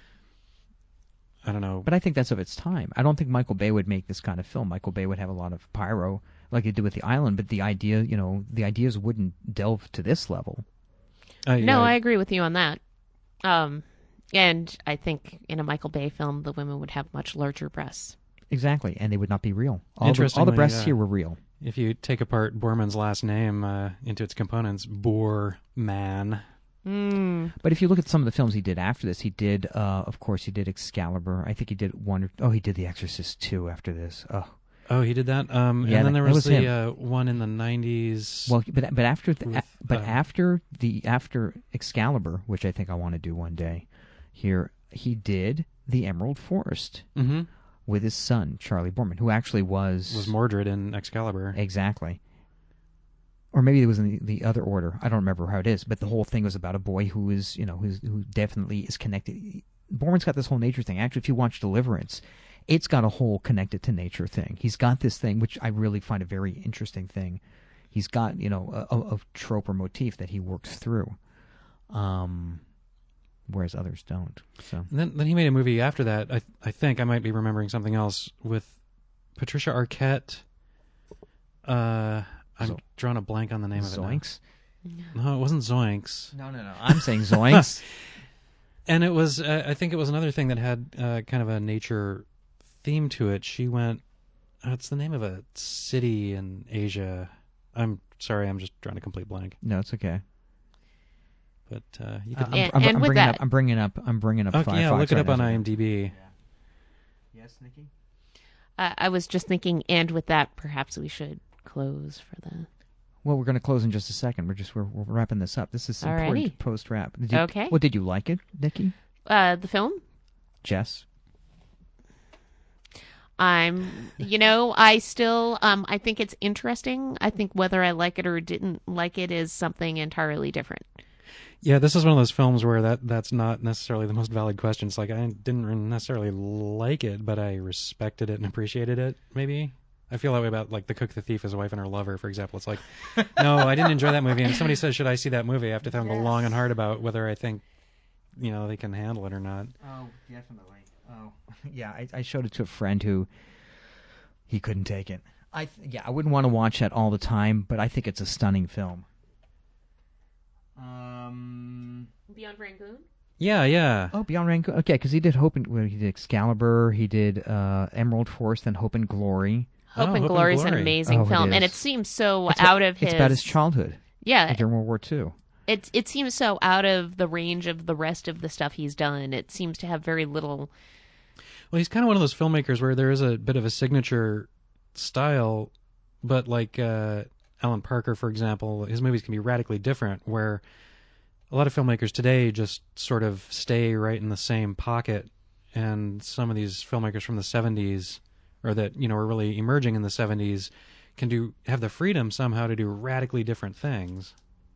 I don't know. But I think that's of its time. I don't think Michael Bay would make this kind of film. Michael Bay would have a lot of pyro, like he did with The Island, but the ideas wouldn't delve to this level. I agree with you on that. And I think in a Michael Bay film, the women would have much larger breasts. Exactly, and they would not be real. All the breasts here were real. If you take apart Borman's last name into its components, Boorman, But if you look at some of the films he did after this, he did, of course, he did Excalibur. I think he did he did The Exorcist 2 after this. Oh, he did that. Yeah, and then there that was was the one in the 90s. Well, but after with, after Excalibur, which I think I want to do one day, here he did The Emerald Forest with his son Charlie Borman, who actually was Mordred in Excalibur. Exactly. Or maybe it was in the other order. I don't remember how it is, but the whole thing was about a boy who is, who definitely is connected. Borman's got this whole nature thing. Actually, if you watch Deliverance, it's got a whole connected to nature thing. He's got this thing, which I really find a very interesting thing. He's got, a trope or motif that he works through, whereas others don't. So And then he made a movie after that. I think I might be remembering something else with Patricia Arquette. I'm drawing a blank on the name of it. Zoinks? No, it wasn't Zoinks. No. I'm saying Zoinks. And it was, I think it was another thing that had kind of a nature theme to it. She went, it's the name of a city in Asia. I'm sorry, I'm just drawing a complete blank. No, it's okay. But you could. I'm bringing up. Okay, yeah, look it up on IMDb. Yeah. Yes, Nikki. I was just thinking, and with that, perhaps we should close for the. Well, we're going to close in just a second. We're wrapping this up. This is important post wrap. Okay. What did you like it, Nikki? The film. Jess. I still, I think it's interesting. I think whether I like it or didn't like it is something entirely different. Yeah, this is one of those films where that's not necessarily the most valid question. It's like I didn't necessarily like it, but I respected it and appreciated it, maybe. I feel that way about like The Cook, the Thief, His Wife, and Her Lover, for example. It's like, no, I didn't enjoy that movie. And somebody says, should I see that movie? I have to think long and hard about whether I think, they can handle it or not. Oh, definitely. Oh, yeah, I showed it to a friend who he couldn't take it. I wouldn't want to watch that all the time, but I think it's a stunning film. Beyond Rangoon? Yeah. Oh, Beyond Rangoon. Okay, because he did he did Excalibur, he did Emerald Forest, then Hope and Glory. Hope and Glory is an amazing film, and it seems so out of his... It's about his childhood. Yeah. During World War II. It seems so out of the range of the rest of the stuff he's done. It seems to have very little... Well, he's kind of one of those filmmakers where there is a bit of a signature style, but like Alan Parker, for example, his movies can be radically different, where a lot of filmmakers today just sort of stay right in the same pocket, and some of these filmmakers from the 70s, or that, were really emerging in the 70s, have the freedom somehow to do radically different things.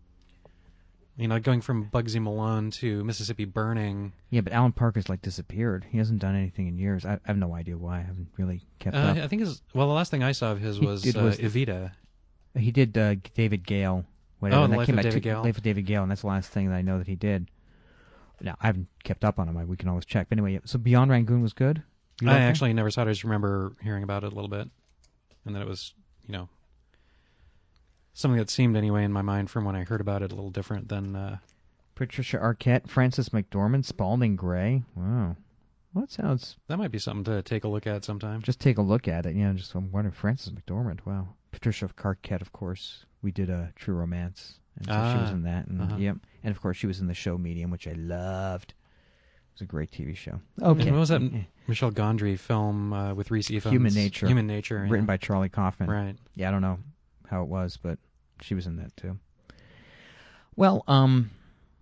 Going from Bugsy Malone to Mississippi Burning. Yeah, but Alan Parker's disappeared. He hasn't done anything in years. I have no idea why. I haven't really kept up. I think the last thing I saw of his was Evita. He did David Gale. Whatever. Life of David Gale. Life of David Gale, and that's the last thing that I know that he did. Now, I haven't kept up on him. We can always check. But anyway, so Beyond Rangoon was good? I actually never saw it. I just remember hearing about it a little bit. And then it was, something that seemed anyway in my mind from when I heard about it a little different than... Patricia Arquette, Frances McDormand, Spalding Gray. Wow. Well, that might be something to take a look at sometime. Just take a look at it. I'm wondering, Frances McDormand. Wow. Patricia Arquette, of course. We did a True Romance. And so she was in that. And, Yep. And, of course, she was in the show Medium, which I loved. It was a great TV show. Okay. And what was that Michel Gondry film with Reese Ifans? Human Nature. Human Nature. Written by Charlie Kaufman. Right. Yeah, I don't know how it was, but she was in that, too. Well, I'm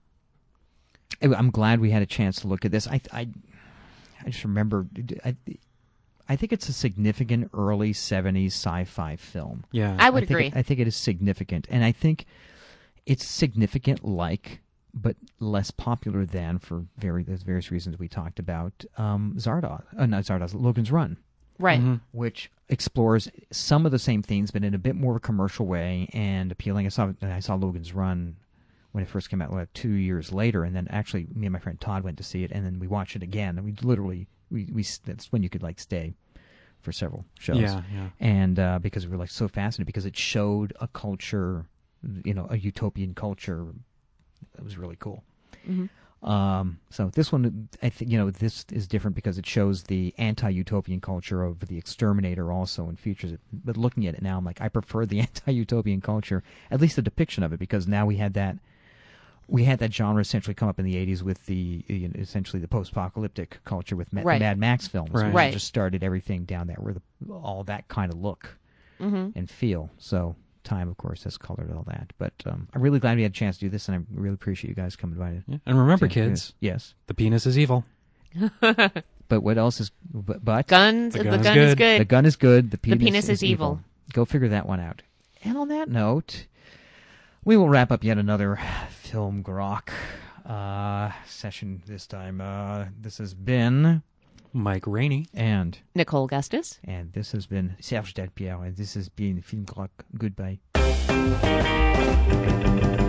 glad we had a chance to look at this. I just remember... I think it's a significant early 70s sci-fi film. Yeah. I would agree. I think it is significant. And I think it's significant but less popular than, for various reasons we talked about, Logan's Run. Right. Mm-hmm. Which explores some of the same themes, but in a bit more of a commercial way and appealing. I saw Logan's Run when it first came out 2 years later, and then actually me and my friend Todd went to see it, and then we watched it again, and we literally... that's when you could stay for several shows. Yeah. And because we were so fascinated, because it showed a culture, a utopian culture. It was really cool. Mm-hmm. So this one, I think, this is different because it shows the anti-utopian culture of The Exterminator also and features it. But looking at it now, I'm I prefer the anti-utopian culture, at least the depiction of it, because now we had that we had that genre essentially come up in the 80s with essentially the post-apocalyptic culture with Right. Mad Max films. Right. Which Right. just started everything down there, where all that kind of look and feel. So time, of course, has colored all that. But I'm really glad we had a chance to do this, and I really appreciate you guys coming by. Yeah. And remember, kids, Yes. the penis is evil. But what else is... But Guns. The The gun is gun is good. good. the gun is good. The penis is evil. Go figure that one out. And on that note, we will wrap up yet another Film Grok session this time. This has been... Mike Rainey. And Nicole Gustus. this has been Serge Delpierre, and this has been Film Grok. Goodbye.